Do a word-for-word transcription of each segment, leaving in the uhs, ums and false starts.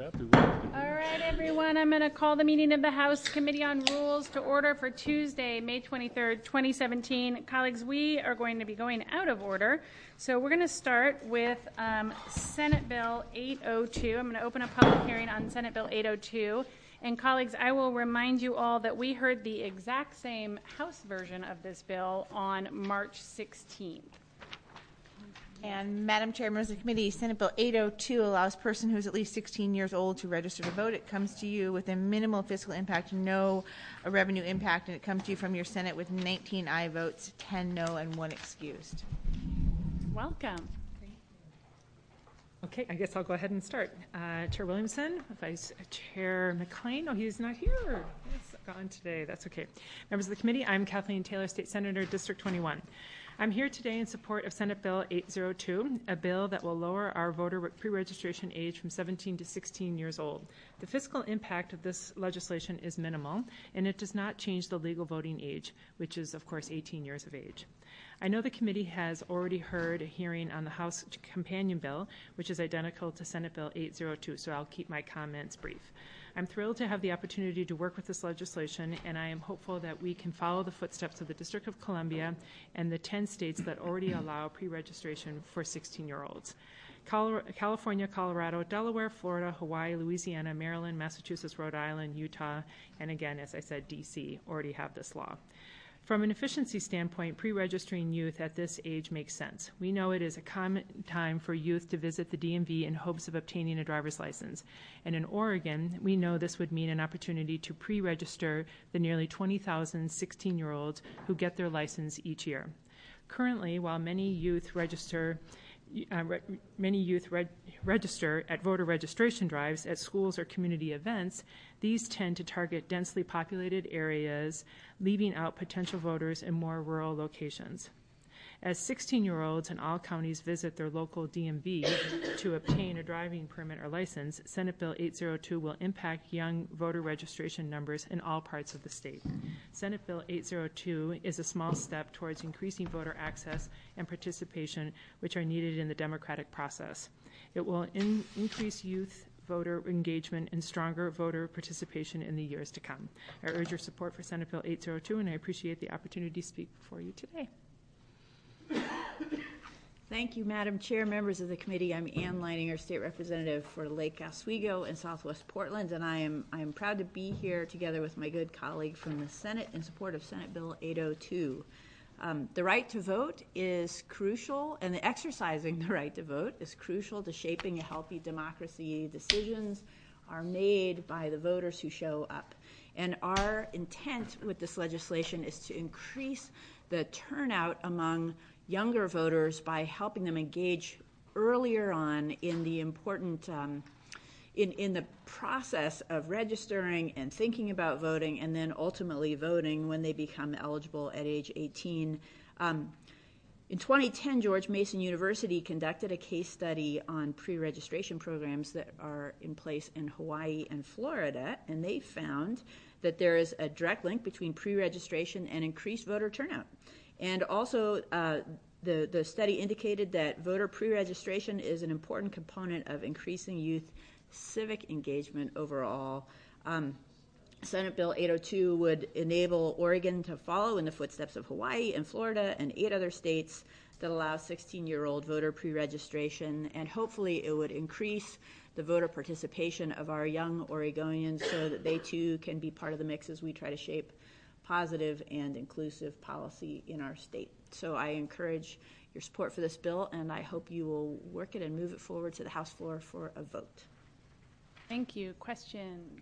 Happy Wednesday. All right, everyone, I'm going to call the meeting of the House Committee on Rules to order for Tuesday, May twenty-third, twenty seventeen. Colleagues, we are going to be going out of order, so we're going to start with um, Senate Bill eight oh two. I'm going to open a public hearing on Senate Bill eight oh two. And colleagues, I will remind you all that we heard the exact same House version of this bill on March sixteenth. And Madam Chair, members of the committee, Senate Bill eight oh two allows a person who is at least sixteen years old to register to vote. It comes to you with a minimal fiscal impact, no uh, revenue impact, and it comes to you from your Senate with nineteen aye votes, ten no, and one excused. Welcome. Okay, I guess I'll go ahead and start. Uh, Chair Williamson, Vice Chair McLean. Oh, he's not here. He's gone today. That's okay. Members of the committee, I'm Kathleen Taylor, State Senator, District twenty-one. I'm here today in support of Senate Bill eight oh two, a bill that will lower our voter pre-registration age from seventeen to sixteen years old. The fiscal impact of this legislation is minimal, and it does not change the legal voting age, which is, of course, eighteen years of age. I know the committee has already heard a hearing on the House companion bill, which is identical to Senate Bill eight oh two, so I'll keep my comments brief. I'm thrilled to have the opportunity to work with this legislation, and I am hopeful that we can follow the footsteps of the District of Columbia and the ten states that already allow pre-registration for sixteen-year-olds. California, Colorado, Delaware, Florida, Hawaii, Louisiana, Maryland, Massachusetts, Rhode Island, Utah, and again, as I said, D C already have this law. From an efficiency standpoint, pre-registering youth at this age makes sense. We know it is a common time for youth to visit the D M V in hopes of obtaining a driver's license. And in Oregon, we know this would mean an opportunity to pre-register the nearly twenty thousand sixteen-year-olds who get their license each year. Currently, while many youth register Uh, re- many youth reg- register at voter registration drives at schools or community events, these tend to target densely populated areas, leaving out potential voters in more rural locations. As sixteen-year-olds in all counties visit their local D M V to obtain a driving permit or license, Senate Bill eight oh two will impact young voter registration numbers in all parts of the state. Senate Bill eight oh two is a small step towards increasing voter access and participation, which are needed in the democratic process. It will in- increase youth voter engagement and stronger voter participation in the years to come. I urge your support for Senate Bill eight oh two, and I appreciate the opportunity to speak before you today. Thank you, Madam Chair, members of the committee. I'm Ann Leininger, State Representative for Lake Oswego and Southwest Portland, and I am I am proud to be here together with my good colleague from the Senate in support of Senate Bill eight oh two. Um, the right to vote is crucial, and the exercising the right to vote is crucial to shaping a healthy democracy. Decisions are made by the voters who show up. And our intent with this legislation is to increase the turnout among younger voters by helping them engage earlier on in the important, um, in, in the process of registering and thinking about voting and then ultimately voting when they become eligible at age eighteen. Um, in twenty ten, George Mason University conducted a case study on pre-registration programs that are in place in Hawaii and Florida, and they found that there is a direct link between pre-registration and increased voter turnout. And also, uh, the, the study indicated that voter pre-registration is an important component of increasing youth civic engagement overall. Um, Senate Bill eight oh two would enable Oregon to follow in the footsteps of Hawaii and Florida and eight other states that allow sixteen-year-old voter pre-registration, and hopefully it would increase the voter participation of our young Oregonians so that they too can be part of the mix as we try to shape positive and inclusive policy in our state. So I encourage your support for this bill, and I hope you will work it and move it forward to the House floor for a vote. Thank you. Questions?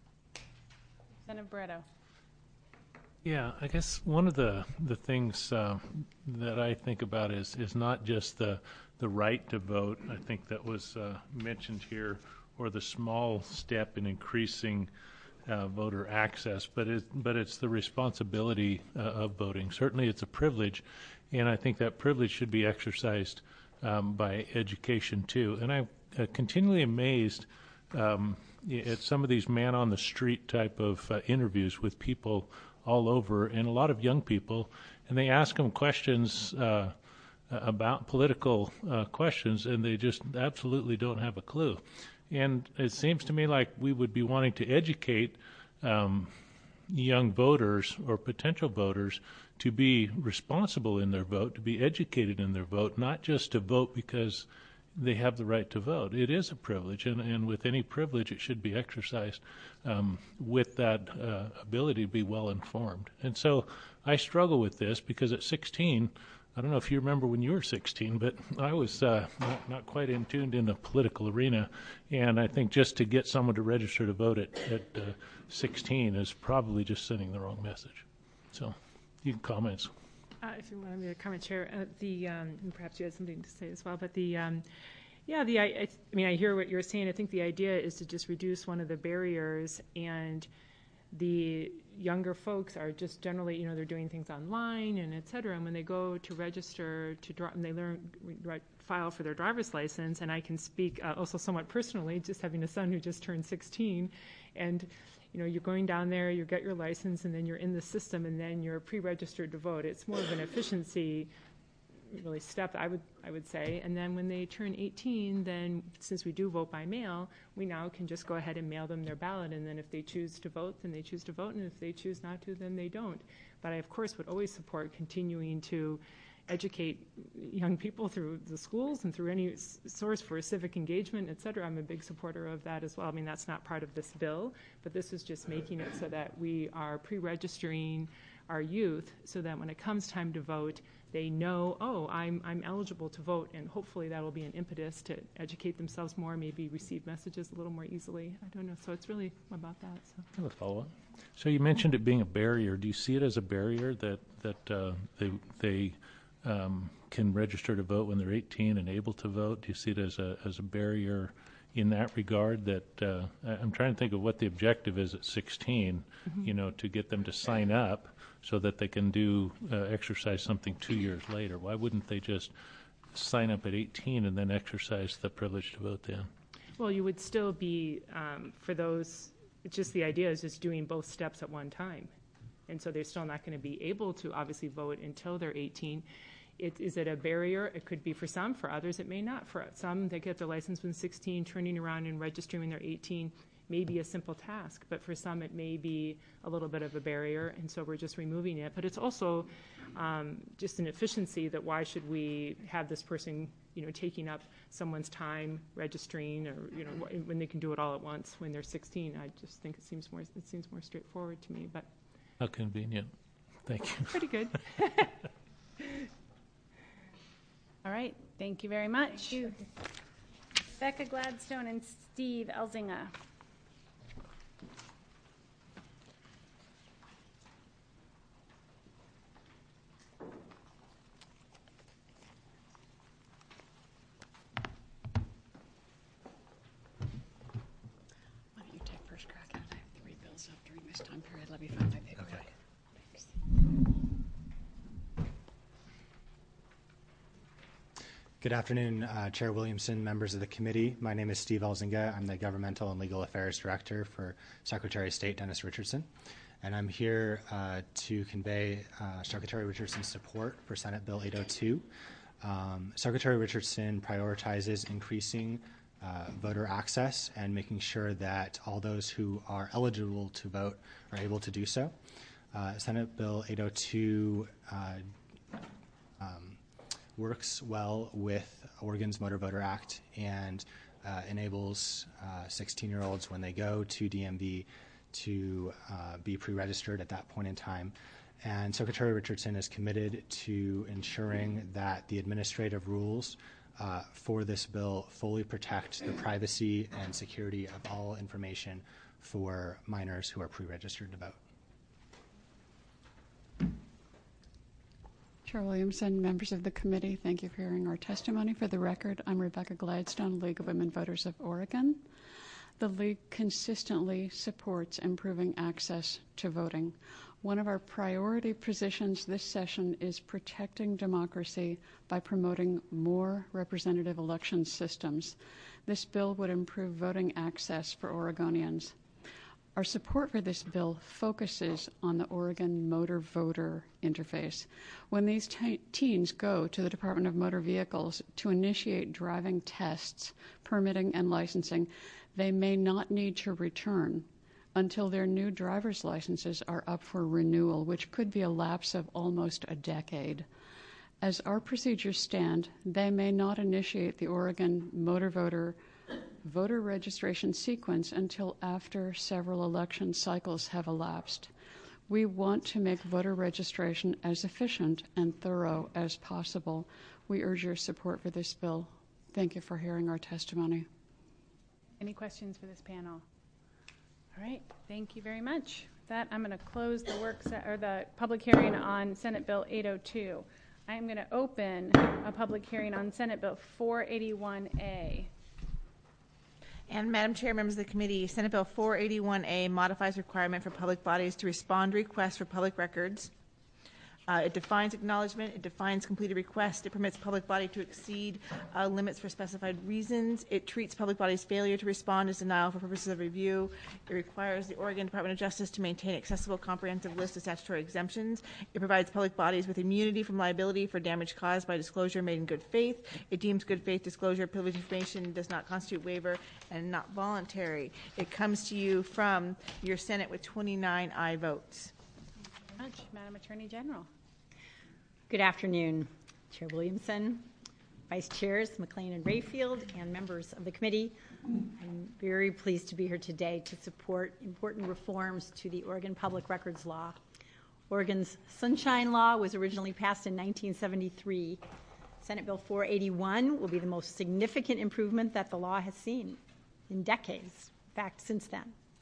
Senator Barreto. Yeah, I guess one of the the things uh, that I think about is is not just the the right to vote. I think that was uh, mentioned here, or the small step in increasing Uh, voter access, but it, but it's the responsibility uh, of voting. Certainly it's a privilege, and I think that privilege should be exercised um, by education too. And I'm uh, continually amazed um, at some of these man-on-the-street type of uh, interviews with people all over, and a lot of young people, and they ask them questions uh, about political uh, questions, and they just absolutely don't have a clue. And it seems to me like we would be wanting to educate um, young voters or potential voters to be responsible in their vote, to be educated in their vote, not just to vote because they have the right to vote. It is a privilege, and, and with any privilege, it should be exercised um, with that uh, ability to be well informed. And so I struggle with this because at sixteen, I don't know if you remember when you were sixteen, but I was uh, not, not quite in tuned in the political arena, and I think just to get someone to register to vote at, at uh, sixteen is probably just sending the wrong message. So, you can comments. Uh, if you want me to comment, Chair, uh, the um, and perhaps you had something to say as well. But the um, yeah, the I, I, th- I mean, I hear what you're saying. I think the idea is to just reduce one of the barriers, and the younger folks are just generally, you know, they're doing things online and et cetera. And when they go to register to draw, and they learn right, file for their driver's license, and I can speak uh, also somewhat personally, just having a son who just turned sixteen, and you know, you're going down there, you get your license, and then you're in the system, and then you're pre-registered to vote. It's more of an efficiency, really, step, I would I would say. And then when they turn eighteen, then since we do vote by mail, we now can just go ahead and mail them their ballot. And then if they choose to vote, then they choose to vote, and if they choose not to, then they don't. But I, of course, would always support continuing to educate young people through the schools and through any s- source for civic engagement, et cetera. I'm a big supporter of that as well. I mean, that's not part of this bill, but this is just making it so that we are pre-registering our youth so that when it comes time to vote, they know, oh, I'm I'm eligible to vote, and hopefully that will be an impetus to educate themselves more, maybe receive messages a little more easily. I don't know. So it's really about that. So. I have a follow-up. So you mentioned it being a barrier. Do you see it as a barrier that, that uh, they, they um, can register to vote when they're eighteen and able to vote? Do you see it as a, as a barrier in that regard? That uh, I'm trying to think of what the objective is at sixteen, mm-hmm. you know, to get them to sign up so that they can do uh, exercise something two years later. Why wouldn't they just sign up at eighteen and then exercise the privilege to vote then? Well, you would still be, um, for those, it's just the idea is just doing both steps at one time. And so they're still not going to be able to obviously vote until they're eighteen. It, is it a barrier? It could be for some. For others, it may not. For some, they get their license when sixteen, turning around and registering when they're eighteen may be a simple task. But for some, it may be a little bit of a barrier, and so we're just removing it. But it's also um, just an efficiency that why should we have this person, you know, taking up someone's time registering, or you know, when they can do it all at once when they're sixteen? I just think it seems more it seems more straightforward to me. But how convenient. Thank you. Pretty good. All right, thank you very much. Thank you. Becca Gladstone and Steve Elzinga. Why don't you take first crack at it? I have three bills up during this time period. Let me find my paperwork. Okay. Thanks. Good afternoon, uh, Chair Williamson, members of the committee. My name is Steve Elzinga. I'm the Governmental and Legal Affairs Director for Secretary of State Dennis Richardson. And I'm here uh, to convey uh, Secretary Richardson's support for Senate Bill eight oh two. Um, Secretary Richardson prioritizes increasing uh, voter access and making sure that all those who are eligible to vote are able to do so. Uh, Senate Bill eight oh two uh, um, works well with Oregon's Motor Voter Act and uh, enables sixteen-year-olds uh, when they go to D M V to uh, be pre-registered at that point in time. And Secretary Richardson is committed to ensuring that the administrative rules uh, for this bill fully protect the privacy and security of all information for minors who are pre-registered to vote. Chair Williamson, members of the committee, thank you for hearing our testimony. For the record, I'm Rebecca Gladstone, League of Women Voters of Oregon. The League consistently supports improving access to voting. One of our priority positions this session is protecting democracy by promoting more representative election systems. This bill would improve voting access for Oregonians. Our support for this bill focuses on the Oregon motor voter interface. When these te- teens go to the Department of Motor Vehicles to initiate driving tests, permitting, and licensing, they may not need to return until their new driver's licenses are up for renewal, which could be a lapse of almost a decade. As our procedures stand, they may not initiate the Oregon motor voter voter registration sequence until after several election cycles have elapsed. We want to make voter registration as efficient and thorough as possible. We urge your support for this bill. Thank you for hearing our testimony. Any questions for this panel? All right, thank you very much. With that, I'm going to close the work se- or the public hearing on Senate Bill eight oh two. I am going to open a public hearing on Senate Bill four eighty-one A. And Madam Chair, members of the committee, Senate Bill four eighty-one A modifies requirement for public bodies to respond to requests for public records. Uh, it defines acknowledgement. It defines completed request. It permits public body to exceed uh, limits for specified reasons. It treats public body's failure to respond as denial for purposes of review. It requires the Oregon Department of Justice to maintain accessible, comprehensive list of statutory exemptions. It provides public bodies with immunity from liability for damage caused by disclosure made in good faith. It deems good faith disclosure of privileged information does not constitute waiver and not voluntary. It comes to you from your Senate with twenty-nine aye votes. Thank you very much, Madam Attorney General. Good afternoon, Chair Williamson, Vice Chairs McLean and Rayfield, and members of the committee. I'm very pleased to be here today to support important reforms to the Oregon Public Records Law. Oregon's Sunshine Law was originally passed in nineteen seventy-three. Senate Bill four eighty-one will be the most significant improvement that the law has seen in decades, in fact, since then.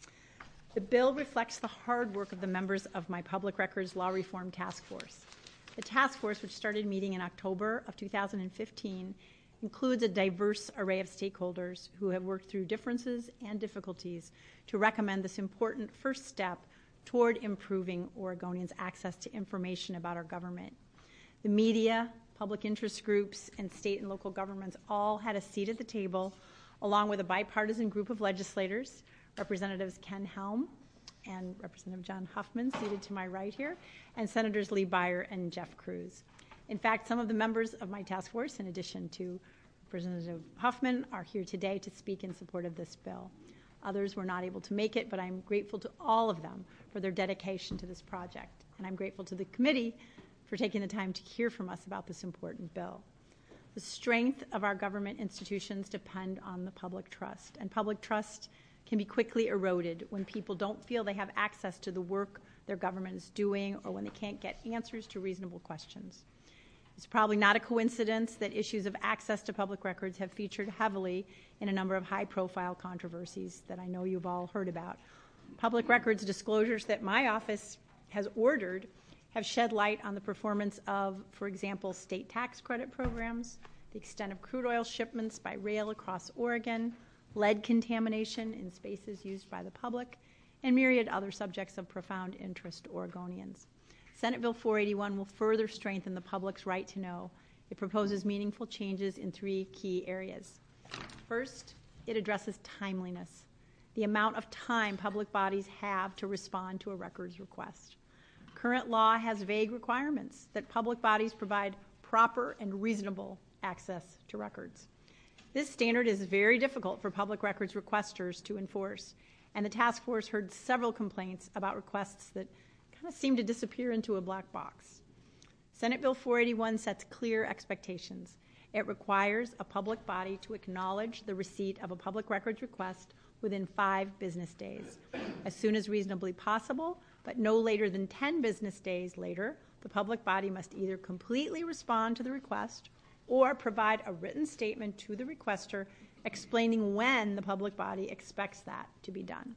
The bill reflects the hard work of the members of my Public Records Law Reform Task Force. The task force, which started meeting in October of two thousand fifteen, includes a diverse array of stakeholders who have worked through differences and difficulties to recommend this important first step toward improving Oregonians' access to information about our government. The media, public interest groups, and state and local governments all had a seat at the table, along with a bipartisan group of legislators, Representatives Ken Helm and Representative John Huffman, seated to my right here, and Senators Lee Byer and Jeff Cruz. In fact, some of the members of my task force, in addition to Representative Huffman, are here today to speak in support of this bill. Others were not able to make it, but I'm grateful to all of them for their dedication to this project. And I'm grateful to the committee for taking the time to hear from us about this important bill. The strength of our government institutions depend on the public trust, and public trust can be quickly eroded when people don't feel they have access to the work their government is doing or when they can't get answers to reasonable questions. It's probably not a coincidence that issues of access to public records have featured heavily in a number of high-profile controversies that I know you've all heard about. Public records disclosures that my office has ordered have shed light on the performance of, for example, state tax credit programs, the extent of crude oil shipments by rail across Oregon, lead contamination in spaces used by the public, and myriad other subjects of profound interest to Oregonians. Senate Bill four eighty-one will further strengthen the public's right to know. It proposes meaningful changes in three key areas. First, it addresses timeliness, the amount of time public bodies have to respond to a records request. Current law has vague requirements that public bodies provide proper and reasonable access to records. This standard is very difficult for public records requesters to enforce, and the task force heard several complaints about requests that kind of seem to disappear into a black box. Senate Bill four eighty-one sets clear expectations. It requires a public body to acknowledge the receipt of a public records request within five business days. As soon as reasonably possible, but no later than ten business days later, the public body must either completely respond to the request or provide a written statement to the requester explaining when the public body expects that to be done.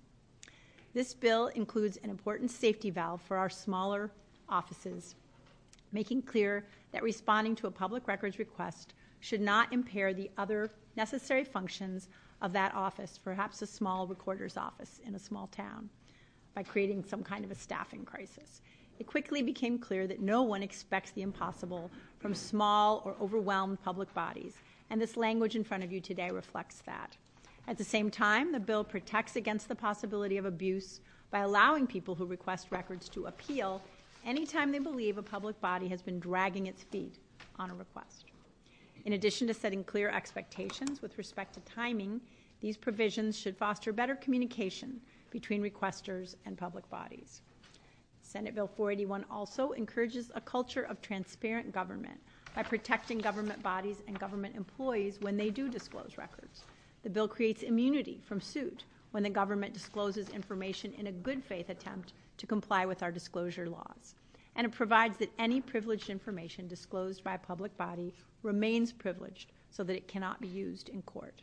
This bill includes an important safety valve for our smaller offices, making clear that responding to a public records request should not impair the other necessary functions of that office, perhaps a small recorder's office in a small town, by creating some kind of a staffing crisis. It quickly became clear that no one expects the impossible from small or overwhelmed public bodies, and this language in front of you today reflects that. At the same time, the bill protects against the possibility of abuse by allowing people who request records to appeal anytime they believe a public body has been dragging its feet on a request. In addition to setting clear expectations with respect to timing, these provisions should foster better communication between requesters and public bodies. Senate Bill four eighty-one also encourages a culture of transparent government by protecting government bodies and government employees when they do disclose records. The bill creates immunity from suit when the government discloses information in a good faith attempt to comply with our disclosure laws. And it provides that any privileged information disclosed by a public body remains privileged so that it cannot be used in court.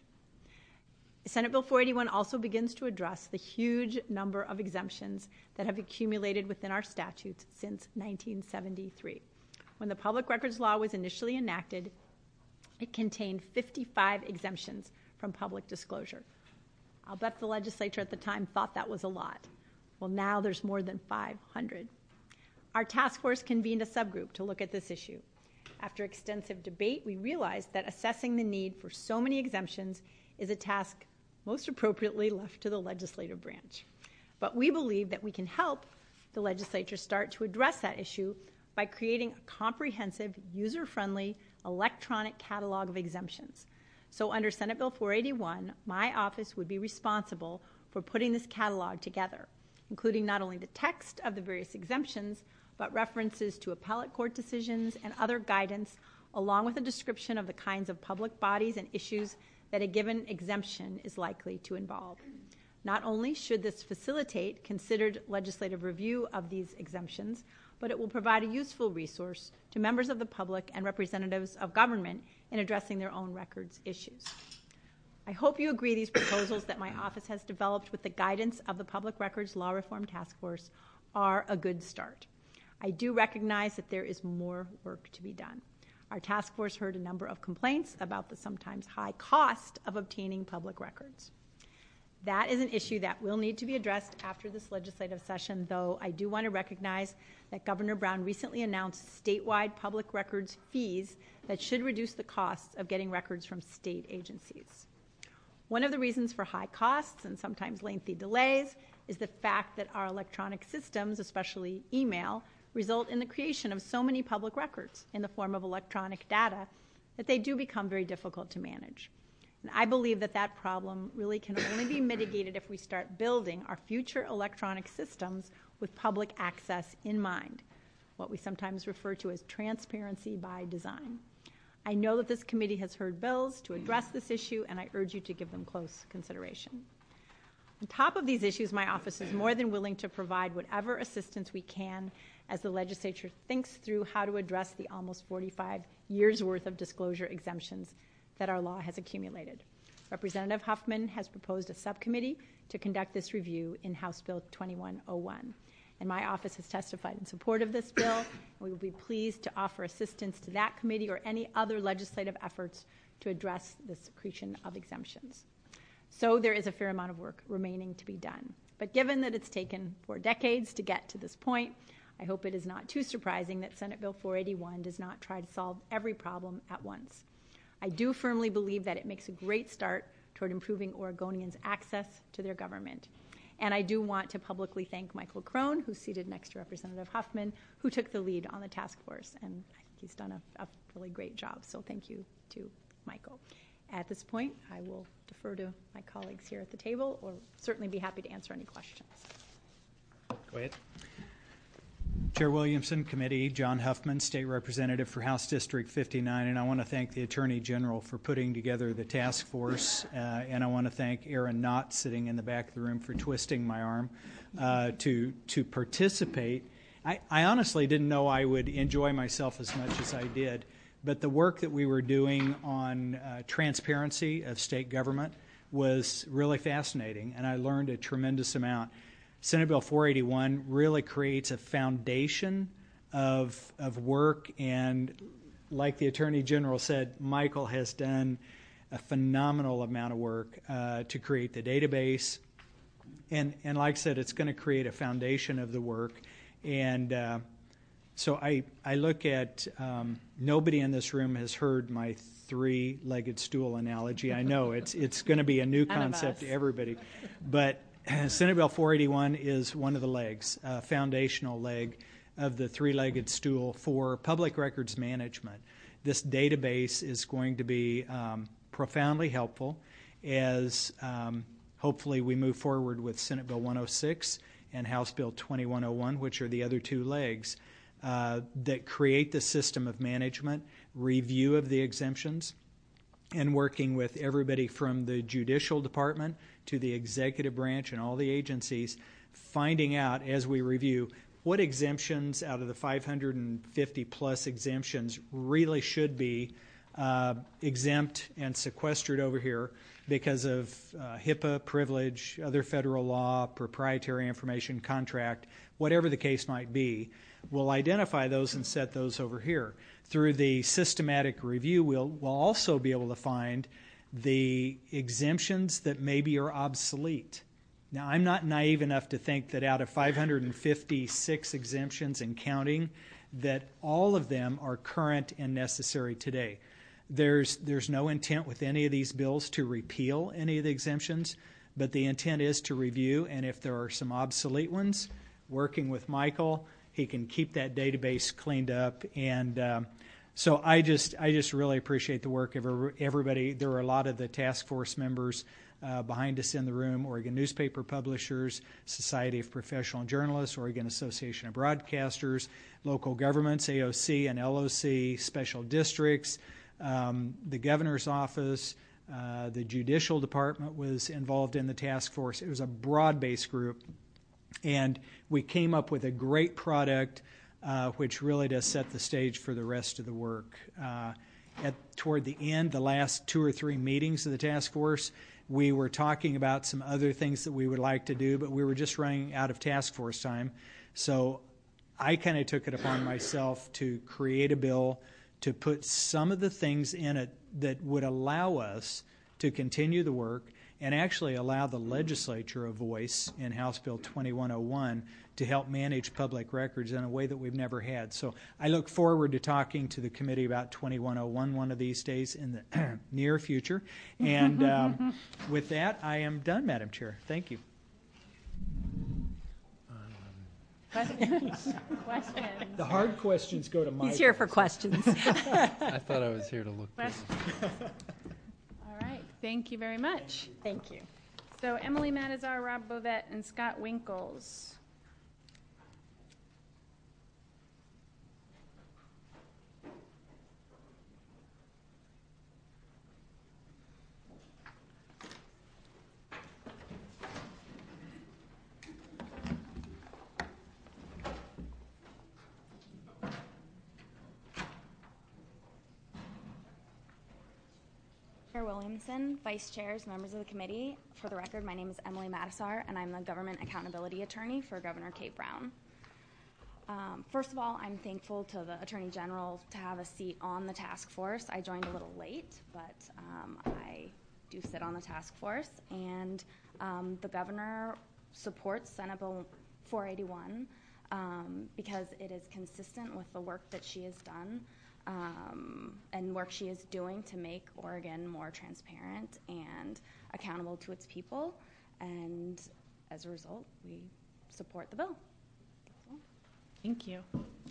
Senate Bill four eighty-one also begins to address the huge number of exemptions that have accumulated within our statutes since nineteen seventy-three. When the Public Records Law was initially enacted, it contained fifty-five exemptions from public disclosure. I'll bet the legislature at the time thought that was a lot. Well, now there's more than five hundred. Our task force convened a subgroup to look at this issue. After extensive debate, we realized that assessing the need for so many exemptions is a task most appropriately left to the legislative branch. But we believe that we can help the legislature start to address that issue by creating a comprehensive, user-friendly, electronic catalog of exemptions. So under Senate Bill four eighty-one, my office would be responsible for putting this catalog together, including not only the text of the various exemptions, but references to appellate court decisions and other guidance, along with a description of the kinds of public bodies and issues that a given exemption is likely to involve. Not only should this facilitate considered legislative review of these exemptions, but it will provide a useful resource to members of the public and representatives of government in addressing their own records issues. I hope you agree these proposals that my office has developed with the guidance of the Public Records Law Reform Task Force are a good start. I do recognize that there is more work to be done. Our task force heard a number of complaints about the sometimes high cost of obtaining public records. That is an issue that will need to be addressed after this legislative session, though I do want to recognize that Governor Brown recently announced statewide public records fees that should reduce the costs of getting records from state agencies. One of the reasons for high costs and sometimes lengthy delays is the fact that our electronic systems, especially email, result in the creation of so many public records in the form of electronic data that they do become very difficult to manage. And I believe that that problem really can only be mitigated if we start building our future electronic systems with public access in mind, what we sometimes refer to as transparency by design. I know that this committee has heard bills to address this issue, and I urge you to give them close consideration. On top of these issues, my office is more than willing to provide whatever assistance we can as the legislature thinks through how to address the almost forty-five years worth of disclosure exemptions that our law has accumulated. Representative Huffman has proposed a subcommittee to conduct this review in House Bill twenty-one oh one. And my office has testified in support of this bill, and we will be pleased to offer assistance to that committee or any other legislative efforts to address this accretion of exemptions. So there is a fair amount of work remaining to be done. But given that it's taken four decades to get to this point, I hope it is not too surprising that Senate Bill four eighty-one does not try to solve every problem at once. I do firmly believe that it makes a great start toward improving Oregonians' access to their government. And I do want to publicly thank Michael Crone, who's seated next to Representative Huffman, who took the lead on the task force. And I think he's done a, a really great job. So thank you to Michael. At this point, I will defer to my colleagues here at the table, or certainly be happy to answer any questions. Go ahead. Chair Williamson, Committee, John Huffman, State Representative for House District fifty-nine, and I want to thank the Attorney General for putting together the task force, uh, and I want to thank Aaron Knott, sitting in the back of the room, for twisting my arm uh, to to participate. I, I honestly didn't know I would enjoy myself as much as I did, but the work that we were doing on uh, transparency of state government was really fascinating, and I learned a tremendous amount. Senate Bill four eighty-one really creates a foundation of of work, and like the Attorney General said, Michael has done a phenomenal amount of work uh, to create the database, and and like I said, it's going to create a foundation of the work, and uh, So I, I look at, um, nobody in this room has heard my three-legged stool analogy. I know it's it's going to be a new None of concept us. to everybody. But Senate Bill four eighty-one is one of the legs, a foundational leg of the three-legged stool for public records management. This database is going to be um, profoundly helpful as um, hopefully we move forward with Senate Bill one oh six and House Bill twenty-one oh one, which are the other two legs. Uh, that create the system of management, review of the exemptions, and working with everybody from the judicial department to the executive branch and all the agencies, finding out as we review what exemptions out of the five hundred fifty plus exemptions really should be uh, exempt and sequestered over here because of uh, HIPAA, privilege, other federal law, proprietary information, contract, whatever the case might be. We'll identify those and set those over here. Through the systematic review, we'll, we'll also be able to find the exemptions that maybe are obsolete. Now, I'm not naive enough to think that out of five hundred fifty-six exemptions and counting, that all of them are current and necessary today. There's, there's no intent with any of these bills to repeal any of the exemptions, but the intent is to review, and if there are some obsolete ones, working with Michael, he can keep that database cleaned up. And um, so I just I just really appreciate the work of everybody. There were a lot of the task force members uh, behind us in the room, Oregon Newspaper Publishers, Society of Professional Journalists, Oregon Association of Broadcasters, local governments, A O C and L O C, special districts, um, the governor's office, uh, the judicial department was involved in the task force. It was a broad-based group. And we came up with a great product, uh, which really does set the stage for the rest of the work. Uh, at toward the end, the last two or three meetings of the task force, we were talking about some other things that we would like to do, but we were just running out of task force time. So I kind of took it upon myself to create a bill to put some of the things in it that would allow us to continue the work and actually allow the legislature a voice in House Bill twenty-one oh one to help manage public records in a way that we've never had. So I look forward to talking to the committee about twenty-one oh one one of these days in the near future. And um, with that, I am done, Madam Chair. Thank you. Questions? Questions? The hard questions go to Mike. He's here for questions. I thought I was here to look. Questions? All right. Thank you very much. Thank you. So Emily Matazar, Rob Bovet, and Scott Winkles. Chair Williamson, Vice Chairs, members of the committee. For the record, my name is Emily Matazar, and I'm the Government Accountability Attorney for Governor Kate Brown. Um, first of all, I'm thankful to the Attorney General to have a seat on the task force. I joined a little late, but um, I do sit on the task force, and um, the Governor supports Senate Bill four eighty-one um, because it is consistent with the work that she has done. Um, and work she is doing to make Oregon more transparent and accountable to its people. And as a result, we support the bill. Thank you.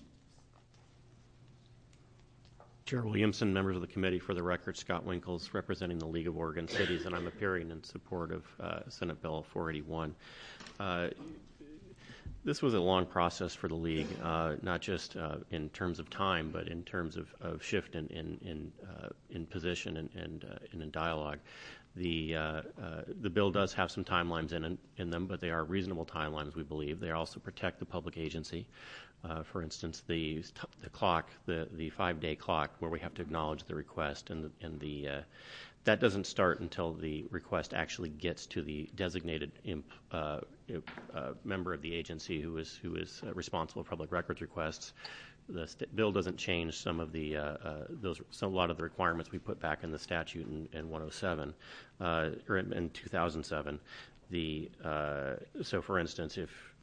Chair Williamson, members of the committee, for the record, Scott Winkles, representing the League of Oregon Cities, and I'm appearing in support of uh, Senate Bill four eighty-one. Uh, This was a long process for the league, uh, not just uh, in terms of time, but in terms of, of shift in in in, uh, in position and and, uh, and in dialogue. The uh, uh, the bill does have some timelines in in them, but they are reasonable timelines, we believe. They also protect the public agency. Uh, for instance, the the clock, the the five day clock, where we have to acknowledge the request, and the, and the uh, that doesn't start until the request actually gets to the designated imp, uh, uh, member of the agency who is who is uh, responsible for public records requests. The st- bill doesn't change some of the uh, uh, those some, a lot of the requirements we put back in the statute in, in one oh seven uh, or in, in two thousand seven. The uh, so, for instance, if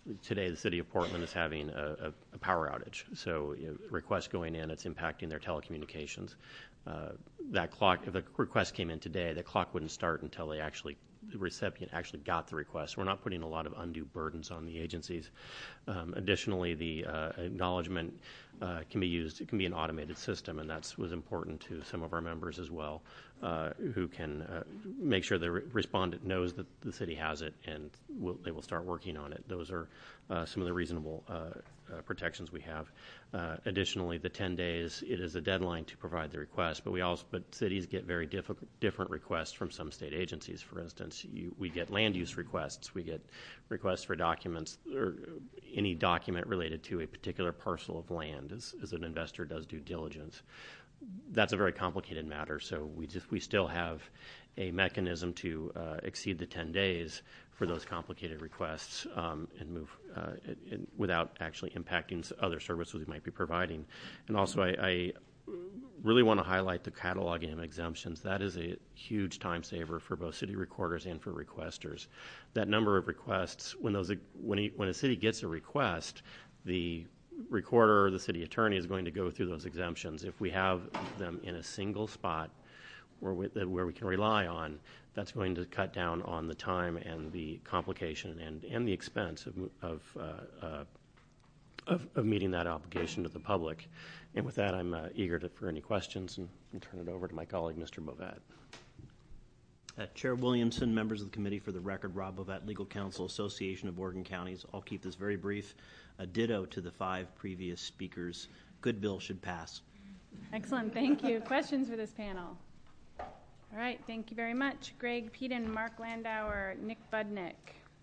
today the city of Portland is having a, a, a power outage. So you know, requests going in, it's impacting their telecommunications. Uh, that clock, if the request came in today, the clock wouldn't start until they actually, the recipient actually got the request. We're not putting a lot of undue burdens on the agencies. Um, additionally, the uh, acknowledgement uh, can be used, it can be an automated system, and that was important to some of our members as well, uh, who can uh, make sure the re- respondent knows that the city has it and will, they will start working on it. Those are uh, some of the reasonable uh, uh, protections we have. Uh, additionally, the ten days, it is a deadline to provide the request, but we also, but cities get very diff- different requests from some state agencies. For instance, you, we get land use requests, we get requests for documents or any document related to a particular parcel of land as, as an investor does due diligence. That's a very complicated matter, so we just we still have a mechanism to uh, exceed the ten days for those complicated requests um, and move uh, in, in, without actually impacting other services we might be providing. And also, I, I really want to highlight the cataloging of exemptions. That is a huge time saver for both city recorders and for requesters. That number of requests, when those when he, when a city gets a request, the recorder or the city attorney is going to go through those exemptions. If we have them in a single spot where we, where we can rely on, that's going to cut down on the time and the complication and, and the expense of of, uh, uh, of of meeting that obligation to the public. And with that, I'm uh, eager to, for any questions and, and turn it over to my colleague, Mister Bovet. Uh, Chair Williamson, members of the committee, for the record, Rob Bovet, Legal Counsel, Association of Oregon Counties. I'll keep this very brief. A ditto to the five previous speakers. Good bill should pass. Excellent. Thank you. Questions for this panel? All right. Thank you very much. Greg Peden, Mark Landauer, Nick Budnick.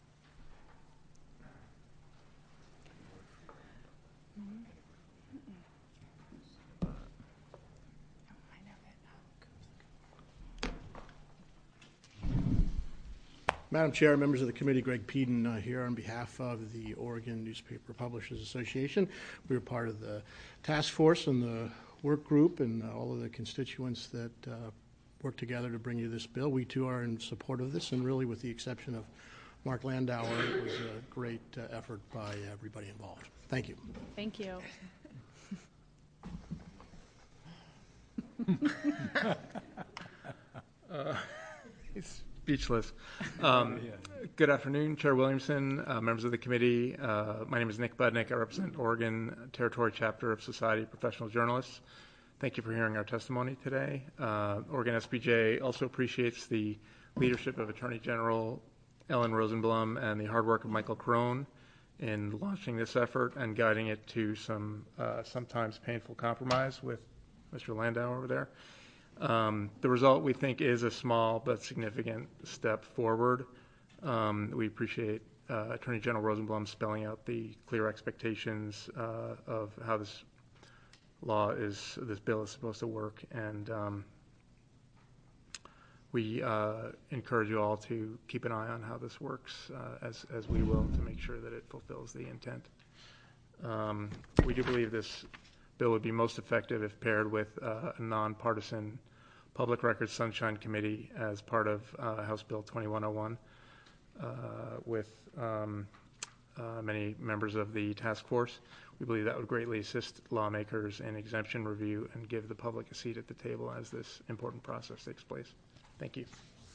Madam Chair, members of the committee, Greg Peden uh, here on behalf of the Oregon Newspaper Publishers Association. We were part of the task force and the work group and uh, all of the constituents that uh, worked together to bring you this bill. We too are in support of this, and really with the exception of Mark Landauer, it was a great uh, effort by everybody involved. Thank you. Thank you. uh, he's speechless. Um, good afternoon, Chair Williamson, uh, members of the committee. Uh, my name is Nick Budnick. I represent Oregon Territory Chapter of Society of Professional Journalists. Thank you for hearing our testimony today. Uh, Oregon S P J also appreciates the leadership of Attorney General Ellen Rosenblum and the hard work of Michael Crone in launching this effort and guiding it to some uh, sometimes painful compromise with Mister Landau over there. Um, the result, we think, is a small but significant step forward. Um, we appreciate uh, Attorney General Rosenblum spelling out the clear expectations uh, of how this law is, this bill is supposed to work, and um, we uh, encourage you all to keep an eye on how this works, uh, as as we will, to make sure that it fulfills the intent. Um, we do believe this bill would be most effective if paired with uh, a nonpartisan Public Records Sunshine Committee as part of uh, House Bill twenty-one oh one, uh, with um, uh, many members of the task force. We believe that would greatly assist lawmakers in exemption review and give the public a seat at the table as this important process takes place. Thank you.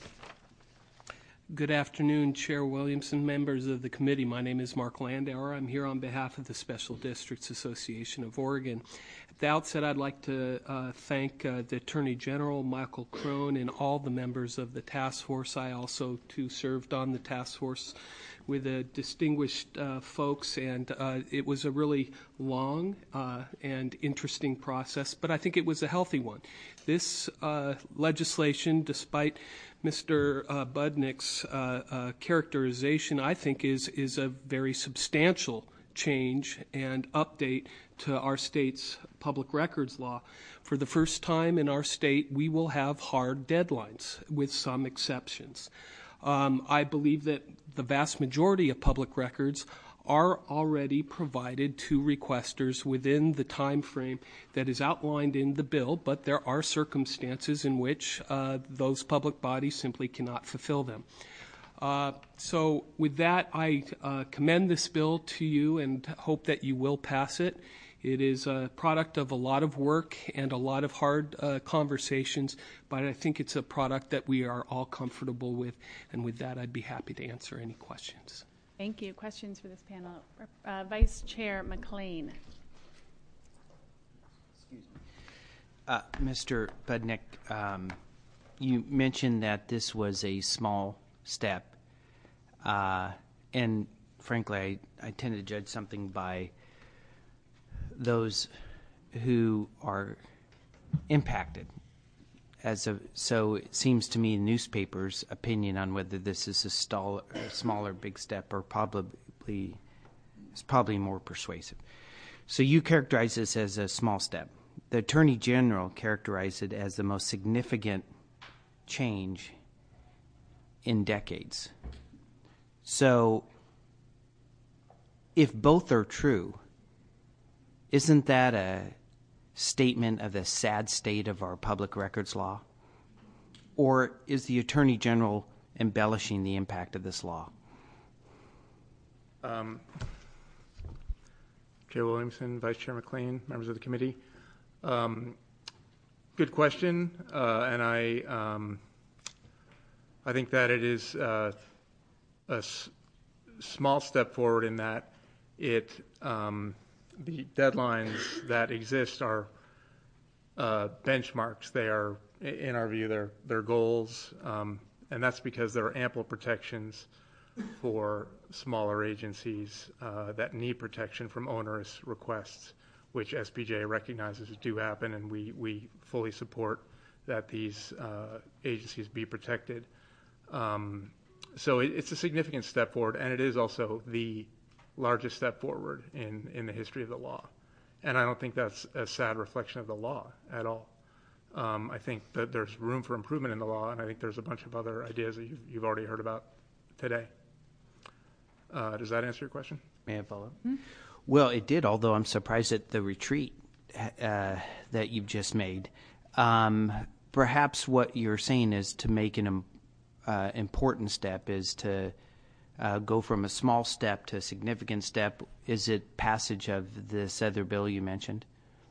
Good afternoon, Chair Williamson, members of the committee. My name is Mark Landauer. I'm here on behalf of the Special Districts Association of Oregon. At the outset, I'd like to uh, thank uh, the Attorney General, Michael Crone, and all the members of the task force. I also, too, served on the task force with the distinguished uh, folks, and uh, it was a really long uh, and interesting process, but I think it was a healthy one. This uh, legislation, despite Mister Uh, Budnick's uh, uh, characterization, I think is is a very substantial change and update to our state's public records law. For the first time in our state, we will have hard deadlines, with some exceptions. Um, I believe that the vast majority of public records are already provided to requesters within the time frame that is outlined in the bill, but there are circumstances in which uh, those public bodies simply cannot fulfill them. Uh, so with that, I uh, commend this bill to you and hope that you will pass it. It is a product of a lot of work and a lot of hard uh, conversations, but I think it's a product that we are all comfortable with. And with that, I'd be happy to answer any questions. Thank you. Questions for this panel? Uh, Vice Chair McLean. Uh, Mister Budnick, um, you mentioned that this was a small step, uh, and frankly, I, I tend to judge something by those who are impacted. As a, so it seems to me newspapers' opinion on whether this is a, stall, a small or big step are probably is probably more persuasive. So you characterize this as a small step. The Attorney General characterized it as the most significant change in decades. So if both are true, isn't that a statement of the sad state of our public records law? Or is the Attorney General embellishing the impact of this law? Um, Chair Williamson, Vice Chair McLean, members of the committee. Um, good question, uh, and I um, I think that it is uh, a s- small step forward in that it um, the deadlines that exist are uh, benchmarks. They are, in our view, they're, they're goals, um, and that's because there are ample protections for smaller agencies uh, that need protection from onerous requests, which S B J recognizes do happen, and we, we fully support that these uh, agencies be protected. Um, so it, it's a significant step forward, and it is also the largest step forward in, in the history of the law. And I don't think that's a sad reflection of the law at all. Um, I think that there's room for improvement in the law, and I think there's a bunch of other ideas that you've, you've already heard about today. Uh, does that answer your question? May I follow up? Hmm? Well, it did, although I'm surprised at the retreat uh, that you've just made. Um, perhaps what you're saying is to make an um, uh, important step is to uh, go from a small step to a significant step. Is it passage of this other bill you mentioned?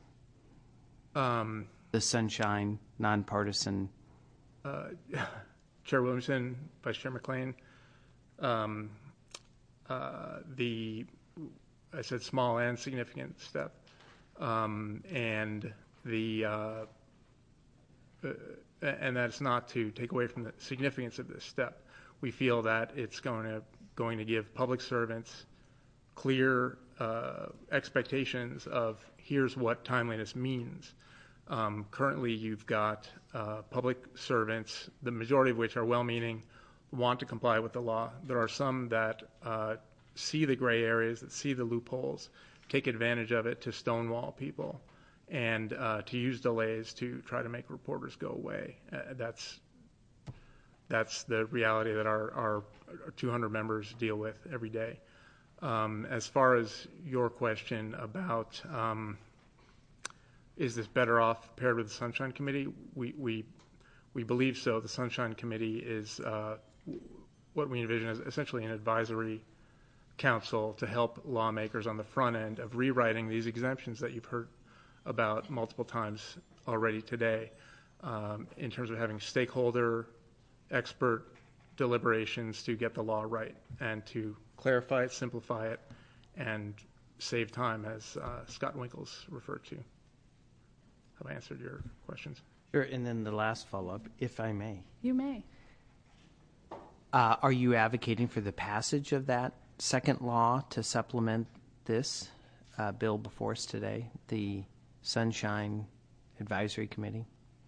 Um, the Sunshine Nonpartisan. Uh, Chair Williamson, Vice Chair McLean, um, uh, the I said small and significant step, um, and the uh, uh, and that's not to take away from the significance of this step. We feel that it's going to going to give public servants clear uh, expectations of here's what timeliness means. Um, currently, you've got uh, public servants, the majority of which are well-meaning, want to comply with the law. There are some that uh, see the gray areas, that see the loopholes, take advantage of it to stonewall people, and uh, to use delays to try to make reporters go away. Uh, that's that's the reality that our, our, our two hundred members deal with every day. Um, as far as your question about um, is this better off paired with the Sunshine Committee, we we we believe so. The Sunshine Committee is uh, what we envision as essentially an advisory council to help lawmakers on the front end of rewriting these exemptions that you've heard about multiple times already today, um, in terms of having stakeholder, expert deliberations to get the law right and to clarify it, simplify it, and save time, as uh, Scott Winkles referred to. Have I answered your questions? Sure, and then the last follow-up, if I may. You may. Uh, are you advocating for the passage of that second law to supplement this uh, bill before us today, the Sunshine Advisory Committee?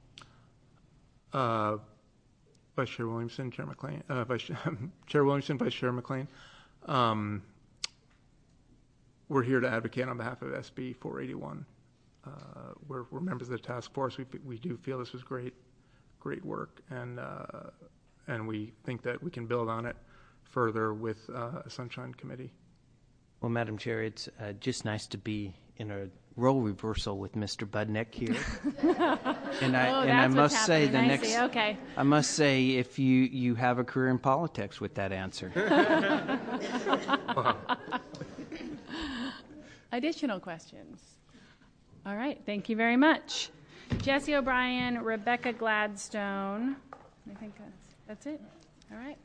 Uh, Vice Chair Williamson, Chair McLean, uh, Vice Chair Williamson, Vice Chair McLean. Um, we're here to advocate on behalf of S B four eighty-one. Uh, we're, we're members of the task force. We we do feel this was great, great work, and uh, and we think that we can build on it further with uh, a Sunshine Committee. Well, Madam Chair, it's uh, just nice to be in a role reversal with Mister Budnick here. and I Oh, and I that's must what's say the happening. I next see. Okay. I must say if you you have a career in politics with that answer. Additional questions? All right, thank you very much. Jesse O'Brien, Rebecca Gladstone. I think that's, that's it. All right.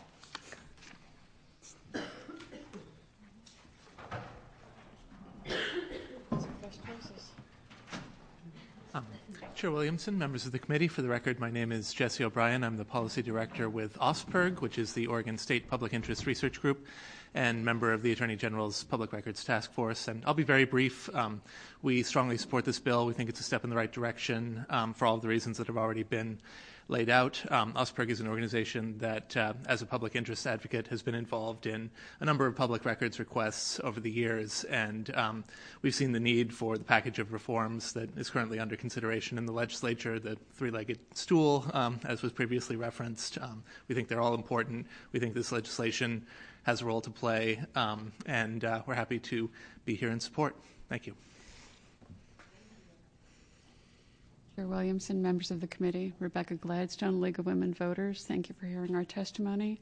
Um, Chair Williamson, members of the committee, for the record, my name is Jesse O'Brien. I'm the policy director with OSPERG, which is the Oregon State Public Interest Research Group, and member of the Attorney General's Public Records Task Force. And I'll be very brief. Um, we strongly support this bill. We think it's a step in the right direction um, for all of the reasons that have already been laid out. Um, OSPERG is an organization that, uh, as a public interest advocate, has been involved in a number of public records requests over the years, and um, we've seen the need for the package of reforms that is currently under consideration in the legislature, the three-legged stool, um, as was previously referenced. Um, we think they're all important. We think this legislation has a role to play, um, and uh, we're happy to be here in support. Thank you. Chair Williamson, members of the committee, Rebecca Gladstone, League of Women Voters, thank you for hearing our testimony.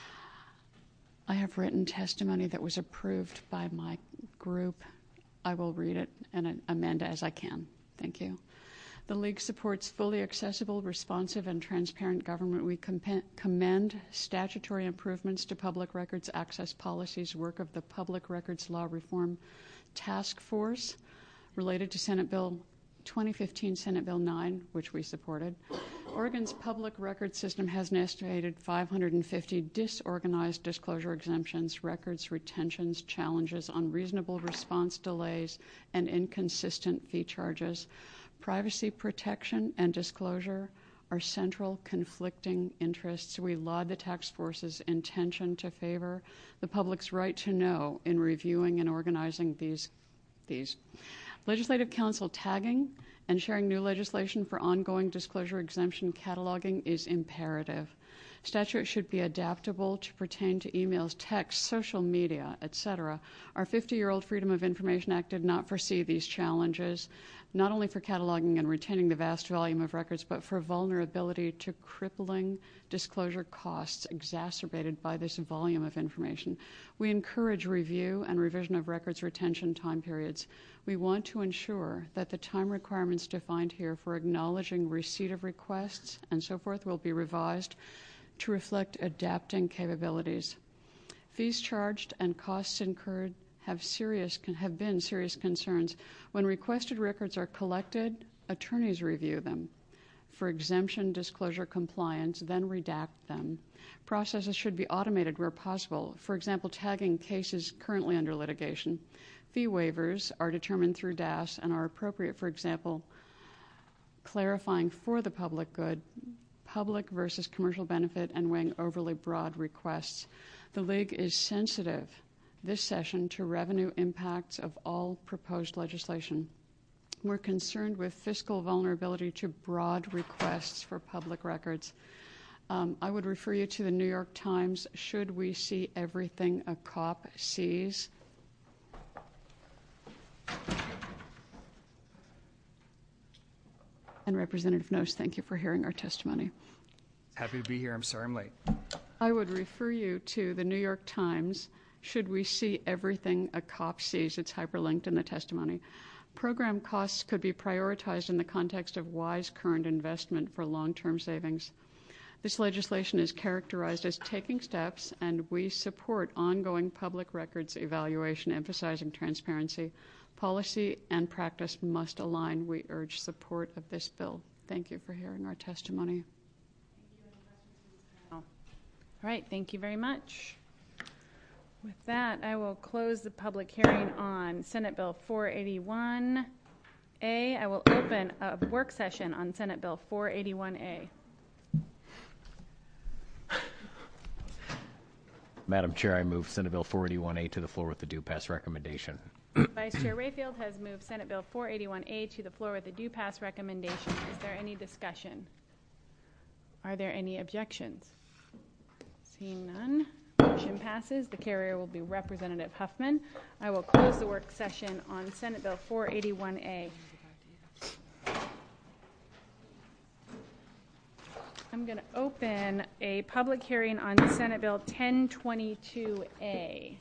I have written testimony that was approved by my group. I will read it and amend as I can. Thank you. The League supports fully accessible, responsive, and transparent government. We commend statutory improvements to public records access policies, work of the Public Records Law Reform Task Force related to Senate Bill twenty fifteen Senate Bill nine, which we supported. Oregon's public record system has an estimated five hundred fifty disorganized disclosure exemptions, records retentions, challenges, unreasonable response delays, and inconsistent fee charges. Privacy protection and disclosure are central conflicting interests. We laud the task force's intention to favor the public's right to know in reviewing and organizing these these. Legislative Council tagging and sharing new legislation for ongoing disclosure exemption cataloging is imperative. Statute should be adaptable to pertain to emails, text, social media, et cetera. Our fifty-year-old Freedom of Information Act did not foresee these challenges, not only for cataloging and retaining the vast volume of records, but for vulnerability to crippling disclosure costs exacerbated by this volume of information. We encourage review and revision of records retention time periods. We want to ensure that the time requirements defined here for acknowledging receipt of requests and so forth will be revised to reflect adapting capabilities. Fees charged and costs incurred have serious have been serious concerns. When requested records are collected, attorneys review them for exemption disclosure compliance, then redact them. Processes should be automated where possible. For example, tagging cases currently under litigation. Fee waivers are determined through D A S and are appropriate, for example, clarifying for the public good, public versus commercial benefit, and weighing overly broad requests. The League is sensitive this session to revenue impacts of all proposed legislation. We're concerned with fiscal vulnerability to broad requests for public records. Um, I would refer you to the New York Times, Should We See Everything a Cop Sees? And Representative Nose, thank you for hearing our testimony. Happy to be here. I'm sorry I'm late. I would refer you to the New York Times, Should We See Everything a Cop Sees? It's hyperlinked in the testimony. Program costs could be prioritized in the context of wise current investment for long-term savings. This legislation is characterized as taking steps, and we support ongoing public records evaluation, emphasizing transparency. Policy and practice must align. We urge support of this bill. Thank you for hearing our testimony. All right, thank you very much. With that, I will close the public hearing on Senate Bill four eighty-one A. I will open a work session on Senate Bill four eighty-one A. Madam Chair, I move Senate Bill four eighty-one A to the floor with the due pass recommendation. Vice Chair Rayfield has moved Senate Bill four eighty-one A to the floor with a due pass recommendation. Is there any discussion? Are there any objections? Seeing none, Motion passes. The carrier will be Representative Huffman. I will close the work session on Senate Bill four eighty-one A. I'm going to open a public hearing on Senate Bill ten twenty-two A.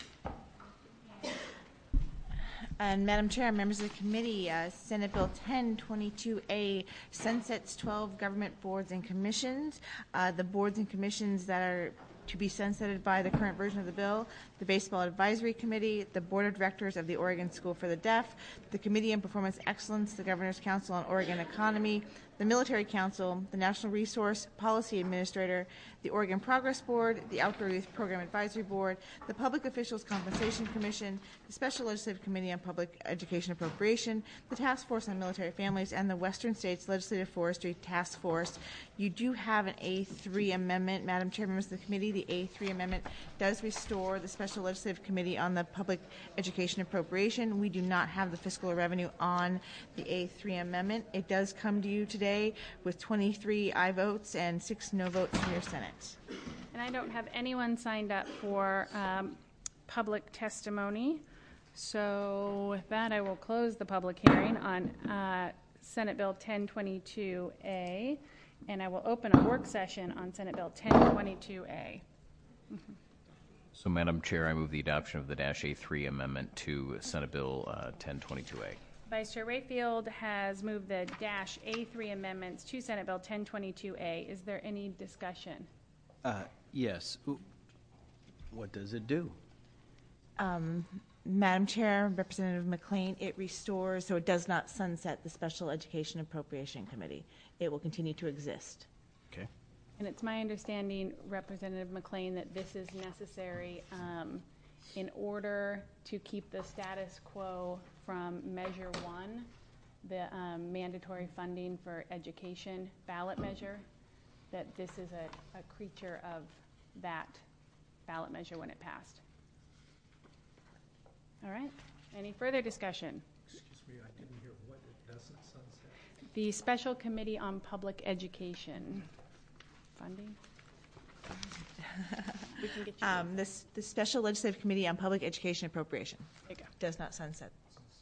And Madam Chair, members of the committee, uh, Senate Bill ten twenty-two A sunsets twelve government boards and commissions. Uh, the boards and commissions that are to be sunsetted by the current version of the bill: the Baseball Advisory Committee, the Board of Directors of the Oregon School for the Deaf, the Committee on Performance Excellence, the Governor's Council on Oregon Economy, the Military Council, the National Resource Policy Administrator, the Oregon Progress Board, the Outdoor Youth Program Advisory Board, the Public Officials Compensation Commission, the Special Legislative Committee on Public Education Appropriation, the Task Force on Military Families, and the Western States Legislative Forestry Task Force. You do have an A three amendment, Madam Chair, members of the committee. The A three amendment does restore the Special Legislative Committee on the Public Education Appropriation. We do not have the fiscal revenue on the A three amendment. It does come to you today with twenty-three aye votes and six no votes from your Senate. And I don't have anyone signed up for um, public testimony. So with that, I will close the public hearing on uh, Senate Bill ten twenty-two A, and I will open a work session on Senate Bill ten twenty-two A. Mm-hmm. So, Madam Chair, I move the adoption of the Dash A three amendment to Senate Bill uh, ten twenty-two A. Vice Chair Rayfield has moved the Dash A three amendments to Senate Bill ten twenty-two A. Is there any discussion? Uh, yes. What does it do? Um, Madam Chair, Representative McLean, it restores, so it does not sunset the Special Education Appropriation Committee. It will continue to exist. Okay. And it's my understanding, Representative McLean, that this is necessary um, in order to keep the status quo from Measure One, the um, mandatory funding for education ballot measure, that this is a, a creature of that ballot measure when it passed. All right. Any further discussion? Excuse me, I didn't hear what it doesn't sunset. The Special Committee on Public Education funding. We can get you um, this, the Special Legislative Committee on Public Education Appropriation there you go. Does not sunset.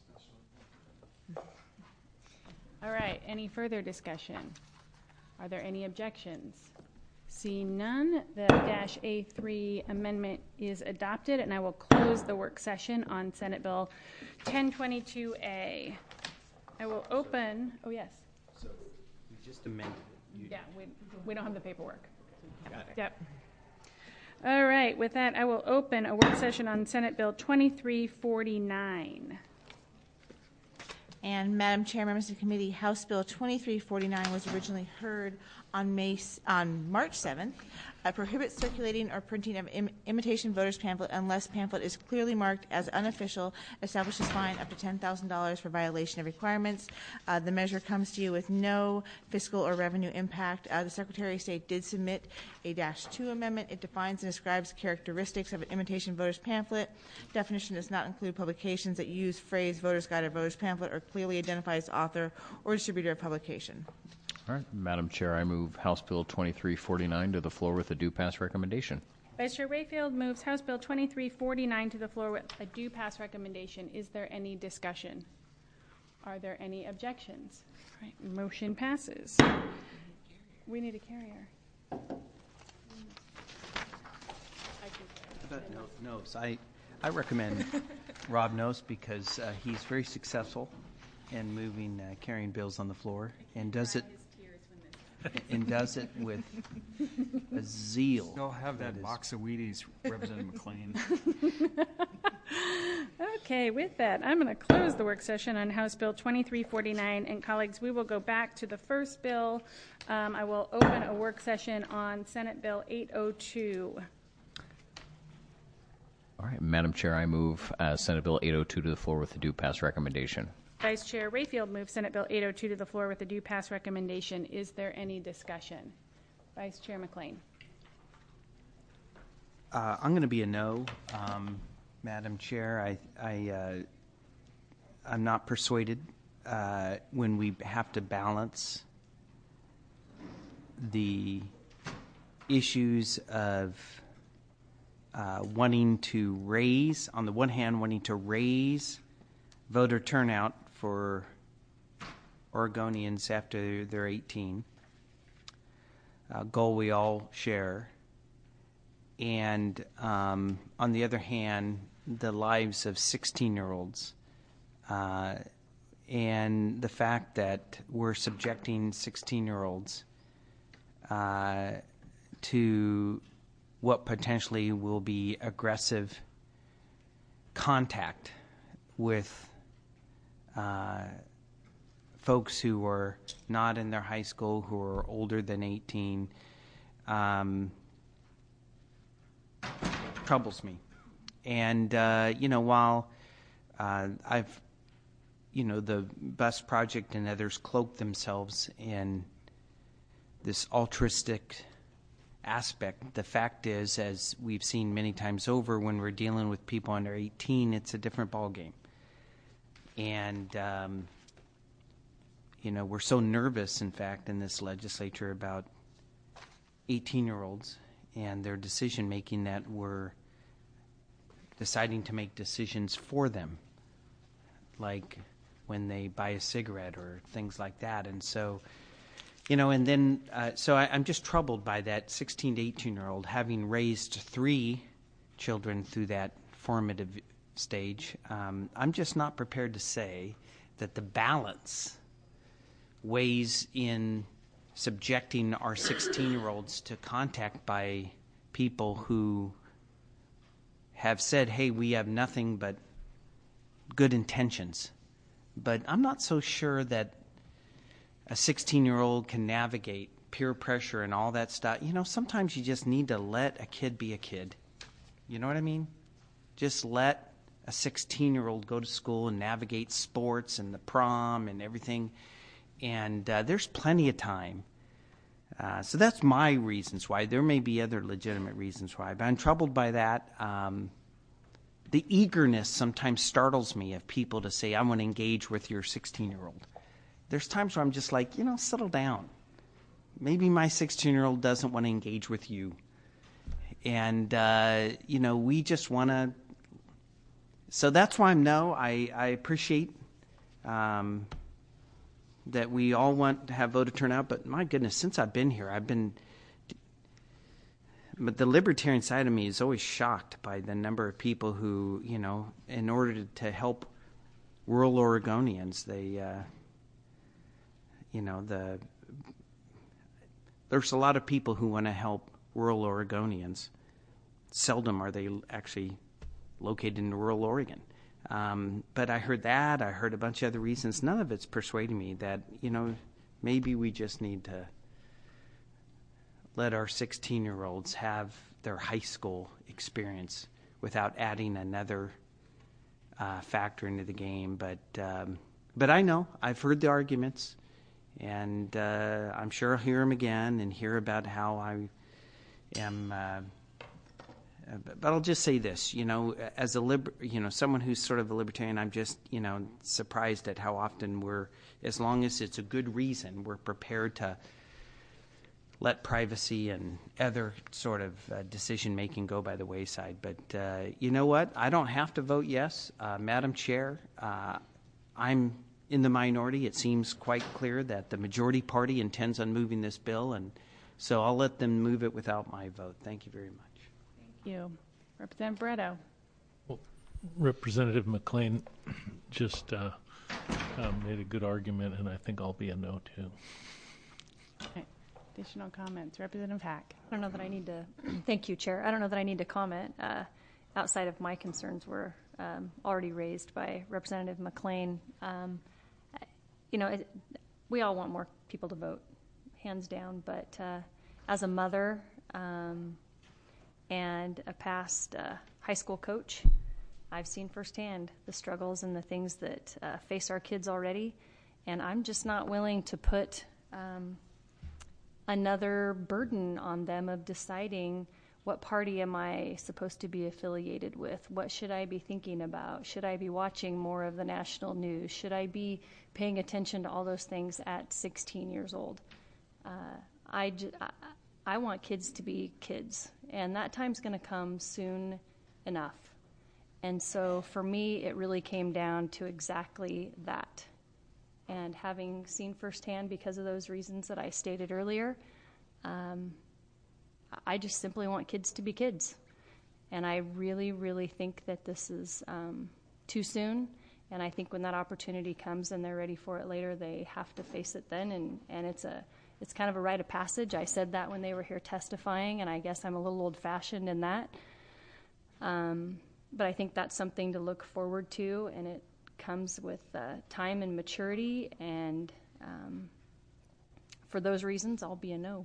All right. Any further discussion? Are there any objections? Seeing none, the Dash A three amendment is adopted, and I will close the work session on Senate Bill ten twenty-two A. I will open. Oh yes. So you just amended it. You Yeah, we we don't have the paperwork. got it. Yep. All right. With that, I will open a work session on Senate Bill twenty-three forty-nine. And Madam Chair, members of the committee, House Bill twenty-three forty-nine was originally heard on May on March seventh. Uh, prohibits circulating or printing of Im- imitation voters pamphlet unless pamphlet is clearly marked as unofficial, establishes fine up to ten thousand dollars for violation of requirements. Uh, the measure comes to you with no fiscal or revenue impact. Uh, the Secretary of State did submit a Dash two amendment. It defines and describes characteristics of an imitation voters pamphlet. Definition does not include publications that use phrase voters guide or voters pamphlet or clearly identifies author or distributor of publication. All right, Madam Chair, I move House Bill twenty-three forty-nine to the floor with a due pass recommendation. Vice Chair Rayfield moves House Bill twenty-three forty-nine to the floor with a due pass recommendation. Is there any discussion? Are there any objections? All right, motion passes. We need a carrier. But no, Nose. I, I recommend Rob Nose because uh, he's very successful in moving, uh, carrying bills on the floor, and does it and does it with a zeal. Still have that, that box of Wheaties, Representative McLean. Okay, with that, I'm going to close the work session on House Bill twenty-three forty-nine. And colleagues, we will go back to the first bill. Um, I will open a work session on Senate Bill eight oh two. All right, Madam Chair, I move uh, Senate Bill eight oh two to the floor with a due pass recommendation. Vice Chair Rayfield moves Senate Bill eight oh two to the floor with a due pass recommendation. Is there any discussion? Vice Chair McLean. Uh, I'm going to be a no, um, Madam Chair. I, I, uh, I'm not persuaded uh, when we have to balance the issues of uh, wanting to raise, on the one hand, wanting to raise voter turnout for Oregonians after they're eighteen, a goal we all share. And um, on the other hand, the lives of sixteen-year-olds uh, and the fact that we're subjecting sixteen-year-olds uh, to what potentially will be aggressive contact with uh, folks who are not in their high school, who are older than eighteen, um, troubles me. And, uh, you know, while uh, I've, you know, the Bus Project and others cloak themselves in this altruistic aspect, the fact is, as we've seen many times over, when we're dealing with people under eighteen, it's a different ballgame. And, um, you know, we're so nervous, in fact, in this legislature about eighteen-year-olds and their decision-making that we're deciding to make decisions for them, like when they buy a cigarette or things like that. And so, you know, and then, uh, so I, I'm just troubled by that sixteen to eighteen-year-old, having raised three children through that formative stage. Um, I'm just not prepared to say that the balance weighs in subjecting our sixteen-year-olds to contact by people who have said, hey, we have nothing but good intentions. But I'm not so sure that a sixteen-year-old can navigate peer pressure and all that stuff. You know, sometimes you just need to let a kid be a kid. You know what I mean? Just let a sixteen-year-old go to school and navigate sports and the prom and everything. And uh, there's plenty of time. Uh, so that's my reasons why. There may be other legitimate reasons why, but I'm troubled by that. Um, the eagerness sometimes startles me of people to say, I want to engage with your sixteen-year-old. There's times where I'm just like, you know, settle down. Maybe my sixteen-year-old doesn't want to engage with you. And, uh, you know, we just want to. So that's why I'm no. I, I appreciate um, that we all want to have voter turnout, but my goodness, since I've been here, I've been, but the libertarian side of me is always shocked by the number of people who, you know, in order to, to help rural Oregonians, they, uh, you know, the, there's a lot of people who want to help rural Oregonians. Seldom are they actually located in rural Oregon. Um, but I heard that. I heard a bunch of other reasons. None of it's persuading me that, you know, maybe we just need to let our sixteen-year-olds have their high school experience without adding another uh, factor into the game. But um, but I know. I've heard the arguments, and uh, I'm sure I'll hear them again and hear about how I am... Uh, But I'll just say this, you know, as a liber- you know, someone who's sort of a libertarian, I'm just, you know, surprised at how often we're, as long as it's a good reason, we're prepared to let privacy and other sort of uh, decision-making go by the wayside. But uh, you know what? I don't have to vote yes. Uh, Madam Chair, uh, I'm in the minority. It seems quite clear that the majority party intends on moving this bill, and so I'll let them move it without my vote. Thank you very much. Thank you. Representative Barretto. Well, Representative McLean just uh, uh, made a good argument, and I think I'll be a no, too. Okay. Additional comments. Representative Hack. I don't know that I need to, thank you, Chair. I don't know that I need to comment. Uh, outside of my concerns were um, already raised by Representative McLean. Um, you know, it, we all want more people to vote, hands down, but uh, as a mother, um, and a past uh, high school coach, I've seen firsthand the struggles and the things that uh, face our kids already, and I'm just not willing to put um, another burden on them of deciding what party am I supposed to be affiliated with, what should I be thinking about, should I be watching more of the national news, should I be paying attention to all those things at sixteen years old. Uh, I, j- I I want kids to be kids, and that time's going to come soon enough. And so for me, it really came down to exactly that. And having seen firsthand, because of those reasons that I stated earlier, um, I just simply want kids to be kids. And I really, really think that this is um, too soon. And I think when that opportunity comes and they're ready for it later, they have to face it then. And, and it's a it's kind of a rite of passage. I said that when they were here testifying, and I guess I'm a little old-fashioned in that. Um, but I think that's something to look forward to, and it comes with uh, time and maturity. And um, for those reasons, I'll be a no.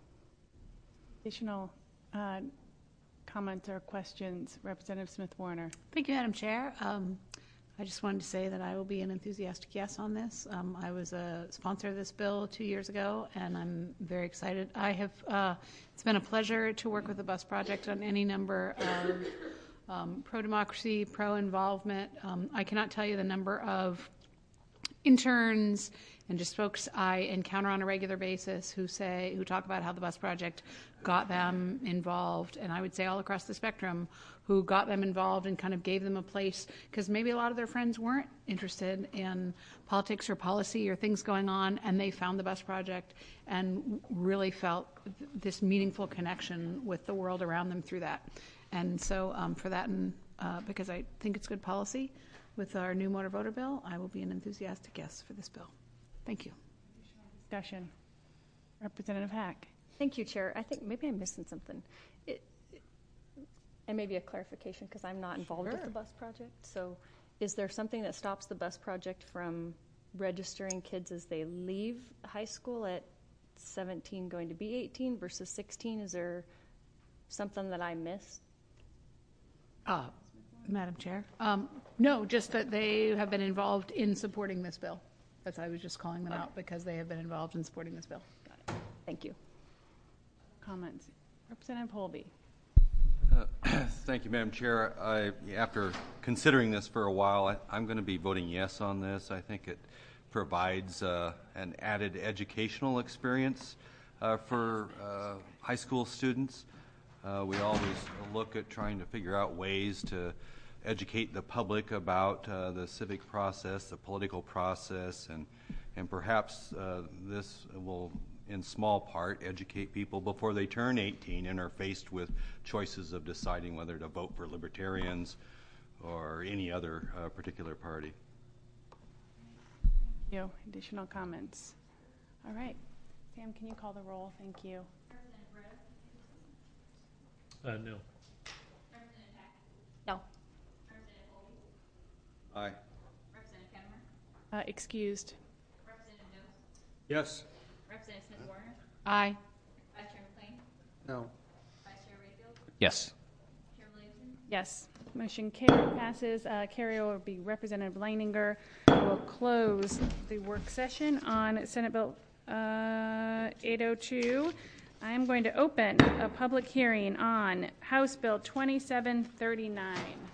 Additional uh, comments or questions? Representative Smith-Warner. Thank you, Madam Chair. Um, I just wanted to say that I will be an enthusiastic yes on this. Um, I was a sponsor of this bill two years ago, and I'm very excited. I have. Uh, it's been a pleasure to work with the Bus Project on any number of um, pro-democracy, pro-involvement. Um, I cannot tell you the number of interns and just folks I encounter on a regular basis who say, who talk about how the Bus Project got them involved, and I would say all across the spectrum, who got them involved and kind of gave them a place, because maybe a lot of their friends weren't interested in politics or policy or things going on, and they found the Bus Project and really felt this meaningful connection with the world around them through that. And so um, for that, and uh, because I think it's good policy with our new motor voter bill, I will be an enthusiastic yes for this bill. Thank you. Discussion. Representative Hack. Thank you, Chair. I think maybe I'm missing something. It, it, and maybe a clarification, because I'm not involved Sure. with the bus project. So is there something that stops the bus project from registering kids as they leave high school at seventeen going to be eighteen versus sixteen? Is there something that I missed? Uh, Madam Chair. Um, no, just that they have been involved in supporting this bill. That's why I was just calling them out, because they have been involved in supporting this bill. Got it. Thank you. Comments. Representative Holby. Uh, thank you, Madam Chair. I, after considering this for a while, I, I'm going to be voting yes on this. I think it provides uh, an added educational experience uh, for uh, high school students. Uh, we always look at trying to figure out ways to educate the public about uh, the civic process, the political process, and and perhaps uh, this will, in small part, educate people before they turn eighteen and are faced with choices of deciding whether to vote for Libertarians or any other uh, particular party. Thank you. Additional comments? All right. Sam, can you call the roll? Thank you. Uh, no. No. Aye. Uh, excused. Yes. Representative Smith-Warner. Aye. Vice Chair McLean. No. Vice Chair Rayfield. Yes. Chair Williamson. Yes. Motion carry passes. Uh, carry will be Representative Leininger. We'll close the work session on Senate Bill uh, eight oh two. I am going to open a public hearing on House Bill twenty-seven thirty-nine.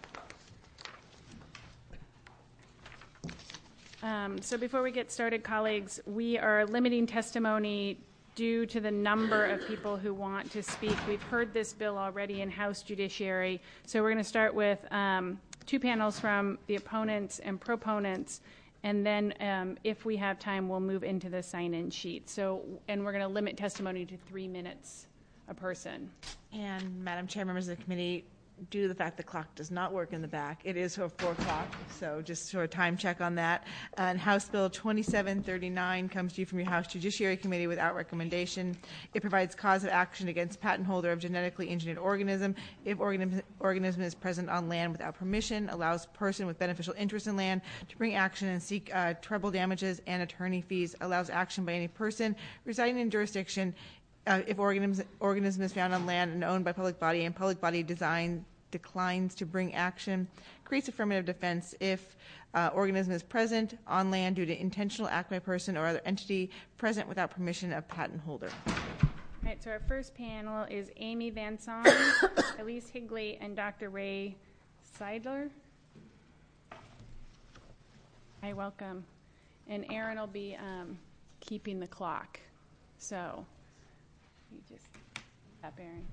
Um, so before we get started, colleagues, we are limiting testimony due to the number of people who want to speak. We've heard this bill already in House Judiciary, so we're going to start with um, two panels from the opponents and proponents, and then um, if we have time, we'll move into the sign-in sheet. So, and we're going to limit testimony to three minutes a person. And Madam Chair, members of the committee, due to the fact the clock does not work in the back, it is for four o'clock, so just for a time check on that. And House Bill twenty-seven thirty-nine comes to you from your House Judiciary Committee without recommendation. It provides cause of action against patent holder of genetically engineered organism if organism, organism is present on land without permission, allows person with beneficial interest in land to bring action and seek uh, treble damages and attorney fees, allows action by any person residing in jurisdiction Uh, if organism, organism is found on land and owned by public body and public body design declines to bring action, creates affirmative defense if uh, organism is present on land due to intentional act by person or other entity present without permission of patent holder. All right, so our first panel is Amy Van Son, Elise Higley, and Doctor Ray Seidler. Hi, welcome. And Aaron will be um, keeping the clock. So you just Pat Barry.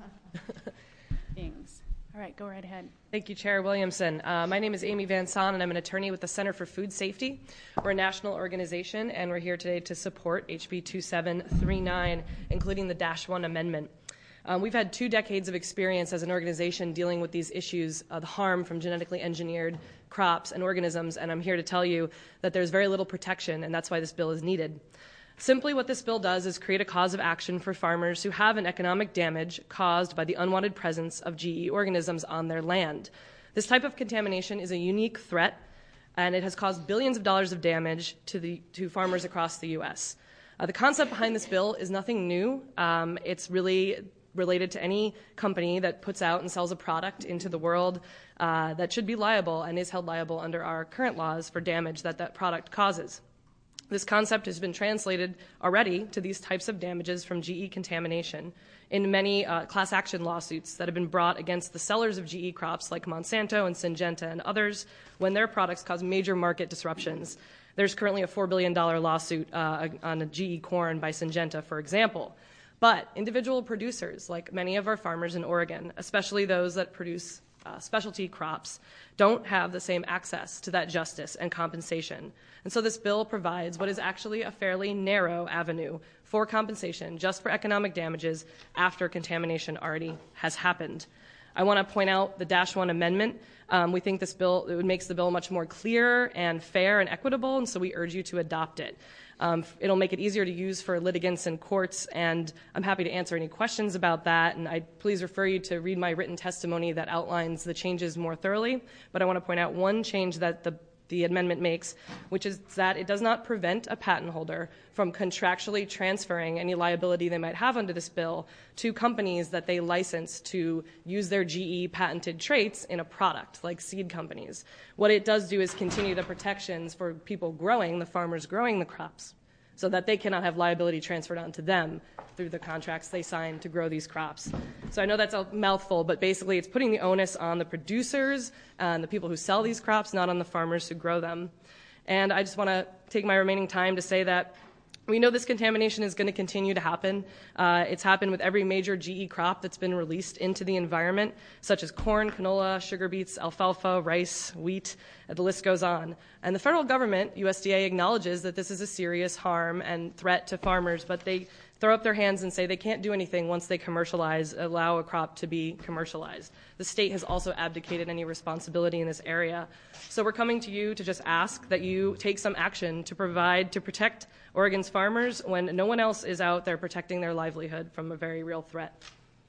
Thanks. All right, go right ahead. Thank you, Chair Williamson. Uh, my name is Amy Van Son, and I'm an attorney with the Center for Food Safety. We're a national organization, and we're here today to support H B twenty-seven thirty-nine, including the Dash one Amendment. Um, we've had two decades of experience as an organization dealing with these issues of the harm from genetically engineered crops and organisms, and I'm here to tell you that there's very little protection, and that's why this bill is needed. Simply what this bill does is create a cause of action for farmers who have an economic damage caused by the unwanted presence of G E organisms on their land. This type of contamination is a unique threat, and it has caused billions of dollars of damage to, the, to farmers across the U S. Uh, the concept behind this bill is nothing new. Um, it's really related to any company that puts out and sells a product into the world uh, that should be liable and is held liable under our current laws for damage that that product causes. This concept has been translated already to these types of damages from G E contamination in many uh, class action lawsuits that have been brought against the sellers of G E crops like Monsanto and Syngenta and others when their products cause major market disruptions. There's currently a four billion dollars lawsuit uh, on a G E corn by Syngenta, for example. But individual producers, like many of our farmers in Oregon, especially those that produce uh, specialty crops, don't have the same access to that justice and compensation. And so this bill provides what is actually a fairly narrow avenue for compensation just for economic damages after contamination already has happened. I want to point out the Dash one Amendment. Um, we think this bill, it makes the bill much more clear and fair and equitable, and so we urge you to adopt it. Um, it'll make it easier to use for litigants in courts, and I'm happy to answer any questions about that. And I please refer you to read my written testimony that outlines the changes more thoroughly. But I want to point out one change that the the amendment makes, which is that it does not prevent a patent holder from contractually transferring any liability they might have under this bill to companies that they license to use their G E patented traits in a product, like seed companies. What it does do is continue the protections for people growing, the farmers growing the crops, so that they cannot have liability transferred onto them through the contracts they sign to grow these crops. So I know that's a mouthful, but basically it's putting the onus on the producers and the people who sell these crops, not on the farmers who grow them. And I just want to take my remaining time to say that we know this contamination is going to continue to happen. Uh, it's happened with every major G E crop that's been released into the environment, such as corn, canola, sugar beets, alfalfa, rice, wheat, the list goes on. And the federal government, U S D A, acknowledges that this is a serious harm and threat to farmers, but they throw up their hands and say they can't do anything once they commercialize, allow a crop to be commercialized. The state has also abdicated any responsibility in this area. So we're coming to you to just ask that you take some action to provide, to protect Oregon's farmers when no one else is out there protecting their livelihood from a very real threat.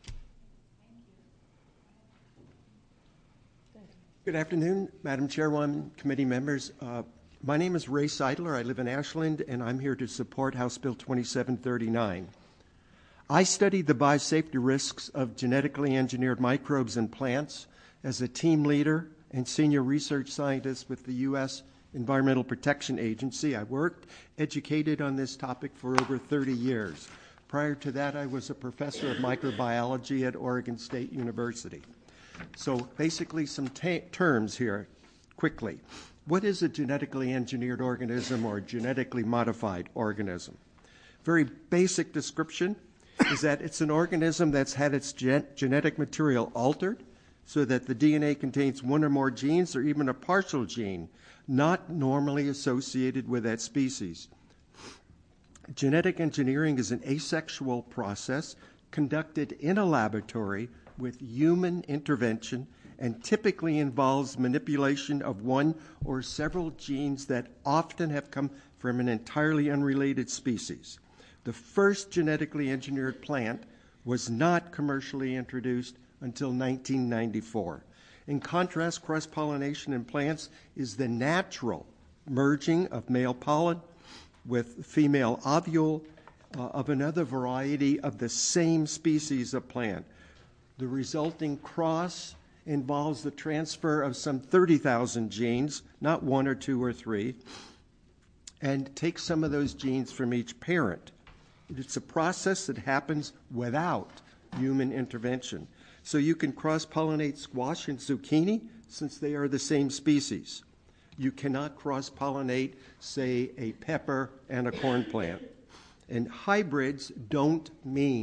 Good afternoon, Madam Chairwoman, committee members. Uh, my name is Ray Seidler. I live in Ashland, and I'm here to support House Bill twenty-seven thirty-nine. I studied the biosafety risks of genetically engineered microbes in plants as a team leader and senior research scientist with the U S Environmental Protection Agency. I worked, educated on this topic for over thirty years. Prior to that, I was a professor of microbiology at Oregon State University. So basically some ta- terms here quickly. What is a genetically engineered organism or genetically modified organism? Very basic description is that it's an organism that's had its gen- genetic material altered so that the D N A contains one or more genes or even a partial gene not normally associated with that species. Genetic engineering is an asexual process conducted in a laboratory with human intervention and typically involves manipulation of one or several genes that often have come from an entirely unrelated species. The first genetically engineered plant was not commercially introduced until nineteen ninety-four. In contrast, cross-pollination in plants is the natural merging of male pollen with female ovule uh, of another variety of the same species of plant. The resulting cross involves the transfer of some thirty thousand genes, not one or two or three, and takes some of those genes from each parent. It's a process that happens without human intervention. So you can cross-pollinate squash and zucchini since they are the same species. You cannot cross-pollinate, say, a pepper and a corn plant. And hybrids don't mean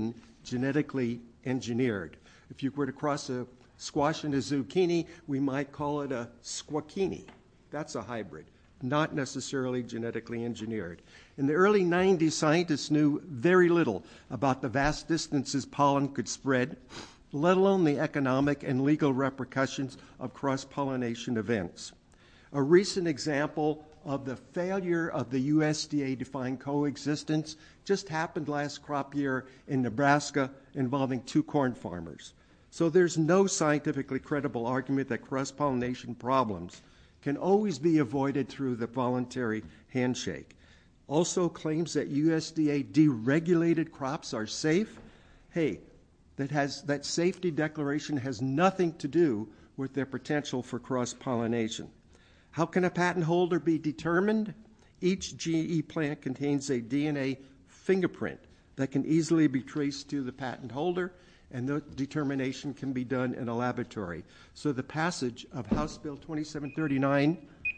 genetically engineered. If you were to cross a squash and a zucchini, we might call it a squackini. That's a hybrid, not necessarily genetically engineered. In the early nineties, scientists knew very little about the vast distances pollen could spread, let alone the economic and legal repercussions of cross-pollination events. A recent example of the failure of the U S D A-defined coexistence just happened last crop year in Nebraska involving two corn farmers. So there's no scientifically credible argument that cross-pollination problems can always be avoided through the voluntary handshake. Also claims that U S D A deregulated crops are safe. Hey, that has that safety declaration has nothing to do with their potential for cross-pollination. How can a patent holder be determined? Each G E plant contains a D N A fingerprint that can easily be traced to the patent holder, and the determination can be done in a laboratory. So the passage of House Bill twenty-seven thirty-nine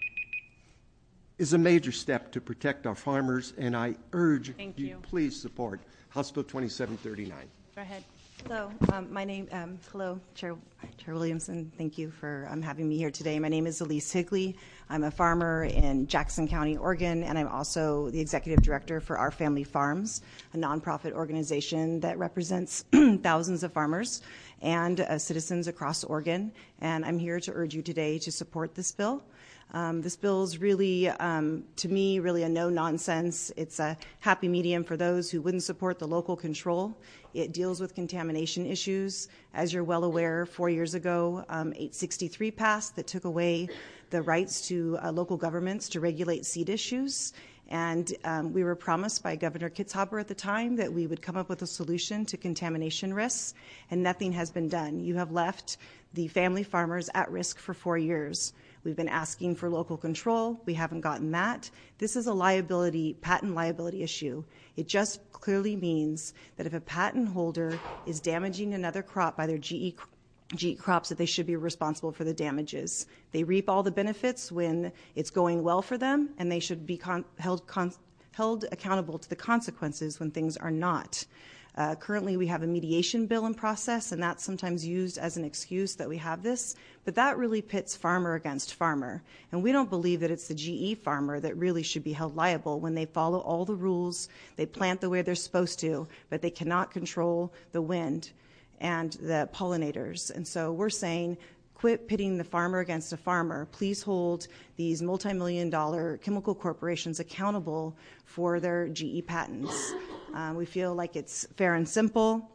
is a major step to protect our farmers, and I urge Thank you, you. please support House Bill twenty-seven thirty-nine. Go ahead. Hello, um, my name, um, hello, Chair, Chair Williamson. Thank you for um, having me here today. My name is Elise Higley. I'm a farmer in Jackson County, Oregon, and I'm also the executive director for Our Family Farms, a nonprofit organization that represents thousands of farmers and uh, citizens across Oregon. And I'm here to urge you today to support this bill. Um, this bill is really, um, to me, really a no-nonsense. It's a happy medium for those who wouldn't support the local control. It deals with contamination issues. As you're well aware, four years ago, um, eight sixty-three passed that took away the rights to uh, local governments to regulate seed issues. And um, we were promised by Governor Kitzhaber at the time that we would come up with a solution to contamination risks, and nothing has been done. You have left the family farmers at risk for four years. We've been asking for local control. We haven't gotten that. This is a liability, patent liability issue. It just clearly means that if a patent holder is damaging another crop by their G E, G E crops, that they should be responsible for the damages. They reap all the benefits when it's going well for them, and they should be con- held, con- held accountable to the consequences when things are not. Uh, currently, we have a mediation bill in process, and that's sometimes used as an excuse that we have this, but that really pits farmer against farmer. And we don't believe that it's the G E farmer that really should be held liable when they follow all the rules, they plant the way they're supposed to, but they cannot control the wind and the pollinators. And so we're saying, quit pitting the farmer against a farmer. Please hold these multi-million dollar chemical corporations accountable for their G E patents. Um, we feel like it's fair and simple.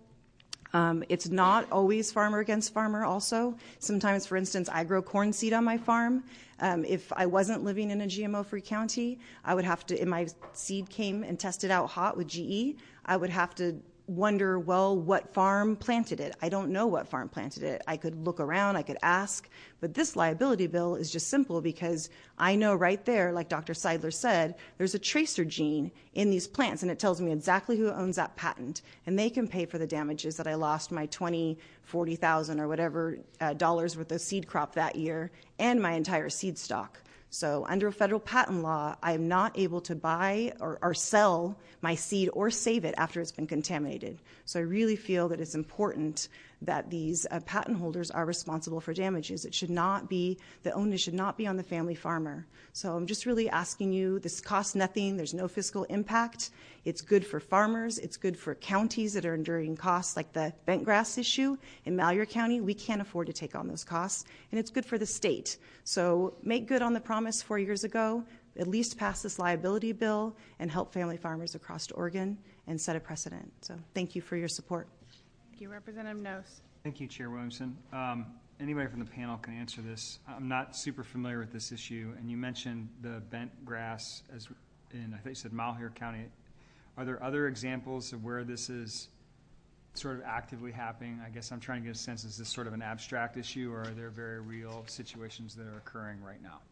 Um, it's not always farmer against farmer also. Sometimes, for instance, I grow corn seed on my farm. Um, if I wasn't living in a G M O-free county, I would have to, if my seed came and tested out hot with G E, I would have to wonder, well, what farm planted it? I don't know what farm planted it. I could look around, I could ask, but this liability bill is just simple because I know right there, like Doctor Seidler said, there's a tracer gene in these plants, and it tells me exactly who owns that patent, and they can pay for the damages that I lost my twenty, forty thousand or whatever uh, dollars worth of seed crop that year and my entire seed stock. So under a federal patent law, I am not able to buy or, or sell my seed or save it after it's been contaminated. So I really feel that it's important that these uh, patent holders are responsible for damages. It should not be, the onus should not be on the family farmer. So I'm just really asking you, this costs nothing, there's no fiscal impact. It's good for farmers, it's good for counties that are enduring costs like the bentgrass issue in Malheur County. We can't afford to take on those costs, and it's good for the state. So make good on the promise four years ago, at least pass this liability bill and help family farmers across Oregon and set a precedent. So thank you for your support. Thank you, Representative Nose. Thank you, Chair Williamson. Um, anybody from the panel can answer this. I'm not super familiar with this issue, and you mentioned the bent grass as in, I think you said Malheur County. Are there other examples of where this is sort of actively happening? I guess I'm trying to get a sense, is this sort of an abstract issue, or are there very real situations that are occurring right now?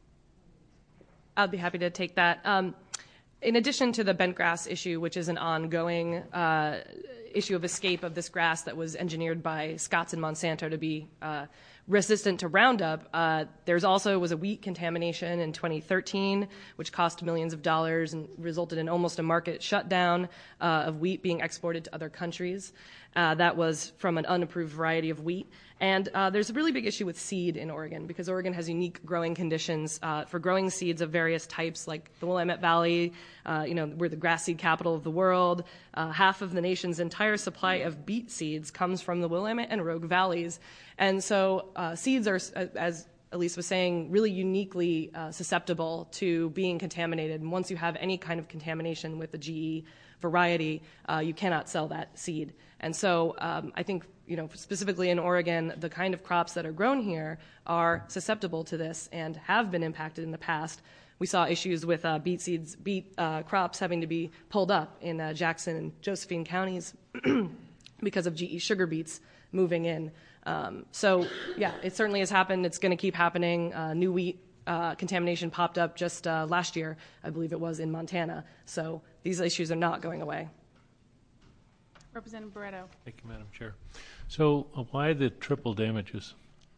I'll be happy to take that. Um, in addition to the bentgrass issue, which is an ongoing uh, issue of escape of this grass that was engineered by Scotts and Monsanto to be uh, resistant to Roundup. Uh, there's also was a wheat contamination in twenty thirteen, which cost millions of dollars and resulted in almost a market shutdown uh, of wheat being exported to other countries. Uh, that was from an unapproved variety of wheat. And uh, there's a really big issue with seed in Oregon because Oregon has unique growing conditions uh, for growing seeds of various types, like the Willamette Valley. Uh, you know, we're the grass seed capital of the world. Uh, half of the nation's entire supply of beet seeds comes from the Willamette and Rogue Valleys. And so uh, seeds are, as Elise was saying, really uniquely uh, susceptible to being contaminated. And once you have any kind of contamination with the G E variety, uh, you cannot sell that seed. And so um, I think, you know, specifically in Oregon, the kind of crops that are grown here are susceptible to this and have been impacted in the past. We saw issues with uh, beet seeds, beet uh, crops having to be pulled up in uh, Jackson and Josephine counties because of G E sugar beets moving in. Um, so, yeah, it certainly has happened. It's going to keep happening. Uh, new wheat uh, contamination popped up just uh, last year, I believe it was, in Montana. So these issues are not going away. Representative Barreto. Thank you, Madam Chair. So uh, why the triple damages?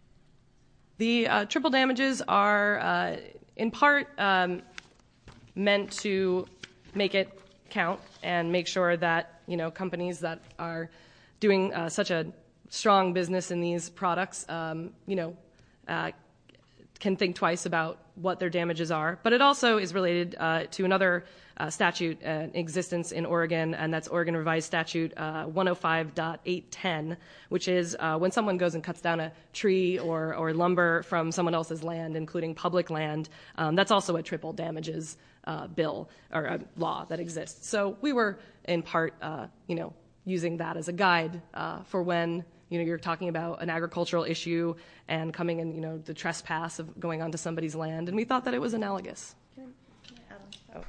The uh, triple damages are, uh, in part, um, meant to make it count and make sure that, you know, companies that are doing uh, such a strong business in these products, um, you know, uh, can think twice about what their damages are. But it also is related uh, to another uh, statute uh, in existence in Oregon, and that's Oregon Revised Statute uh, one oh five point eight ten, which is uh, when someone goes and cuts down a tree or, or lumber from someone else's land, including public land, um, that's also a triple damages uh, bill or a law that exists. So we were, in part, uh, you know, using that as a guide uh, for when, you know, you're talking about an agricultural issue and coming in, you know, the trespass of going onto somebody's land, and we thought that it was analogous. Can I, can I add on to that? Oh.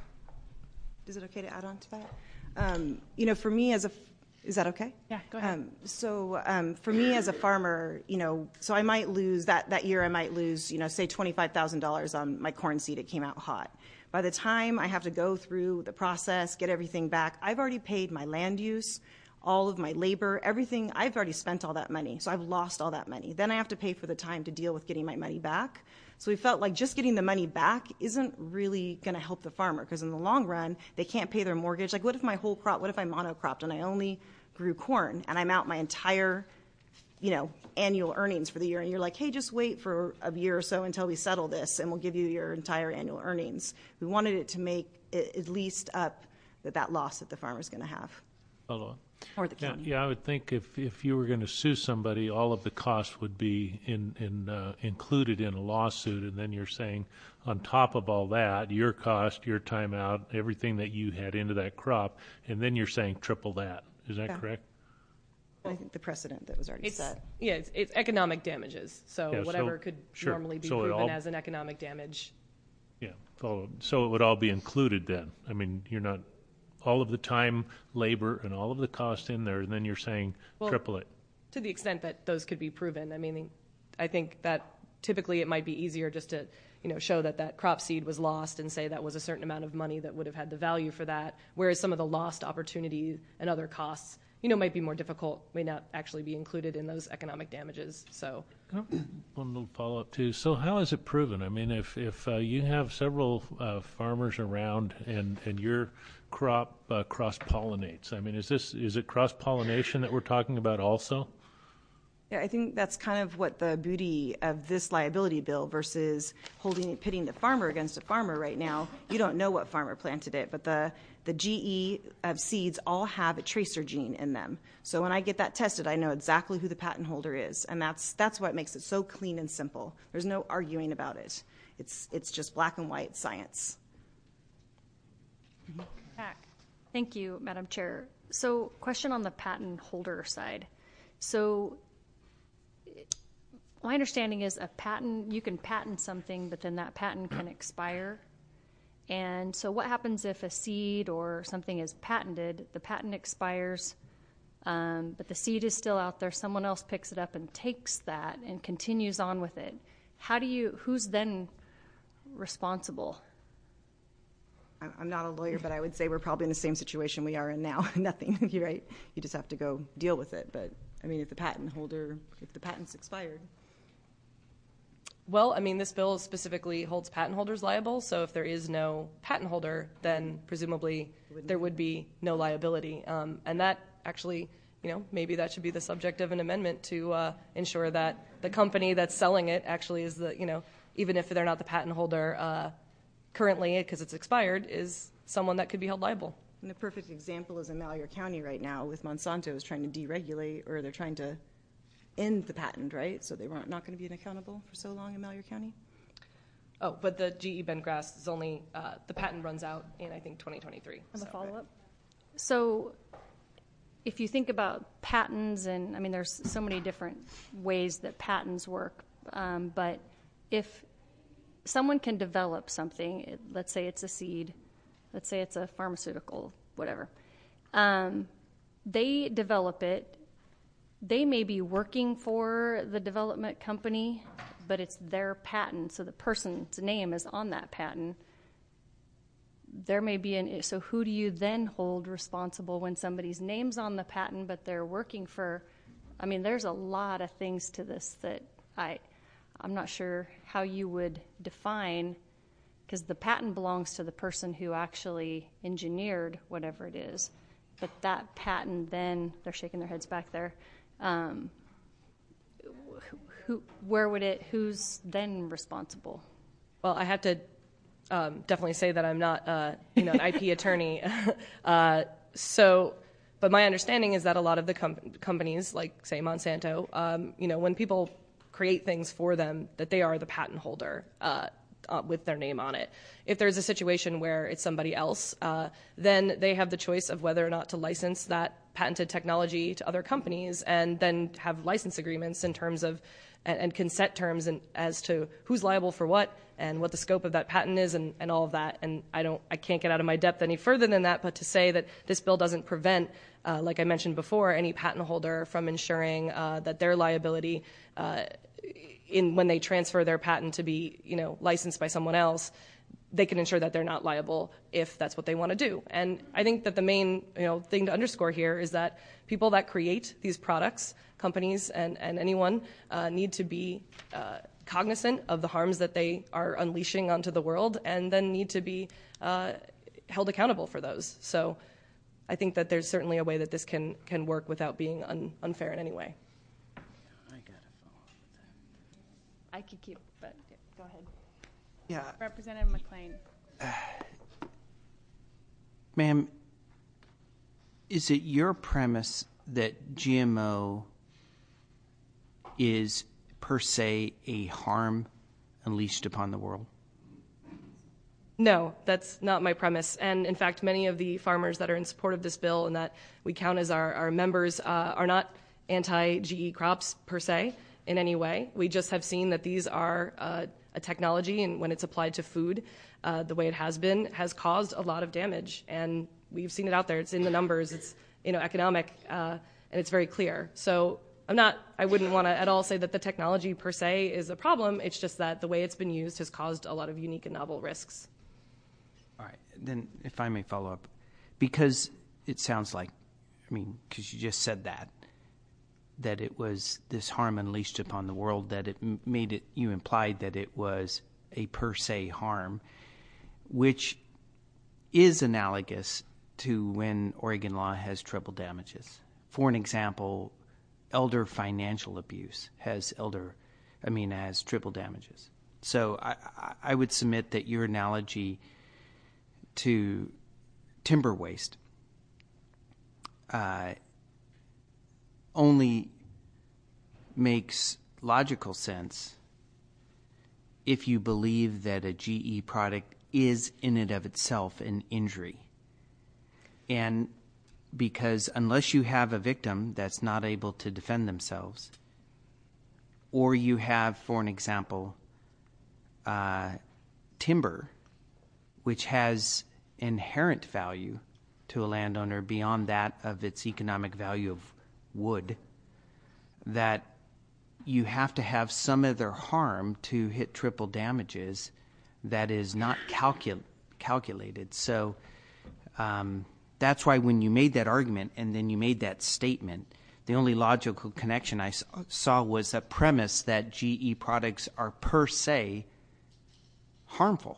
Is it okay to add on to that? Um, you know, for me as a, is that okay? Yeah, go ahead. Um, so um, for me as a farmer, you know, so I might lose, that, that year I might lose, you know, say twenty-five thousand dollars on my corn seed. It came out hot. By the time I have to go through the process, get everything back, I've already paid my land use, all of my labor, everything. I've already spent all that money, so I've lost all that money. Then I have to pay for the time to deal with getting my money back. So we felt like just getting the money back isn't really going to help the farmer, because in the long run, they can't pay their mortgage. Like, what if my whole crop, what if I monocropped and I only grew corn and I'm out my entire, you know, annual earnings for the year, and you're like, hey, just wait for a year or so until we settle this and we'll give you your entire annual earnings. We wanted it to make it at least up that, that loss that the farmer's going to have. Hold on. Or the yeah, county. yeah, I would think if, if you were going to sue somebody, all of the costs would be in, in, uh, included in a lawsuit, and then you're saying on top of all that, your cost, your time out, everything that you had into that crop, and then you're saying triple that. Is that Yeah. correct? I think the precedent that was already It's, set. yeah, it's, it's economic damages. So Yeah, so- whatever could sure. normally be So it proven all- as an economic damage. Yeah. So, so it would all be included then. I mean, you're not all of the time, labor, and all of the cost in there, and then you're saying Well, triple it. To the extent that those could be proven. I mean, I think that typically it might be easier just to, you know, show that that crop seed was lost and say that was a certain amount of money that would have had the value for that, whereas some of the lost opportunity and other costs, you know, might be more difficult, may not actually be included in those economic damages. So One little follow-up too. So how is it proven? I mean, if if uh, you have several uh, farmers around and and your crop uh, cross-pollinates, I mean, is this is it cross-pollination that we're talking about also? Yeah, I think that's kind of what the beauty of this liability bill versus holding pitting the farmer against a farmer right now. You don't know what farmer planted it, but the the G E of seeds all have a tracer gene in them. So when I get that tested, I know exactly who the patent holder is, and that's that's what makes it so clean and simple. There's no arguing about it. It's it's just black and white science. Thank you, Madam Chair. So, question on the patent holder side. So, my understanding is a patent, you can patent something, but then that patent can expire. And so what happens if a seed or something is patented, the patent expires, um, but the seed is still out there, someone else picks it up and takes that and continues on with it? How do you, who's then responsible? I'm not a lawyer, but I would say we're probably in the same situation we are in now. Nothing, you're right. You just have to go deal with it. But, I mean, if the patent holder, if the patent's expired. Well, I mean, this bill specifically holds patent holders liable, so if there is no patent holder, then presumably there would be no liability. Um, and that actually, you know, maybe that should be the subject of an amendment to uh, ensure that the company that's selling it actually is the, you know, even if they're not the patent holder uh, currently because it's expired, is someone that could be held liable. And the perfect example is in Malheur County right now with Monsanto is trying to deregulate, or they're trying to end the patent, right? So they weren't not going to be accountable for so long in Malheur County? Oh, but the G E bentgrass is only, uh, the patent runs out in, I think, twenty twenty-three. Have so. a follow-up? So if you think about patents, and I mean, there's so many different ways that patents work, um, but if someone can develop something, it, let's say it's a seed, let's say it's a pharmaceutical, whatever, um, they develop it, they may be working for the development company, but it's their patent, so the person's name is on that patent. There may be an, so who do you then hold responsible when somebody's name's on the patent, but they're working for, I mean, there's a lot of things to this that I, I'm not sure how you would define, because the patent belongs to the person who actually engineered whatever it is, but that patent then, they're shaking their heads back there, um, who, where would it, who's then responsible? Well, I have to um, definitely say that I'm not, uh, you know, an I P attorney. uh, so, but my understanding is that a lot of the com- companies, like say Monsanto, um, you know, when people create things for them, that they are the patent holder uh, uh, with their name on it. If there's a situation where it's somebody else, uh, then they have the choice of whether or not to license that patented technology to other companies, and then have license agreements in terms of and, and consent terms and as to who's liable for what and what the scope of that patent is, and, and all of that. And I don't, I can't get out of my depth any further than that. But to say that this bill doesn't prevent, uh, like I mentioned before, any patent holder from ensuring uh, that their liability uh, in when they transfer their patent to be, you know, licensed by someone else, they can ensure that they're not liable if that's what they want to do. And I think that the main, you know, thing to underscore here is that people that create these products, companies and, and anyone, uh, need to be uh, cognizant of the harms that they are unleashing onto the world, and then need to be uh, held accountable for those. So I think that there's certainly a way that this can, can work without being un, unfair in any way. I could keep, but yeah, go ahead. Yeah. Representative McLean. Ma'am, is it your premise that G M O is per se a harm unleashed upon the world? No, that's not my premise. And in fact, many of the farmers that are in support of this bill and that we count as our, our members uh, are not anti-G E crops per se in any way. We just have seen that these are uh, a technology, and when it's applied to food, uh, the way it has been, has caused a lot of damage. And we've seen it out there. It's in the numbers. It's, you know, economic, uh, and it's very clear. So I'm not, I wouldn't want to at all say that the technology per se is a problem. It's just that the way it's been used has caused a lot of unique and novel risks. All right. Then if I may follow up, because it sounds like, I mean, because you just said that, that it was this harm unleashed upon the world, that it made it, you implied that it was a per se harm, which is analogous to when Oregon law has triple damages. For an example, elder financial abuse has elder, I mean, has triple damages. So I, I would submit that your analogy to timber waste uh, only makes logical sense if you believe that a G E product is in and of itself an injury. And because unless you have a victim that's not able to defend themselves, or you have, for an example, uh, timber, which has inherent value to a landowner beyond that of its economic value of wood, that you have to have some other harm to hit triple damages that is not calcul- calculated. So um, that's why when you made that argument and then you made that statement the only logical connection I saw was a premise that G E products are per se harmful.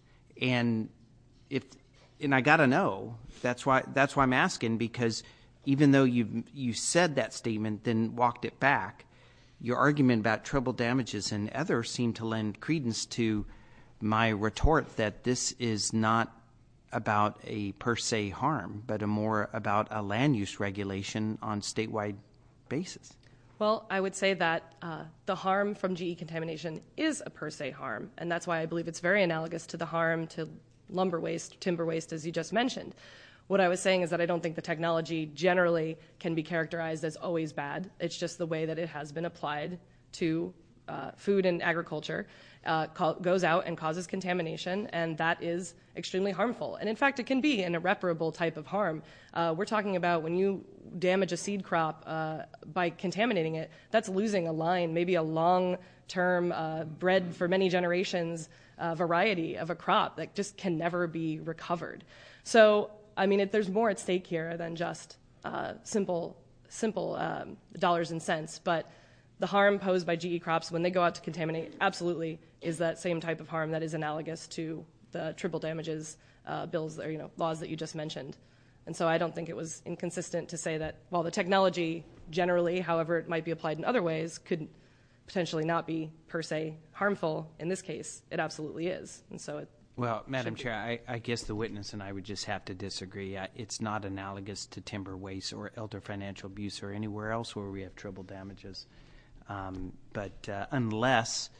And if and I got to know, that's why that's why I'm asking, because even though you you said that statement, then walked it back, your argument about treble damages and others seem to lend credence to my retort that this is not about a per se harm, but a more about a land use regulation on statewide basis. Well, I would say that uh, the harm from G E contamination is a per se harm, and that's why I believe it's very analogous to the harm to lumber waste, timber waste, as you just mentioned. What I was saying is that I don't think the technology generally can be characterized as always bad. It's just the way that it has been applied to uh, food and agriculture uh, co- goes out and causes contamination, and that is extremely harmful. And in fact, it can be an irreparable type of harm. Uh, we're talking about when you damage a seed crop uh, by contaminating it, that's losing a line, maybe a long-term uh, bred for many generations uh, variety of a crop that just can never be recovered. So, I mean, it, there's more at stake here than just uh, simple, simple um, dollars and cents, but the harm posed by G E crops when they go out to contaminate absolutely is that same type of harm that is analogous to the triple damages uh, bills or you know laws that you just mentioned. And so I don't think it was inconsistent to say that while the technology generally, however it might be applied in other ways, could potentially not be per se harmful, in this case it absolutely is. And so it Well, Madam Chair, I, I guess the witness and I would just have to disagree. I, it's not analogous to timber waste or elder financial abuse or anywhere else where we have triple damages. Um, but uh, unless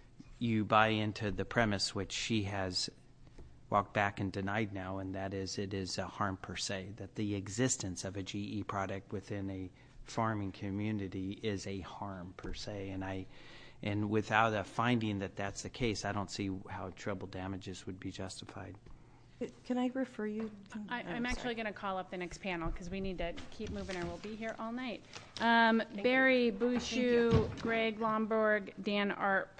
you buy into the premise which she has walked back and denied now, and that is it is a harm per se, that the existence of a G E product within a farming community is a harm per se. And I, and without a finding that that's the case, I don't see how treble damages would be justified. Can I refer you? I, I'm actually going to call up the next panel because we need to keep moving or we'll be here all night. Um, Barry Bouchou, Greg Lomborg, Dan Arp.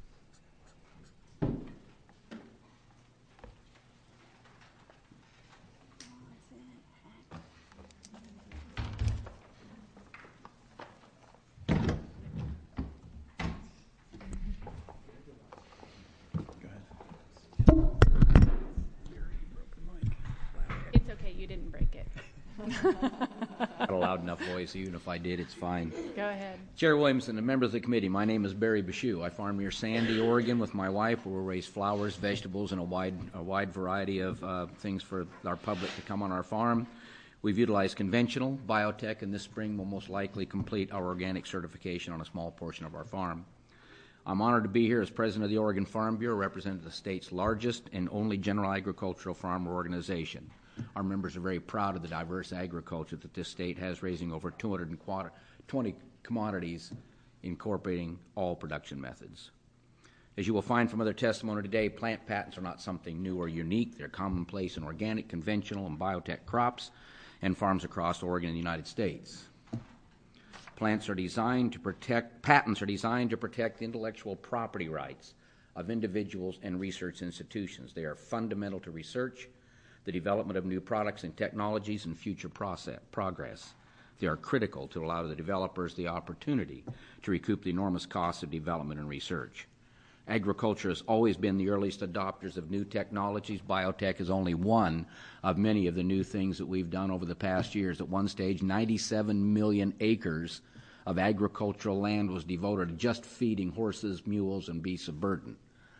Got a loud enough voice, even if I did, it's fine. Go ahead. Chair Williamson and members of the committee, my name is Barry Bouchou. I farm near Sandy, Oregon with my wife, where we raise flowers, vegetables, and a wide, a wide variety of uh, things for our public to come on our farm. We've utilized conventional, biotech, and this spring will most likely complete our organic certification on a small portion of our farm. I'm honored to be here as president of the Oregon Farm Bureau, representing the state's largest and only general agricultural farmer organization. Our members are very proud of the diverse agriculture that this state has, raising over two hundred twenty commodities, incorporating all production methods. As you will find from other testimony today, plant patents are not something new or unique. They're commonplace in organic, conventional, and biotech crops and farms across Oregon and the United States. Plants are designed to protect, patents are designed to protect the intellectual property rights of individuals and research institutions. They are fundamental to research, the development of new products and technologies, and future process, progress. They are critical to allow the developers the opportunity to recoup the enormous costs of development and research. Agriculture has always been the earliest adopters of new technologies. Biotech is only one of many of the new things that we've done over the past years. At one stage, ninety-seven million acres of agricultural land was devoted to just feeding horses, mules, and beasts of burden.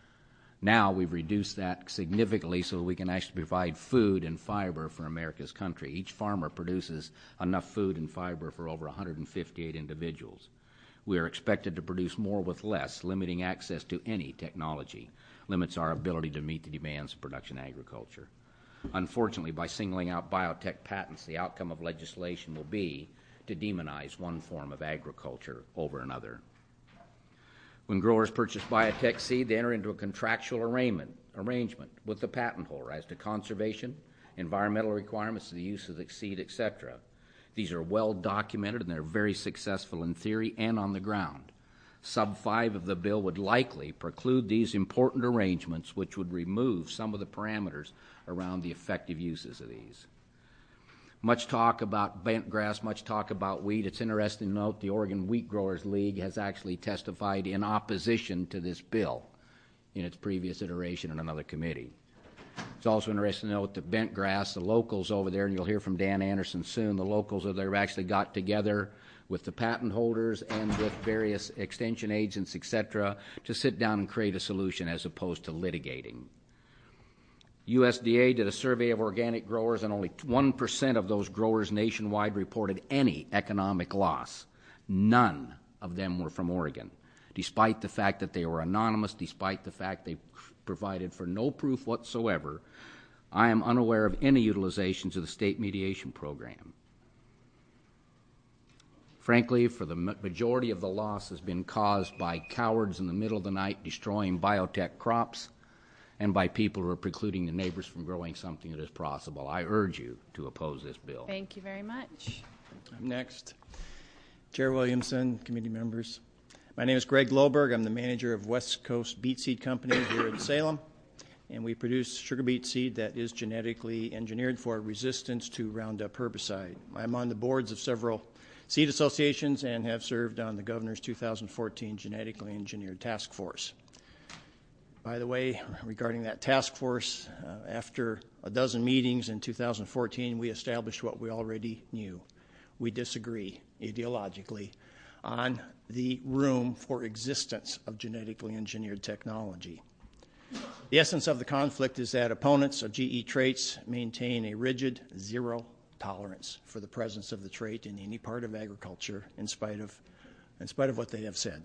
Now we've reduced that significantly so that we can actually provide food and fiber for America's country. Each farmer produces enough food and fiber for over one hundred fifty-eight individuals. We are expected to produce more with less. Limiting access to any technology limits our ability to meet the demands of production agriculture. Unfortunately, by singling out biotech patents, the outcome of legislation will be to demonize one form of agriculture over another. When growers purchase biotech seed, they enter into a contractual arrangement, arrangement with the patent holder as to conservation, environmental requirements of the use of the seed, et cetera. These are well documented and they're very successful in theory and on the ground. Sub five of the bill would likely preclude these important arrangements, which would remove some of the parameters around the effective uses of these. Much talk about bent grass, much talk about wheat. It's interesting to note the Oregon Wheat Growers League has actually testified in opposition to this bill in its previous iteration in another committee. It's also interesting to note that bent grass, the locals over there, and you'll hear from Dan Anderson soon, the locals over there actually got together with the patent holders and with various extension agents, et cetera, to sit down and create a solution as opposed to litigating. U S D A did a survey of organic growers, and only one percent of those growers nationwide reported any economic loss. None of them were from Oregon, despite the fact that they were anonymous, despite the fact they provided for no proof whatsoever. I am unaware of any utilizations of the state mediation program. Frankly, for the majority of the loss has been caused by cowards in the middle of the night destroying biotech crops, and by people who are precluding the neighbors from growing something that is possible. I urge you to oppose this bill. Thank you very much. I'm next. Chair Williamson, committee members. My name is Greg Loberg. I'm the manager of West Coast Beet Seed Company here in Salem, and we produce sugar beet seed that is genetically engineered for resistance to Roundup herbicide. I'm on the boards of several seed associations and have served on the governor's two thousand fourteen genetically engineered task force. By the way, regarding that task force, uh, after a dozen meetings in two thousand fourteen, we established what we already knew. We disagree ideologically on the room for existence of genetically engineered technology. The essence of the conflict is that opponents of G E traits maintain a rigid zero tolerance for the presence of the trait in any part of agriculture, in spite of, in spite of what they have said.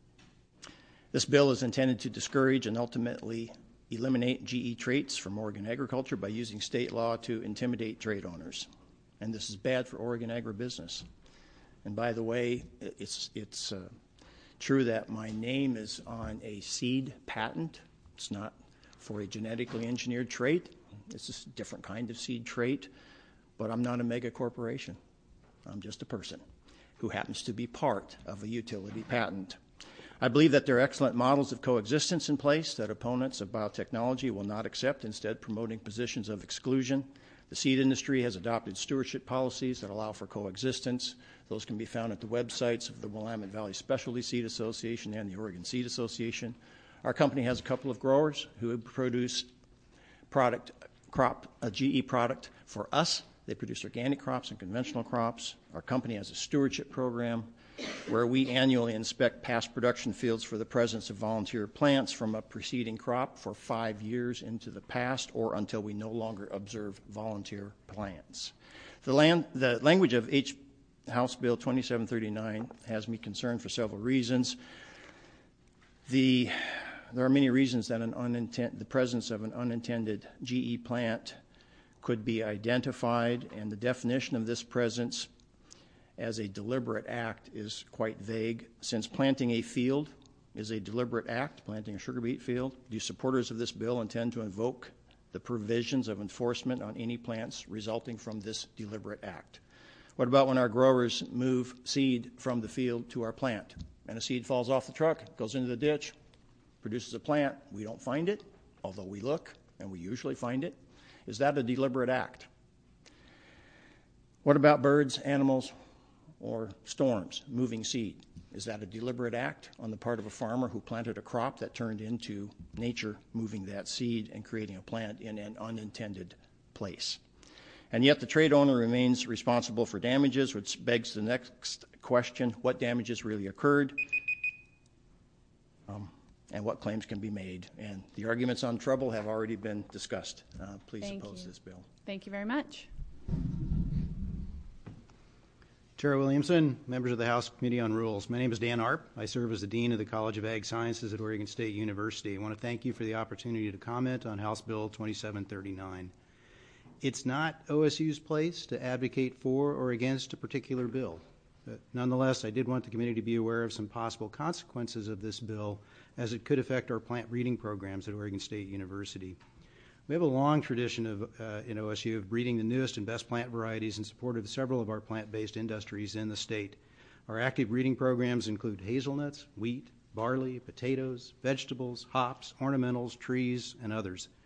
This bill is intended to discourage and ultimately eliminate G E traits from Oregon agriculture by using state law to intimidate trait owners. And this is bad for Oregon agribusiness. And by the way, it's, it's uh, true that my name is on a seed patent. It's not for a genetically engineered trait. It's a different kind of seed trait. But I'm not a mega corporation. I'm just a person who happens to be part of a utility patent. I believe that there are excellent models of coexistence in place that opponents of biotechnology will not accept, instead promoting positions of exclusion. The seed industry has adopted stewardship policies that allow for coexistence. Those can be found at the websites of the Willamette Valley Specialty Seed Association and the Oregon Seed Association. Our company has a couple of growers who produce product, crop, a G E product for us. They produce organic crops and conventional crops. Our company has a stewardship program where we annually inspect past production fields for the presence of volunteer plants from a preceding crop for five years into the past or until we no longer observe volunteer plants. The, land, the language of H. House Bill twenty-seven thirty-nine has me concerned for several reasons. The, there are many reasons that an unintent, the presence of an unintended G E plant could be identified, and the definition of this presence as a deliberate act is quite vague. Since planting a field is a deliberate act, planting a sugar beet field, do supporters of this bill intend to invoke the provisions of enforcement on any plants resulting from this deliberate act? What about when our growers move seed from the field to our plant, and a seed falls off the truck, goes into the ditch, produces a plant, we don't find it, although we look, and we usually find it? Is that a deliberate act? What about birds, animals, or storms moving seed? Is that a deliberate act on the part of a farmer who planted a crop that turned into nature moving that seed and creating a plant in an unintended place? And yet the trade owner remains responsible for damages, which begs the next question: what damages really occurred, um, and what claims can be made? And the arguments on trouble have already been discussed. Uh, please Thank oppose you. this bill. Thank you very much. Chair Williamson, members of the House Committee on Rules. My name is Dan Arp. I serve as the Dean of the College of Ag Sciences at Oregon State University. I want to thank you for the opportunity to comment on House Bill twenty-seven thirty-nine. It's not O S U's place to advocate for or against a particular bill. But nonetheless, I did want the committee to be aware of some possible consequences of this bill, as it could affect our plant breeding programs at Oregon State University. We have a long tradition of, uh, in O S U of breeding the newest and best plant varieties in support of several of our plant-based industries in the state. Our active breeding programs include hazelnuts, wheat, barley, potatoes, vegetables, hops, ornamentals, trees, and others.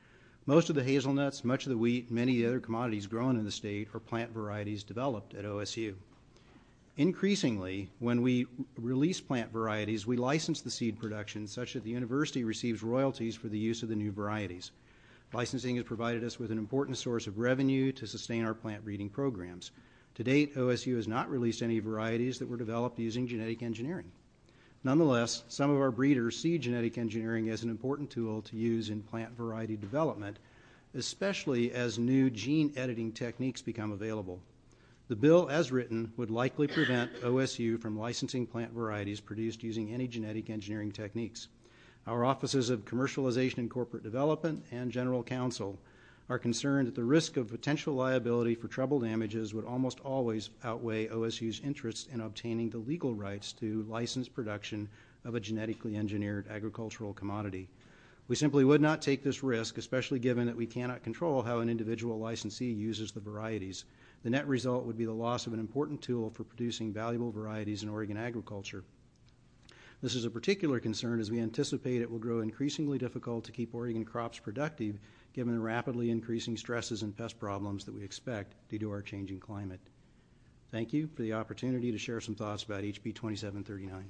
Most of the hazelnuts, much of the wheat, and many of the other commodities grown in the state are plant varieties developed at O S U. Increasingly, when we release plant varieties, we license the seed production such that the university receives royalties for the use of the new varieties. Licensing has provided us with an important source of revenue to sustain our plant breeding programs. To date, O S U has not released any varieties that were developed using genetic engineering. Nonetheless, some of our breeders see genetic engineering as an important tool to use in plant variety development, especially as new gene editing techniques become available. The bill, as written, would likely prevent O S U from licensing plant varieties produced using any genetic engineering techniques. Our offices of commercialization and corporate development and general counsel are concerned that the risk of potential liability for treble damages would almost always outweigh O S U's interest in obtaining the legal rights to license production of a genetically engineered agricultural commodity. We simply would not take this risk, especially given that we cannot control how an individual licensee uses the varieties. The net result would be the loss of an important tool for producing valuable varieties in Oregon agriculture. This is a particular concern as we anticipate it will grow increasingly difficult to keep Oregon crops productive given the rapidly increasing stresses and pest problems that we expect due to our changing climate. Thank you for the opportunity to share some thoughts about H B twenty-seven thirty-nine.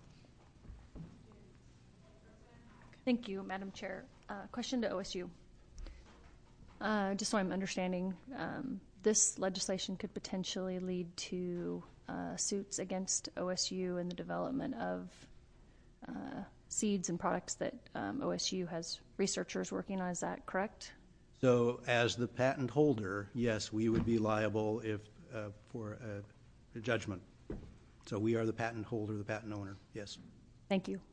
Thank you, Madam Chair. Uh, question to O S U. Uh, just so I'm understanding, um, this legislation could potentially lead to uh, suits against O S U in the development of uh, seeds and products that um, O S U has researchers working on. Is that correct? So as the patent holder, yes, we would be liable if uh, for a, a judgment. So we are the patent holder, the patent owner, yes. Thank you.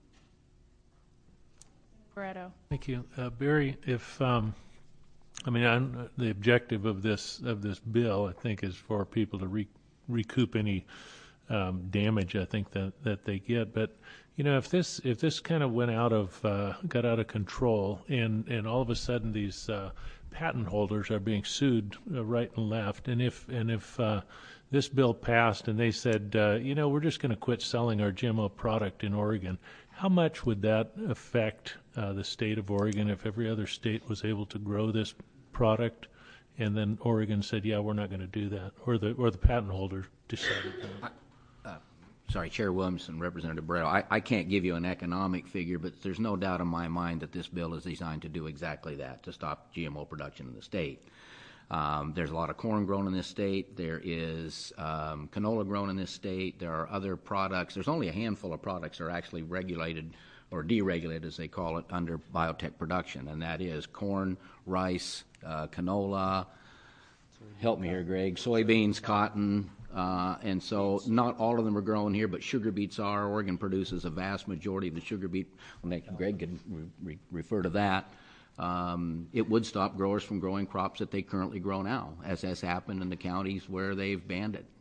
Barretto. Thank you. Uh, Barry, if, um, I mean, I'm, the objective of this of this bill, I think, is for people to re- recoup any um, damage, I think, that, that they get. But, you know, if this if this kind of went out of, uh, got out of control and, and all of a sudden these uh, patent holders are being sued uh, right and left, and if, and if uh, this bill passed and they said, uh, you know, we're just going to quit selling our G M O product in Oregon, how much would that affect uh, the state of Oregon if every other state was able to grow this product, and then Oregon said, "Yeah, we're not going to do that," or the or the patent holder decided that? Uh, sorry, Chair Williamson, Representative Barretto. I, I can't give you an economic figure, but there's no doubt in my mind that this bill is designed to do exactly that, to stop G M O production in the state. Um, there's a lot of corn grown in this state. There is um, canola grown in this state. There are other products. There's only a handful of products that are actually regulated or deregulated, as they call it, under biotech production, and that is corn, rice, uh, canola, help me here, Greg, soybeans, cotton, uh, and so not all of them are grown here, but sugar beets are. Oregon produces a vast majority of the sugar beet. Well, Greg could re- re- refer to that. Um, it would stop growers from growing crops that they currently grow now, as has happened in the counties where they've banned it.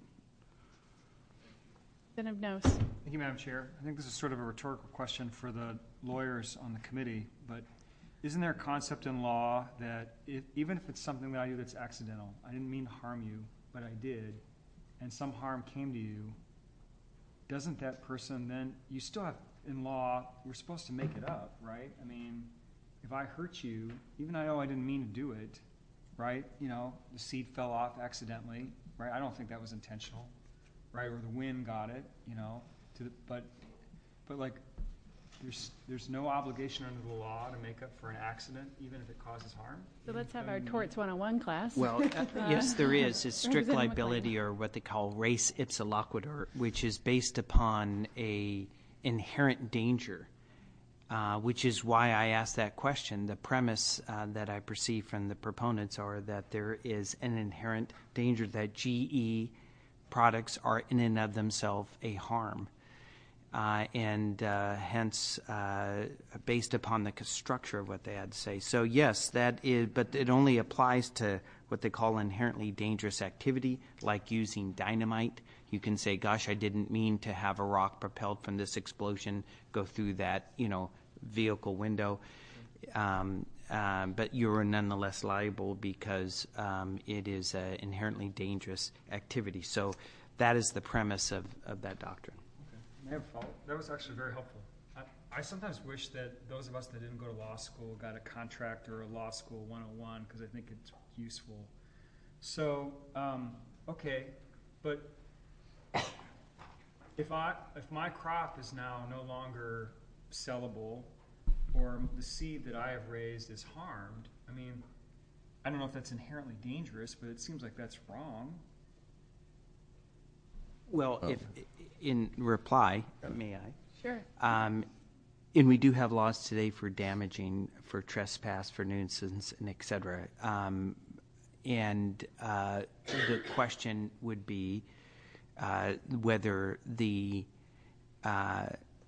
Representative Nose. Thank you, Madam Chair. I think this is sort of a rhetorical question for the lawyers on the committee, but isn't there a concept in law that if, even if it's something that I do that's accidental, I didn't mean to harm you, but I did, and some harm came to you, doesn't that person then, you still have, in law, we're supposed to make it up, right? I mean, if I hurt you, even though I know I didn't mean to do it, right? You know, the seed fell off accidentally, right? I don't think that was intentional, right? Or the wind got it, you know. To the, but, but like, there's there's no obligation under the law to make up for an accident, even if it causes harm. So let's have our Torts one oh one class. Well, uh, yes, there is. It's strict Representative liability, McLean. or what they call res ipsa loquitur, which is based upon a inherent danger. Uh, which is why I asked that question. The premise uh, that I perceive from the proponents are that there is an inherent danger that G E products are in and of themselves a harm. Uh, and uh, hence, uh, based upon the structure of what they had to say. So yes, that is, but it only applies to what they call inherently dangerous activity, like using dynamite. You can say, gosh, I didn't mean to have a rock propelled from this explosion go through that, you know, vehicle window. Um, um, but you're nonetheless liable because um, it is an inherently dangerous activity. So that is the premise of, of that doctrine. Okay. May I have a follow-up? That was actually very helpful. I, I sometimes wish that those of us that didn't go to law school got a contract or a law school one oh one, because I think it's useful. So, um, okay, but if I if my crop is now no longer sellable, or the seed that I have raised is harmed, I mean, I don't know if that's inherently dangerous, but it seems like that's wrong. Well, if in reply, may I? Sure. Um, and we do have laws today for damaging, for trespass, for nuisance, and et cetera. Um, and uh, the question would be uh, whether the uh,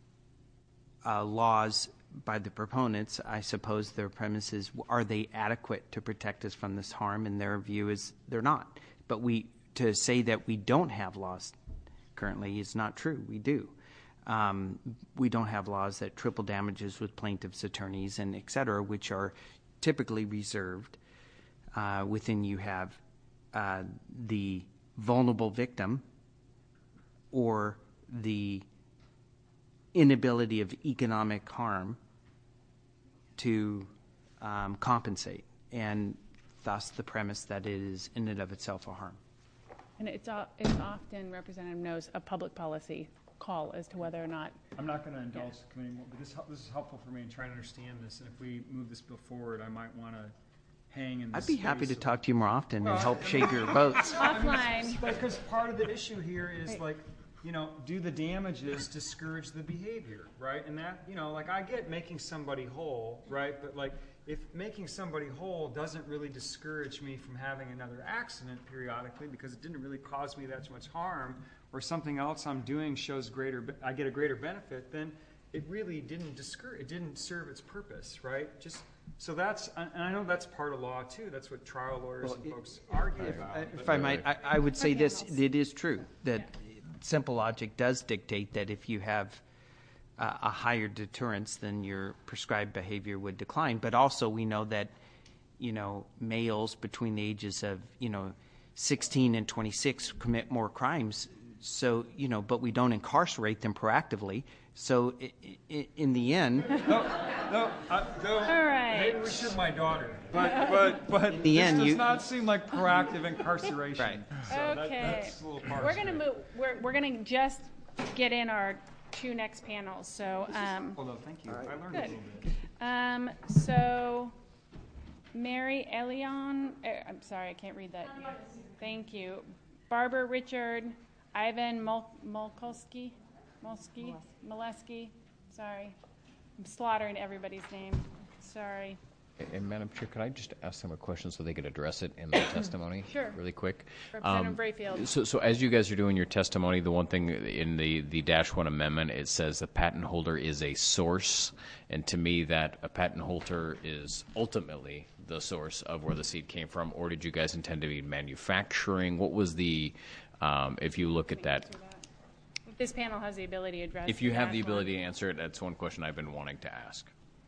uh, laws by the proponents, I suppose their premise is, are they adequate to protect us from this harm? And their view is they're not. But we to say that we don't have laws currently is not true. We do. Um, we don't have laws that triple damages with plaintiffs' attorneys and et cetera, which are typically reserved. Uh, within you have uh, the vulnerable victim or the inability of economic harm to um, compensate, and thus the premise that it is in and of itself a harm. And it's, uh, it's often, Representative knows, a public policy call as to whether or not. I'm not going to indulge the committee more, but this, this is helpful for me in trying to understand this. And if we move this bill forward, I might want to hang in this I'd be happy to space. talk to you more often Well, and help I mean, shape your votes. Offline. Because part of the issue here is Right. like, you know, do the damages discourage the behavior, right? And that, you know, like I get making somebody whole, right? But like, if making somebody whole doesn't really discourage me from having another accident periodically because it didn't really cause me that much harm, or something else I'm doing shows greater, I get a greater benefit, then it really didn't discourage, it didn't serve its purpose, right? Just so that's, and I know that's part of law too. That's what trial lawyers Well, and it- folks argue If, about. I- but- if I might, I, I would say this, it is true that simple logic does dictate that if you have uh, a higher deterrence, then your prescribed behavior would decline. But also we know that, you know, males between the ages of, you know, sixteen and twenty-six commit more crimes. So, you know, but we don't incarcerate them proactively. So i i in the end... No, no, I, no. All right. Maybe we should my daughter, but but but In the this end, does you- not seem like proactive incarceration. Right. So that, Okay. that's a little We're gonna move, we're, we're gonna just get in our two next panels, so, um. Although, thank you. I learned Good. a little bit. Um, so, Mary Elion, er, I'm sorry, I can't read that. Thank you. Barbara Richard, Ivan Mol- Molkowski, Molsky, Molesky, sorry. I'm slaughtering everybody's name, sorry. And Madam Chair, could I just ask them a question so they could address it in their testimony? Sure. Really quick. Representative Brayfield. So, so as you guys are doing your testimony, the one thing in the, the dash one amendment, it says the patent holder is a source. And to me, that a patent holder is ultimately the source of where the seed came from. Or did you guys intend to be manufacturing? What was the, um, if you look at that, This panel has the ability to address. if you have the dash one. ability to answer it, that's one question I've been wanting to ask.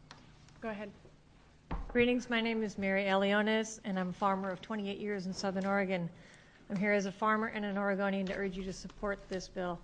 Go ahead. Greetings, my name is Mary Eliones, and I'm a farmer of twenty-eight years in Southern Oregon. I'm here as a farmer and an Oregonian to urge you to support this bill.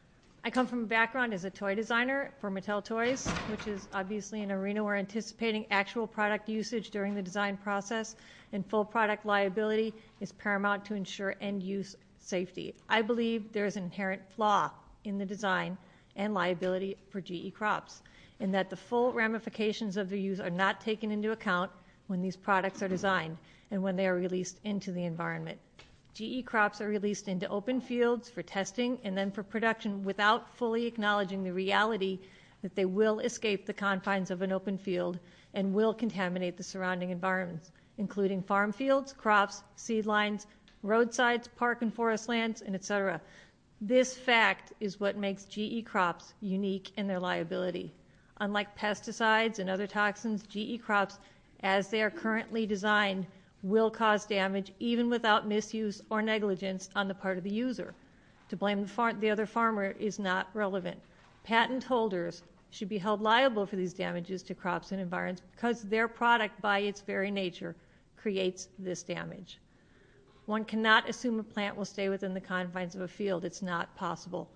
I come from a background as a toy designer for Mattel Toys, which is obviously an arena where anticipating actual product usage during the design process and full product liability is paramount to ensure end-use safety. I believe there is an inherent flaw in the design and liability for G E crops, in that the full ramifications of their use are not taken into account when these products are designed and when they are released into the environment. G E crops are released into open fields for testing and then for production without fully acknowledging the reality that they will escape the confines of an open field and will contaminate the surrounding environments, including farm fields, crops, seed lines, roadsides, park and forest lands, and et cetera. This fact is what makes G E crops unique in their liability. Unlike pesticides and other toxins, G E crops, as they are currently designed, will cause damage even without misuse or negligence on the part of the user. To blame the, far- the other farmer is not relevant. Patent holders should be held liable for these damages to crops and environments because their product, by its very nature, creates this damage. One cannot assume a plant will stay within the confines of a field. It's not possible.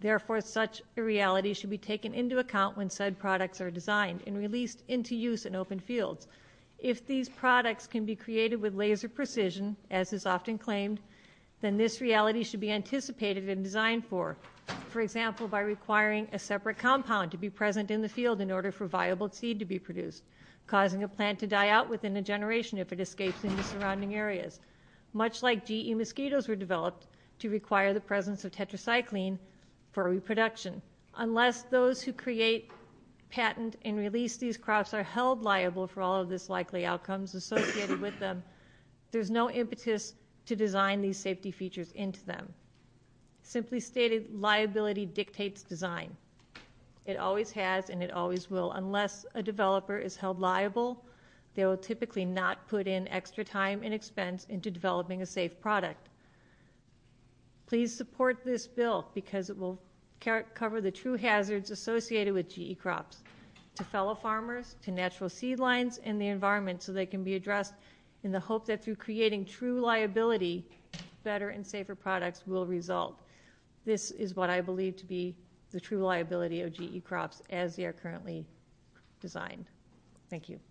Therefore, such a reality should be taken into account when said products are designed and released into use in open fields. If these products can be created with laser precision, as is often claimed, then this reality should be anticipated and designed for. For example, by requiring a separate compound to be present in the field in order for viable seed to be produced, causing a plant to die out within a generation if it escapes into surrounding areas. Much like G E mosquitoes were developed to require the presence of tetracycline for reproduction. Unless those who create, patent, and release these crops are held liable for all of this likely outcomes associated with them, there's no impetus to design these safety features into them. Simply stated, liability dictates design. It always has and it always will. Unless a developer is held liable, they will typically not put in extra time and expense into developing a safe product. Please support this bill because it will ca- cover the true hazards associated with G E crops to fellow farmers, to natural seed lines, and the environment so they can be addressed in the hope that through creating true liability, better and safer products will result. This is what I believe to be the true liability of G E crops as they are currently designed. Thank you.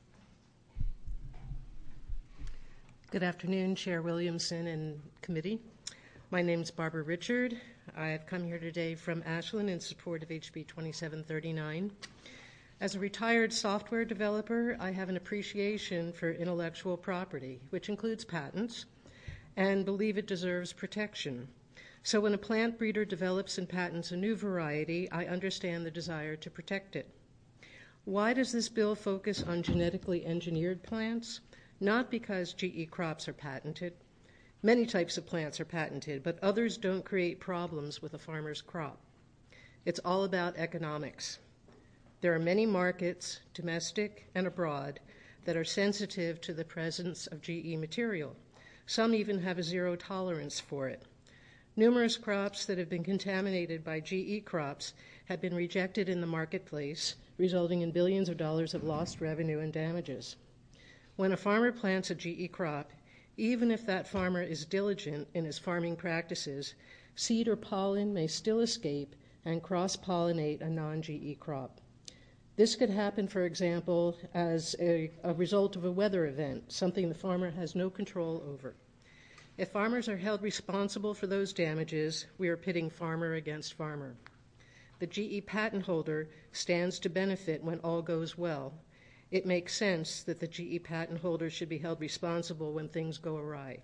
Good afternoon, Chair Williamson and committee. My name is Barbara Richard. I have come here today from Ashland in support of H B twenty-seven thirty-nine. As a retired software developer, I have an appreciation for intellectual property, which includes patents, and believe it deserves protection. So when a plant breeder develops and patents a new variety, I understand the desire to protect it. Why does this bill focus on genetically engineered plants? Not because G E crops are patented. Many types of plants are patented, but others don't create problems with a farmer's crop. It's all about economics. There are many markets, domestic and abroad, that are sensitive to the presence of G E material. Some even have a zero tolerance for it. Numerous crops that have been contaminated by G E crops have been rejected in the marketplace, resulting in billions of dollars of lost revenue and damages. When a farmer plants a G E crop, even if that farmer is diligent in his farming practices, seed or pollen may still escape and cross-pollinate a non-G E crop. This could happen, for example, as a, a result of a weather event, something the farmer has no control over. If farmers are held responsible for those damages, we are pitting farmer against farmer. The G E patent holder stands to benefit when all goes well. It makes sense that the G E patent holder should be held responsible when things go awry.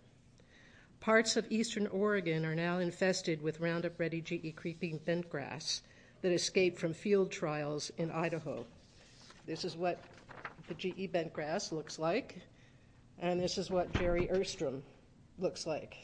Parts of eastern Oregon are now infested with Roundup-Ready G E creeping bentgrass that escaped from field trials in Idaho. This is what the G E bentgrass looks like, and this is what Jerry Erstrom looks like.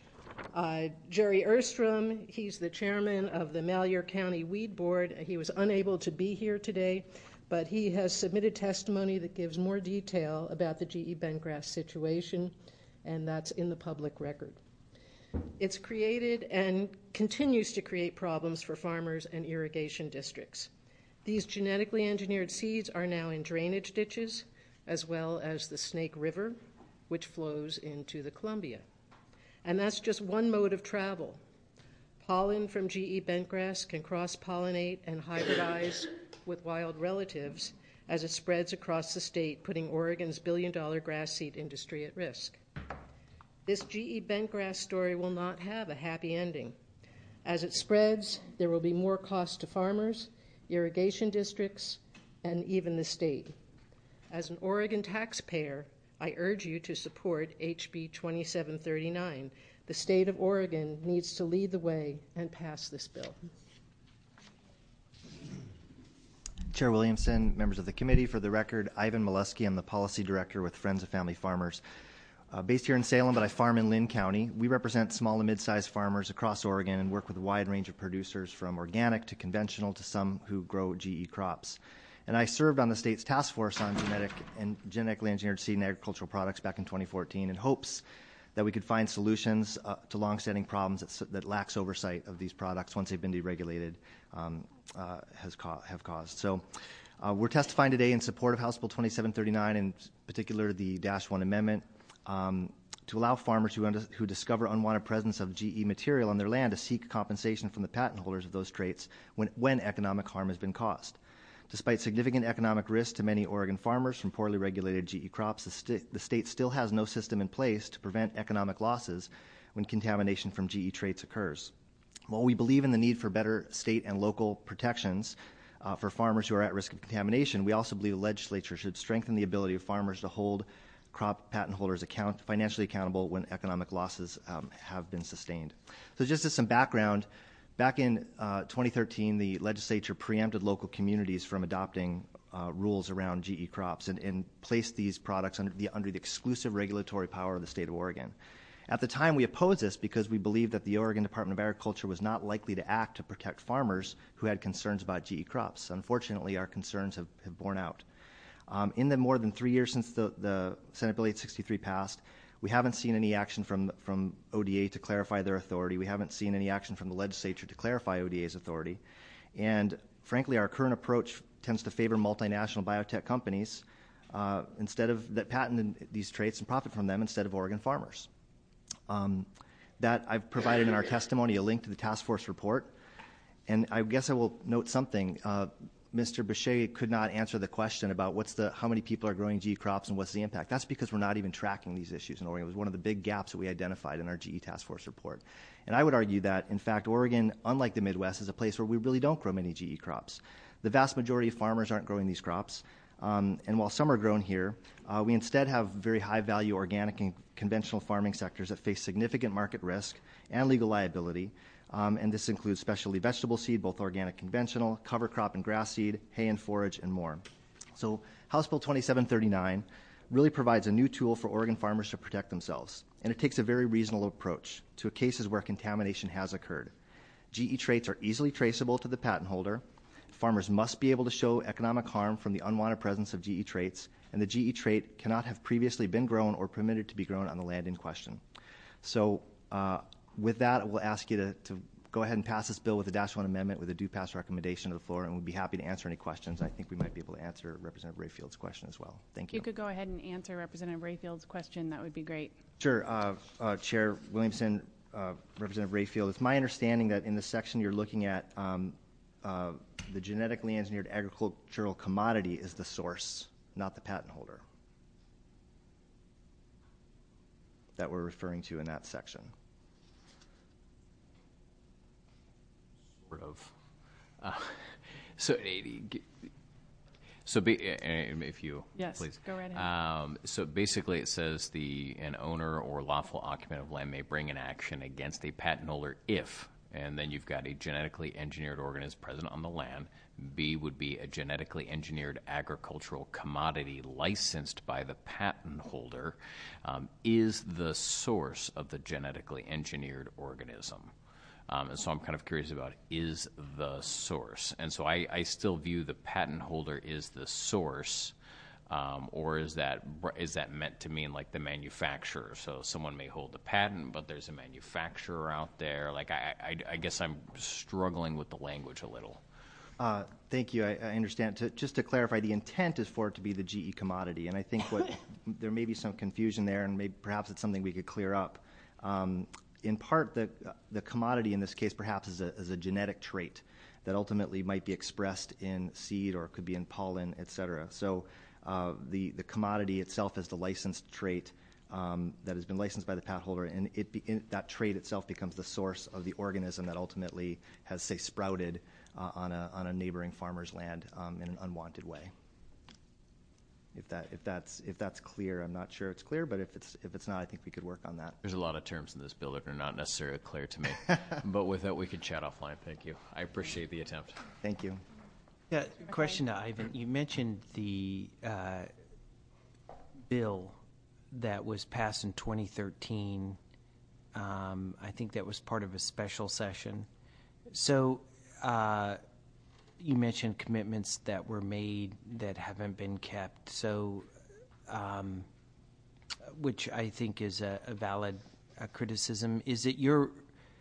Uh, Jerry Erstrom, he's the chairman of the Malheur County Weed Board. He was unable to be here today, but he has submitted testimony that gives more detail about the G E bentgrass situation, and that's in the public record. It's created and continues to create problems for farmers and irrigation districts. These genetically engineered seeds are now in drainage ditches, as well as the Snake River, which flows into the Columbia. And that's just one mode of travel. Pollen from G E bentgrass can cross-pollinate and hybridize with wild relatives as it spreads across the state, putting Oregon's billion-dollar grass seed industry at risk. This G E bentgrass story will not have a happy ending. As it spreads, there will be more cost to farmers, irrigation districts, and even the state. As an Oregon taxpayer, I urge you to support H B twenty-seven thirty-nine. The state of Oregon needs to lead the way and pass this bill. Chair Williamson, members of the committee, for the record, Ivan Molesky, I'm the policy director with Friends of Family Farmers. Uh, based here in Salem, but I farm in Lynn County. We represent small and mid-sized farmers across Oregon and work with a wide range of producers from organic to conventional to some who grow G E crops. And I served on the state's task force on genetic and genetically engineered seed and agricultural products back in twenty fourteen in hopes that we could find solutions uh, to longstanding problems that, that lax oversight of these products once they've been deregulated um, uh, has ca- have caused. So uh, we're testifying today in support of House Bill twenty-seven thirty-nine, in particular the Dash one amendment. Um, to allow farmers who, under, who discover unwanted presence of G E material on their land to seek compensation from the patent holders of those traits when, when economic harm has been caused. Despite significant economic risk to many Oregon farmers from poorly regulated G E crops, the, st- the state still has no system in place to prevent economic losses when contamination from G E traits occurs. While we believe in the need for better state and local protections uh, for farmers who are at risk of contamination, we also believe the legislature should strengthen the ability of farmers to hold crop patent holders account, financially accountable when economic losses um, have been sustained. So just as some background, back in uh, twenty thirteen, the legislature preempted local communities from adopting uh, rules around G E crops and, and placed these products under the, under the exclusive regulatory power of the state of Oregon. At the time, we opposed this because we believed that the Oregon Department of Agriculture was not likely to act to protect farmers who had concerns about G E crops. Unfortunately, our concerns have, have borne out. Um, in the more than three years since the, the Senate Bill eight sixty-three passed, we haven't seen any action from, from O D A to clarify their authority. We haven't seen any action from the legislature to clarify O D A's authority. And frankly, our current approach tends to favor multinational biotech companies uh, instead of that patent these traits and profit from them instead of Oregon farmers. Um, that I've provided in our testimony a link to the task force report. And I guess I will note something. Uh, Mister Boucher could not answer the question about what's the how many people are growing G E crops and what's the impact. That's because we're not even tracking these issues in Oregon. It was one of the big gaps that we identified in our G E task force report. And I would argue that, in fact, Oregon, unlike the Midwest, is a place where we really don't grow many G E crops. The vast majority of farmers aren't growing these crops. Um, and while some are grown here, uh, we instead have very high-value organic and conventional farming sectors that face significant market risk and legal liability. Um, and this includes specialty vegetable seed, both organic and conventional, cover crop and grass seed, hay and forage, and more. So House Bill twenty-seven thirty-nine really provides a new tool for Oregon farmers to protect themselves. And it takes a very reasonable approach to cases where contamination has occurred. G E traits are easily traceable to the patent holder. Farmers must be able to show economic harm from the unwanted presence of G E traits, and the G E trait cannot have previously been grown or permitted to be grown on the land in question. So uh, with that, we'll ask you to, to go ahead and pass this bill with a dash one amendment with a do pass recommendation to the floor, and we'd be happy to answer any questions. I think we might be able to answer Representative Rayfield's question as well. Thank you. You could go ahead and answer Representative Rayfield's question. That would be great. Sure. Uh, uh, Chair Williamson, uh, Representative Rayfield, it's my understanding that in the section you're looking at, um, uh, the genetically engineered agricultural commodity is the source, not the patent holder, that we're referring to in that section. Sort of. Uh, so, so be, if you yes, please go right ahead. Um, so basically, it says the an owner or lawful occupant of land may bring an action against a patent holder if, and then you've got a genetically engineered organism present on the land. B would be a genetically engineered agricultural commodity licensed by the patent holder um, is the source of the genetically engineered organism. Um, and so I'm kind of curious about is the source. And so I, I still view the patent holder is the source, um, or is that is that meant to mean like the manufacturer? So someone may hold the patent, but there's a manufacturer out there. Like I, I, I guess I'm struggling with the language a little. Uh, thank you. I, I understand. To, just to clarify, the intent is for it to be the G E commodity, and I think what there may be some confusion there, and maybe perhaps it's something we could clear up. Um, in part, the the commodity in this case perhaps is a, is a genetic trait that ultimately might be expressed in seed or could be in pollen, et cetera. So uh, the the commodity itself is the licensed trait um, that has been licensed by the patent holder, and it, be, it that trait itself becomes the source of the organism that ultimately has, say, sprouted uh, on a on a neighboring farmer's land um, in an unwanted way. If that if that's if that's clear, I'm not sure it's clear, but if it's if it's not, I think we could work on that. There's a lot of terms in this bill that are not necessarily clear to me, but with that we could chat offline. Thank you. I appreciate the attempt. Thank you. Yeah. Question to Ivan. You mentioned the uh, bill that was passed in twenty thirteen. Um, I think that was part of a special session. So. Uh, You mentioned commitments that were made that haven't been kept, so um, which I think is a, a valid uh, criticism. Is it your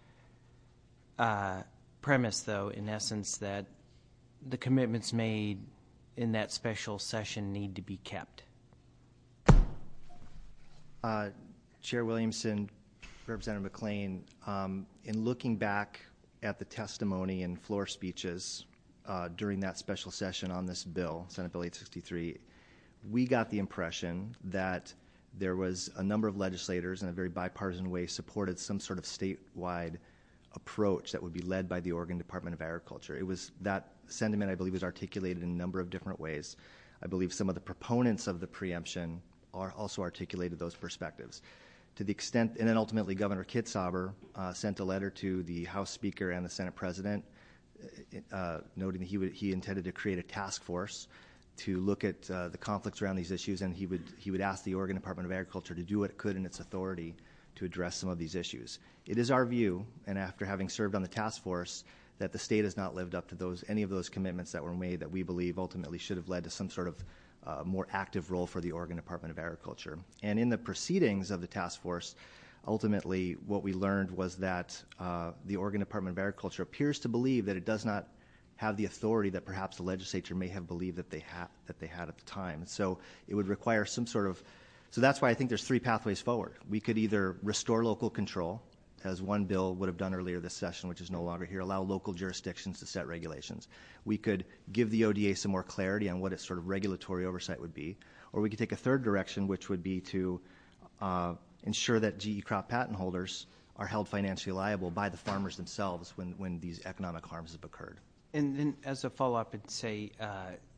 uh, premise, though, in essence, that the commitments made in that special session need to be kept? Uh, Chair Williamson, Representative McLean, um, in looking back at the testimony and floor speeches uh, during that special session on this bill, Senate Bill eight sixty-three, we got the impression that there was a number of legislators in a very bipartisan way supported some sort of statewide approach that would be led by the Oregon Department of Agriculture. It was that sentiment, I believe, was articulated in a number of different ways. I believe some of the proponents of the preemption are also articulated those perspectives. To the extent, and then ultimately Governor Kitzhaber uh, sent a letter to the House Speaker and the Senate President uh, noting that he, would, he intended to create a task force to look at uh, the conflicts around these issues, and he would, he would ask the Oregon Department of Agriculture to do what it could in its authority to address some of these issues. It is our view, and after having served on the task force, that the state has not lived up to those any of those commitments that were made that we believe ultimately should have led to some sort of uh, more active role for the Oregon Department of Agriculture. And in the proceedings of the task force, ultimately what we learned was that uh, the Oregon Department of Agriculture appears to believe that it does not have the authority that perhaps the legislature may have believed that they had that they had at the time. So it would require some sort of so that's why I think there's three pathways forward. We could either restore local control, as one bill would have done earlier this session, which is no longer here, allow local jurisdictions to set regulations. We could give the O D A some more clarity on what its sort of regulatory oversight would be, or we could take a third direction, which would be to uh, ensure that G E crop patent holders are held financially liable by the farmers themselves when, when these economic harms have occurred. And then as a follow-up, and say, uh,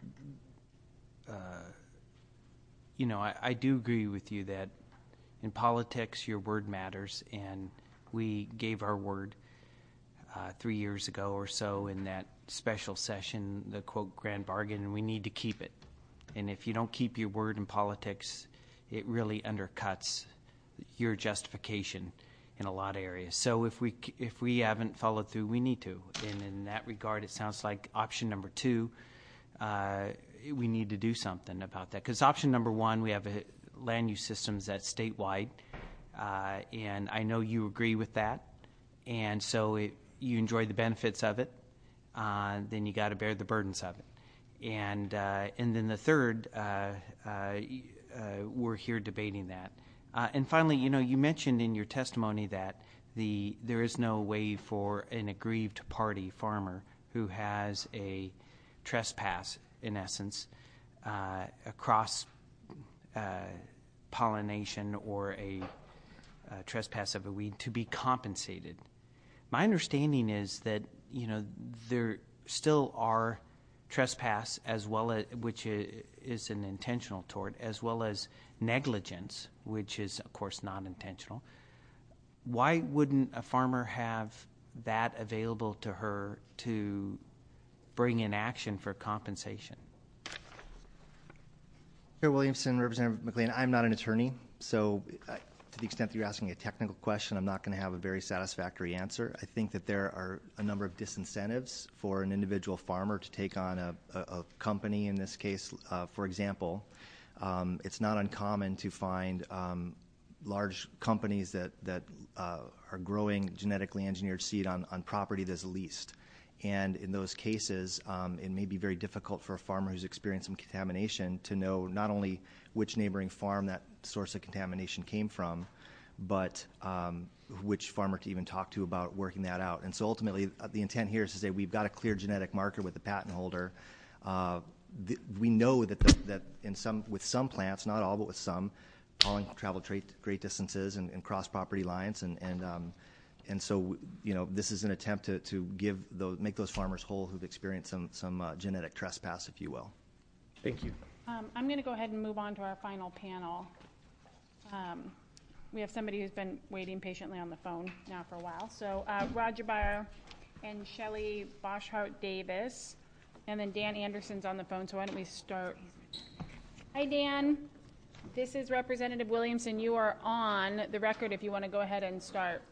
uh, you know, I, I do agree with you that in politics your word matters, and we gave our word uh, three years ago or so in that special session, the quote grand bargain, and we need to keep it. And if you don't keep your word in politics, it really undercuts your justification in a lot of areas. So if we if we haven't followed through, we need to. And in that regard, it sounds like option number two, uh, we need to do something about that. Because option number one, we have a land use systems that's statewide, uh, and I know you agree with that. And so it, you enjoy the benefits of it, uh, then you got to bear the burdens of it. And uh, and then the third, uh, uh, uh, we're here debating that. Uh, and finally, you know, you mentioned in your testimony that the there is no way for an aggrieved party farmer who has a trespass, in essence, uh, across uh, pollination or a, a trespass of a weed to be compensated. My understanding is that, you know, there still are trespass as well as, which is an intentional tort, as well as negligence, which is, of course, not intentional. Why wouldn't a farmer have that available to her to bring in action for compensation? Chair Williamson, Representative McLean, I'm not an attorney, so uh, to the extent that you're asking a technical question, I'm not going to have a very satisfactory answer. I think that there are a number of disincentives for an individual farmer to take on a, a, a company, in this case, uh, for example. Um, it's not uncommon to find um, large companies that, that uh, are growing genetically engineered seed on, on property that's leased. And in those cases, um, it may be very difficult for a farmer who's experienced some contamination to know not only which neighboring farm that source of contamination came from, but um, which farmer to even talk to about working that out. And so ultimately, uh, the intent here is to say we've got a clear genetic marker with the patent holder. Uh, the, we know that the, that in some with some plants, not all, but with some, pollen travel great, great distances and, and cross property lines, and and um, and so you know this is an attempt to to give those make those farmers whole who've experienced some some uh, genetic trespass, if you will. Thank you. Um, I'm going to go ahead and move on to our final panel. Um, we have somebody who's been waiting patiently on the phone now for a while. So uh, Roger Bayer and Shelley Boschhart Davis, and then Dan Anderson's on the phone. So why don't we start? Hi, Dan. This is Representative Williamson. You are on the record if you want to go ahead and start.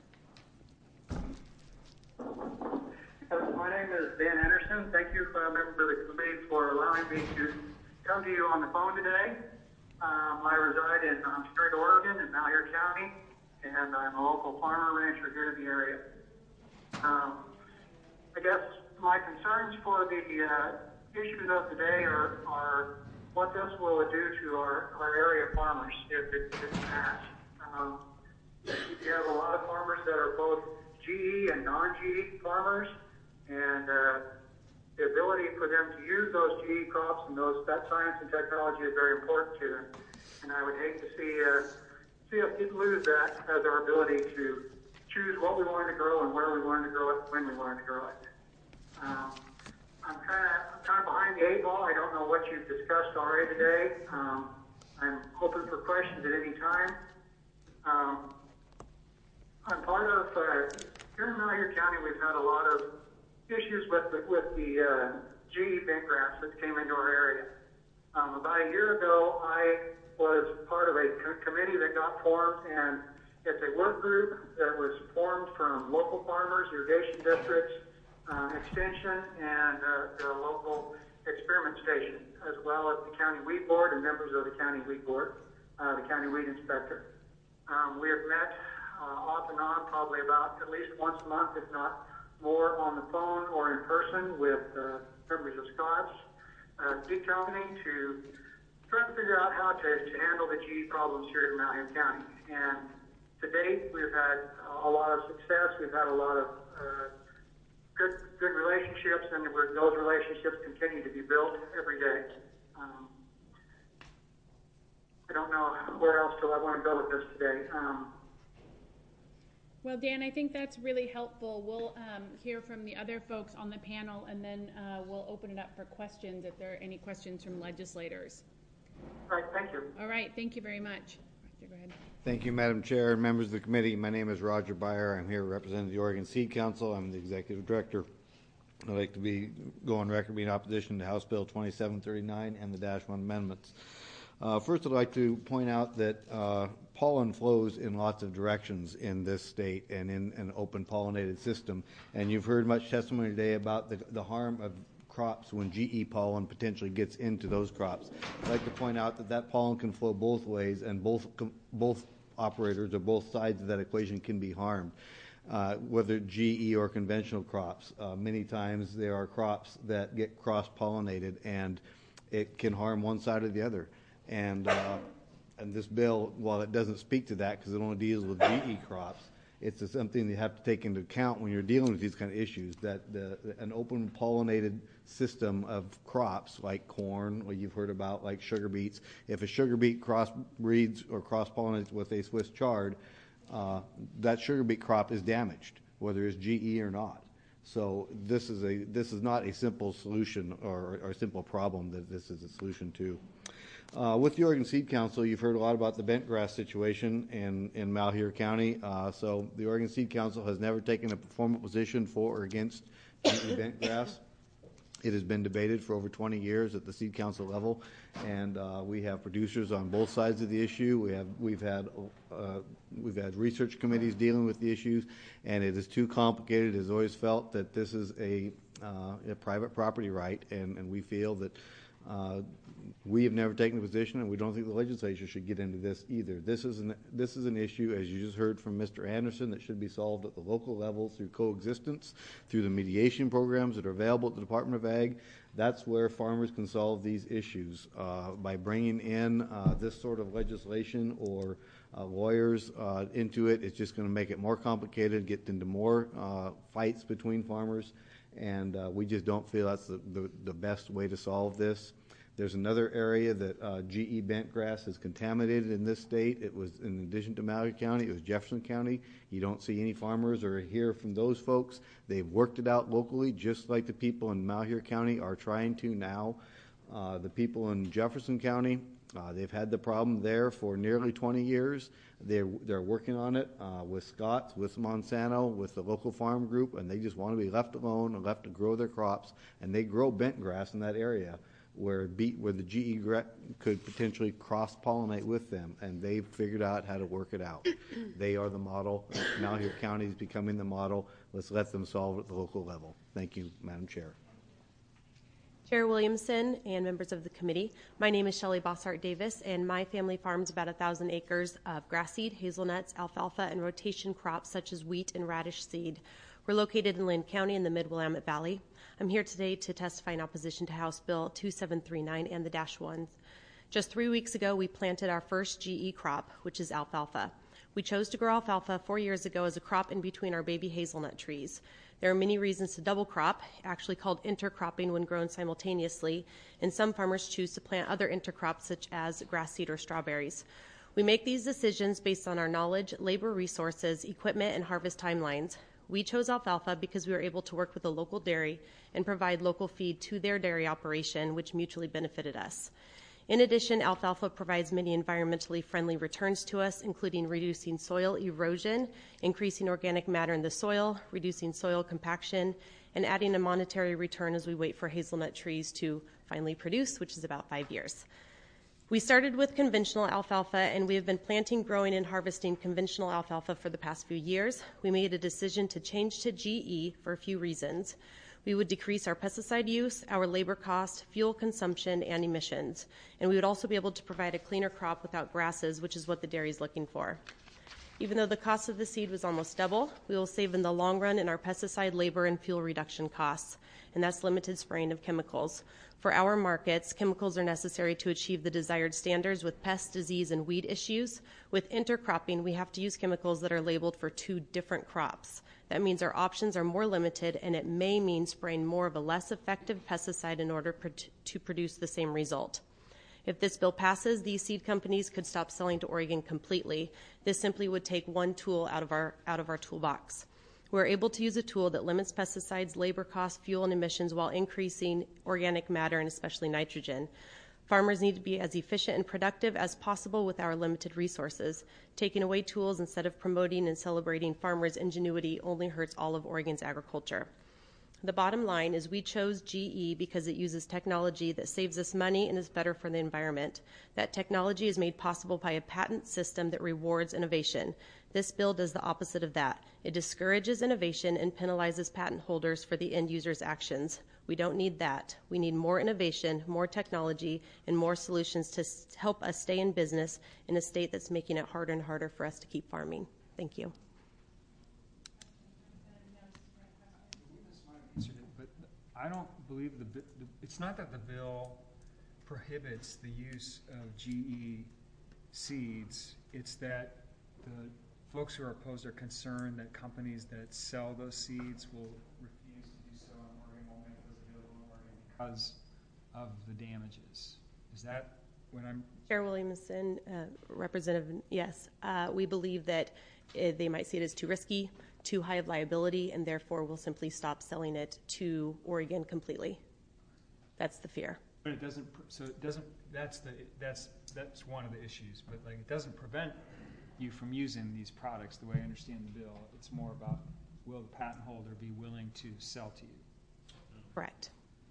My name is Dan Anderson. Thank you, uh, member of the committee, for allowing me to come to you on the phone today. Um, I reside in um, Strait, Oregon, in Malheur County, and I'm a local farmer rancher here in the area. Um, I guess my concerns for the uh, issues of today are, are what this will do to our, our area farmers if it gets passed. Um, You have a lot of farmers that are both G E and non-G E farmers, and uh, the ability for them to use those G E crops and those that science and technology is very important to them. And I would hate to see uh, see us lose that as our ability to choose what we wanted to grow and where we wanted to grow it, when we wanted to grow it. Um, I'm kind of I'm kind of behind the eight ball. I don't know what you've discussed already today. Um, I'm open for questions at any time. Um, I'm part of uh, here in Malheur County. We've had a lot of issues with the, with the uh, G E bentgrass that came into our area. Um, about a year ago, I was part of a co- committee that got formed, and it's a work group that was formed from local farmers, irrigation districts, uh, extension, and uh, the local experiment station, as well as the county weed board and members of the county weed board, uh, the county weed inspector. Um, we have met uh, off and on, probably about at least once a month, if not more, on the phone or in person with uh, members of Scott's uh, seed company to try to figure out how to, to handle the G E problems here in Malheur County. And to date, we've had a lot of success. We've had a lot of uh, good good relationships, and we're, those relationships continue to be built every day. Um, I don't know where else do I want to go with this today. Um, Well, Dan, I think that's really helpful. We'll um, hear from the other folks on the panel, and then uh, we'll open it up for questions if there are any questions from legislators. All right, thank you. All right, thank you very much. Roger, go ahead. Thank you, Madam Chair and members of the committee. My name is Roger Beyer. I'm here representing the Oregon Seed Council. I'm the executive director. I'd like to be go on record being in opposition to House Bill twenty-seven thirty-nine and the Dash one amendments. Uh, first, I'd like to point out that uh, pollen flows in lots of directions in this state and in an open pollinated system. And you've heard much testimony today about the, the harm of crops when G E pollen potentially gets into those crops. I'd like to point out that that pollen can flow both ways, and both both operators or both sides of that equation can be harmed. Uh, whether G E or conventional crops, uh, many times there are crops that get cross-pollinated, and it can harm one side or the other. And uh, and this bill, while it doesn't speak to that because it only deals with G E crops, it's a, something you have to take into account when you're dealing with these kind of issues, that the, an open pollinated system of crops like corn, what you've heard about, like sugar beets, if a sugar beet crossbreeds or cross-pollinates with a Swiss chard, uh, that sugar beet crop is damaged, whether it's G E or not. So this is a this is not a simple solution or, or a simple problem that this is a solution to. Uh, with the Oregon Seed Council, you've heard a lot about the bentgrass situation in, in Malheur County. Uh, so the Oregon Seed Council has never taken a formal position for or against G E bentgrass. It has been debated for over twenty years at the Seed Council level, and uh, we have producers on both sides of the issue. We have we've had uh, we've had research committees dealing with the issues, and it is too complicated. It has always felt that this is a, uh, a private property right, and, and we feel that uh, we have never taken a position, and we don't think the legislature should get into this either. This is an this is an issue, as you just heard from Mister Anderson, that should be solved at the local level through coexistence, through the mediation programs that are available at the Department of Ag. That's where farmers can solve these issues uh, by bringing in uh, this sort of legislation or uh, lawyers uh, into it. It's just going to make it more complicated, get into more uh, fights between farmers, and uh, we just don't feel that's the, the, the best way to solve this. There's another area that uh, G E bentgrass is contaminated in this state. It was, in addition to Malheur County, it was Jefferson County. You don't see any farmers or hear from those folks. They've worked it out locally, just like the people in Malheur County are trying to now. Uh, the people in Jefferson County, uh, they've had the problem there for nearly twenty years. They're, they're working on it uh, with Scotts, with Monsanto, with the local farm group, and they just want to be left alone and left to grow their crops. And they grow bentgrass in that area, where beet, where the G E could potentially cross-pollinate with them, and they've figured out how to work it out. They are the model. Malheur County is becoming the model. Let's let them solve it at the local level. Thank you, Madam Chair. Chair Williamson and members of the committee, my name is Shelley Bossart Davis, and my family farms about a thousand acres of grass seed, hazelnuts, alfalfa, and rotation crops such as wheat and radish seed. We're located in Linn County in the Mid-Willamette Valley. I'm here today to testify in opposition to House Bill twenty-seven thirty-nine and the Dash ones. Just three weeks ago, we planted our first G E crop, which is alfalfa. We chose to grow alfalfa four years ago as a crop in between our baby hazelnut trees. There are many reasons to double crop, actually called intercropping when grown simultaneously, and some farmers choose to plant other intercrops such as grass seed or strawberries. We make these decisions based on our knowledge, labor resources, equipment, and harvest timelines. We chose alfalfa because we were able to work with a local dairy and provide local feed to their dairy operation, which mutually benefited us. In addition, alfalfa provides many environmentally friendly returns to us, including reducing soil erosion, increasing organic matter in the soil, reducing soil compaction, and adding a monetary return as we wait for hazelnut trees to finally produce, which is about five years. We started with conventional alfalfa, and we have been planting, growing, and harvesting conventional alfalfa for the past few years. We made a decision to change to G E for a few reasons. We would decrease our pesticide use, our labor cost, fuel consumption, and emissions. And we would also be able to provide a cleaner crop without grasses, which is what the dairy is looking for. Even though the cost of the seed was almost double, we will save in the long run in our pesticide, labor, and fuel reduction costs, and that's limited spraying of chemicals. For our markets, chemicals are necessary to achieve the desired standards with pest, disease, and weed issues. With intercropping, we have to use chemicals that are labeled for two different crops. That means our options are more limited, and it may mean spraying more of a less effective pesticide in order pr- to produce the same result. If this bill passes, these seed companies could stop selling to Oregon completely. This simply would take one tool out of our, out of our toolbox. We're able to use a tool that limits pesticides, labor costs, fuel, and emissions while increasing organic matter and especially nitrogen. Farmers need to be as efficient and productive as possible with our limited resources. Taking away tools instead of promoting and celebrating farmers' ingenuity only hurts all of Oregon's agriculture. The bottom line is we chose G E because it uses technology that saves us money and is better for the environment. That technology is made possible by a patent system that rewards innovation. This bill does the opposite of that. It discourages innovation and penalizes patent holders for the end user's actions. We don't need that. We need more innovation, more technology, and more solutions to help us stay in business in a state that's making it harder and harder for us to keep farming. Thank you. I don't believe the, the it's not that the bill prohibits the use of G E seeds. It's that the folks who are opposed are concerned that companies that sell those seeds will refuse to do so in Oregon, won't make those available in Oregon because of the damages. Is that what I'm... Chair Williamson, uh, Representative, yes. Uh, we believe that uh, they might see it as too risky, too high of liability, and therefore will simply stop selling it to Oregon completely. That's the fear. But it doesn't. So it doesn't. That's the. That's that's one of the issues. But like, it doesn't prevent you from using these products. The way I understand the bill, it's more about will the patent holder be willing to sell to you? Correct.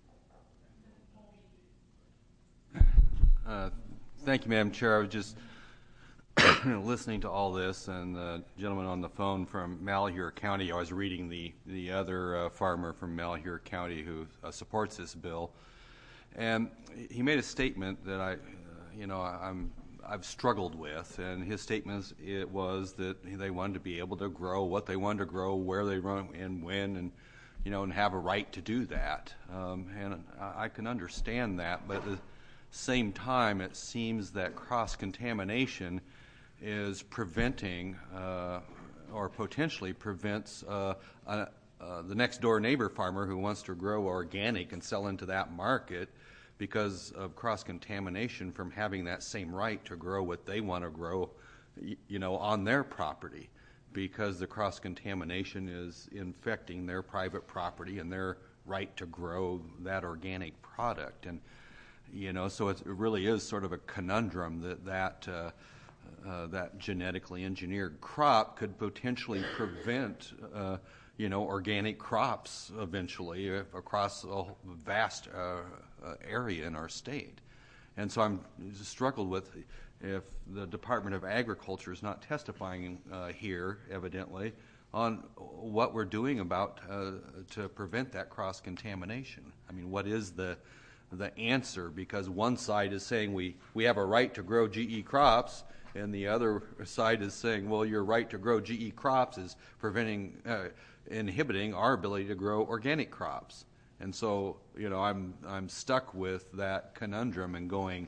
Uh, thank you, Madam Chair. I was just listening to all this, and the gentleman on the phone from Malheur County, I was reading the, the other uh, farmer from Malheur County who uh, supports this bill, and he made a statement that I, uh, you know, I'm, I've struggled with, and his statement it was that they wanted to be able to grow what they wanted to grow, where they run, and when, and, you know, and have a right to do that. Um, and I, I can understand that, but at the same time, it seems that cross-contamination is preventing uh, or potentially prevents uh, uh, uh, the next door neighbor farmer who wants to grow organic and sell into that market because of cross-contamination from having that same right to grow what they want to grow, you know, on their property, because the cross-contamination is infecting their private property and their right to grow that organic product. And, you know, so it really is sort of a conundrum that that uh, Uh, that genetically engineered crop could potentially prevent, uh, you know, organic crops eventually uh, across a vast uh, uh, area in our state. And so I'm struggled with if the Department of Agriculture is not testifying uh, here, evidently, on what we're doing about uh, to prevent that cross-contamination. I mean, what is the the answer? Because one side is saying we, we have a right to grow G E crops, and the other side is saying, well, your right to grow G E crops is preventing, uh, inhibiting our ability to grow organic crops. And so, you know, I'm I'm stuck with that conundrum and going,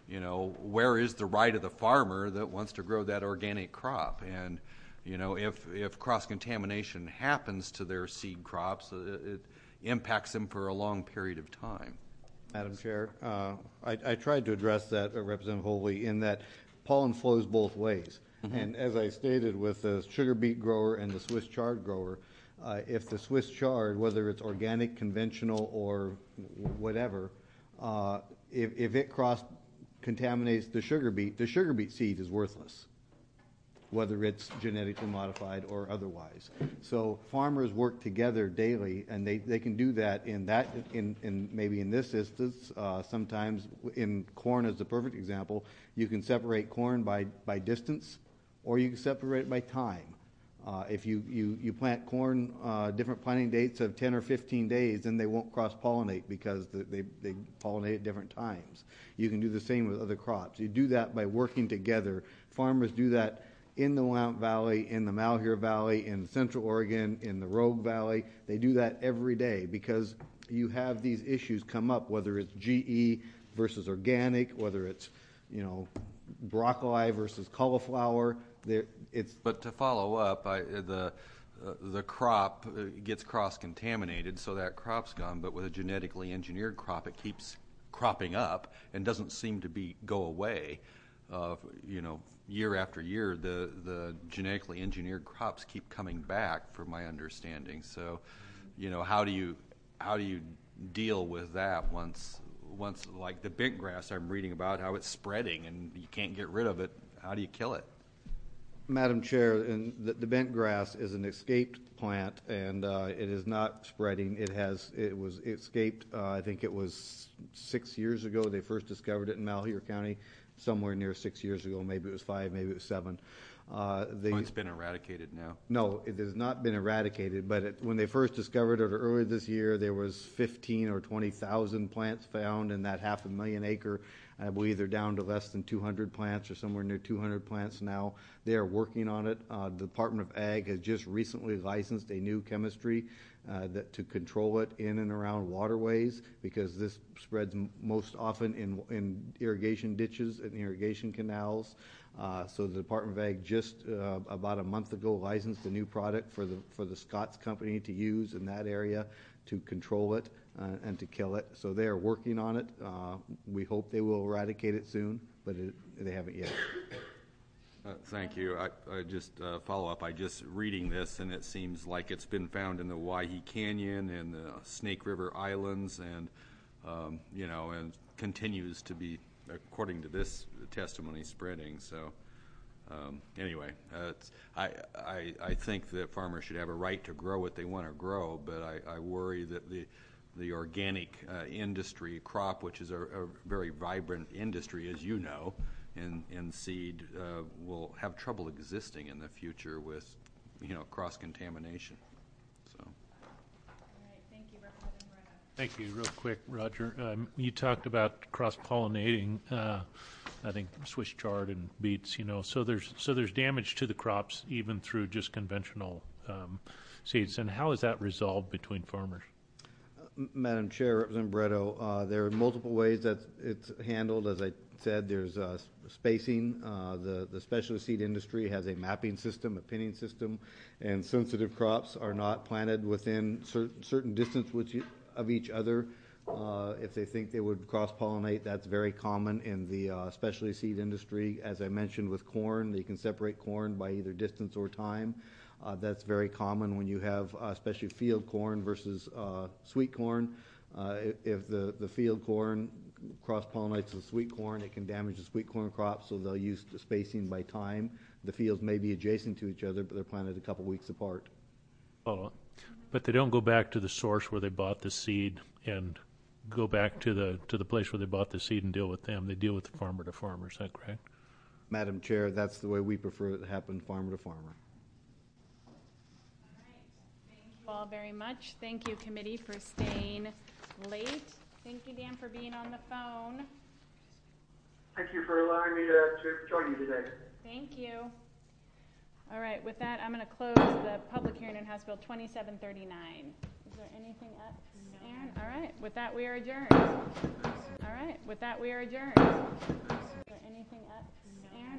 you know, where is the right of the farmer that wants to grow that organic crop? And, you know, if, if cross-contamination happens to their seed crops, it, it impacts them for a long period of time. Madam Chair, uh, I, I tried to address that, uh, Representative Holvey, in that pollen flows both ways. Mm-hmm. And as I stated with the sugar beet grower and the Swiss chard grower, uh, if the Swiss chard, whether it's organic, conventional, or whatever, uh, if, if it cross-contaminates the sugar beet, the sugar beet seed is worthless, whether it's genetically modified or otherwise. So farmers work together daily, and they, they can do that in that in, in maybe in this instance. Uh, sometimes in corn is the perfect example. You can separate corn by, by distance, or you can separate it by time. Uh, if you, you, you plant corn, uh, different planting dates of ten or fifteen days, then they won't cross-pollinate because the, they, they pollinate at different times. You can do the same with other crops. You do that by working together. Farmers do that in the Willamette Valley, in the Malheur Valley, in Central Oregon, in the Rogue Valley. They do that every day because you have these issues come up, whether it's G E versus organic, whether it's, you know, broccoli versus cauliflower. There, it's but to follow up, I, the uh, the crop gets cross-contaminated, so that crop's gone. But with a genetically engineered crop, it keeps cropping up and doesn't seem to be go away. Uh, you know, year after year, the the genetically engineered crops keep coming back, from my understanding. So, you know, how do you how do you deal with that once once like the bent grass I'm reading about, how it's spreading and you can't get rid of it? How do you kill it? Madam Chair, and the, the bent grass is an escaped plant, and uh, it is not spreading. It has it was escaped. Uh, I think it was six years ago. They first discovered it in Malheur County, somewhere near six years ago. Maybe it was five. Maybe it was seven. Uh, the, oh, it's been eradicated now. No, it has not been eradicated. But it, when they first discovered it earlier this year, there was fifteen or twenty thousand plants found in that half a million acre. I believe they're down to less than two hundred plants, or somewhere near two hundred plants now. They are working on it. Uh, the Department of Ag has just recently licensed a new chemistry uh, that to control it in and around waterways, because this spreads m- most often in in irrigation ditches and irrigation canals. Uh, so the Department of Ag just uh, about a month ago licensed a new product for the for the Scott's company to use in that area to control it uh, and to kill it. So they are working on it. Uh, we hope they will eradicate it soon, but it, they haven't yet. Uh, thank you. I, I just uh, follow up. I just reading this, and it seems like it's been found in the Waihe Canyon and the Snake River Islands, and um, you know, and continues to be, according to this testimony, spreading. So um, anyway, uh, it's, I, I I think that farmers should have a right to grow what they want to grow, but I, I worry that the the organic uh, industry crop, which is a, a very vibrant industry, as you know, in in seed, uh, will have trouble existing in the future with, you know, cross contamination. So. Thank you. Real quick, Roger. Um, you talked about cross-pollinating. Uh, I think Swiss chard and beets. You know, so there's so there's damage to the crops even through just conventional um, seeds. And how is that resolved between farmers? Uh, Madam Chair, Representative Bretto, uh, there are multiple ways that it's handled. As I said, there's uh, spacing. Uh, the the specialty seed industry has a mapping system, a pinning system, and sensitive crops are not planted within certain certain distance which. You, of each other. Uh, if they think they would cross-pollinate, that's very common in the uh, specialty seed industry. As I mentioned with corn, they can separate corn by either distance or time. Uh, that's very common when you have uh, especially field corn versus uh, sweet corn. Uh, if, if the, the field corn cross-pollinates the sweet corn, it can damage the sweet corn crop, so they'll use the spacing by time. The fields may be adjacent to each other, but they're planted a couple weeks apart. Follow up. But they don't go back to the source where they bought the seed and go back to the to the place where they bought the seed and deal with them. They deal with the farmer to farmer. Is that correct? Madam Chair, that's the way we prefer it to happen, farmer to farmer. All right. Thank you all very much. Thank you, committee, for staying late. Thank you, Dan, for being on the phone. Thank you for allowing me to, to join you today. Thank you. All right, with that, I'm going to close the public hearing on House Bill twenty-seven thirty-nine. Is there anything else, Aaron? All right, with that, we are adjourned. All right, with that, we are adjourned. Is there anything else, Aaron?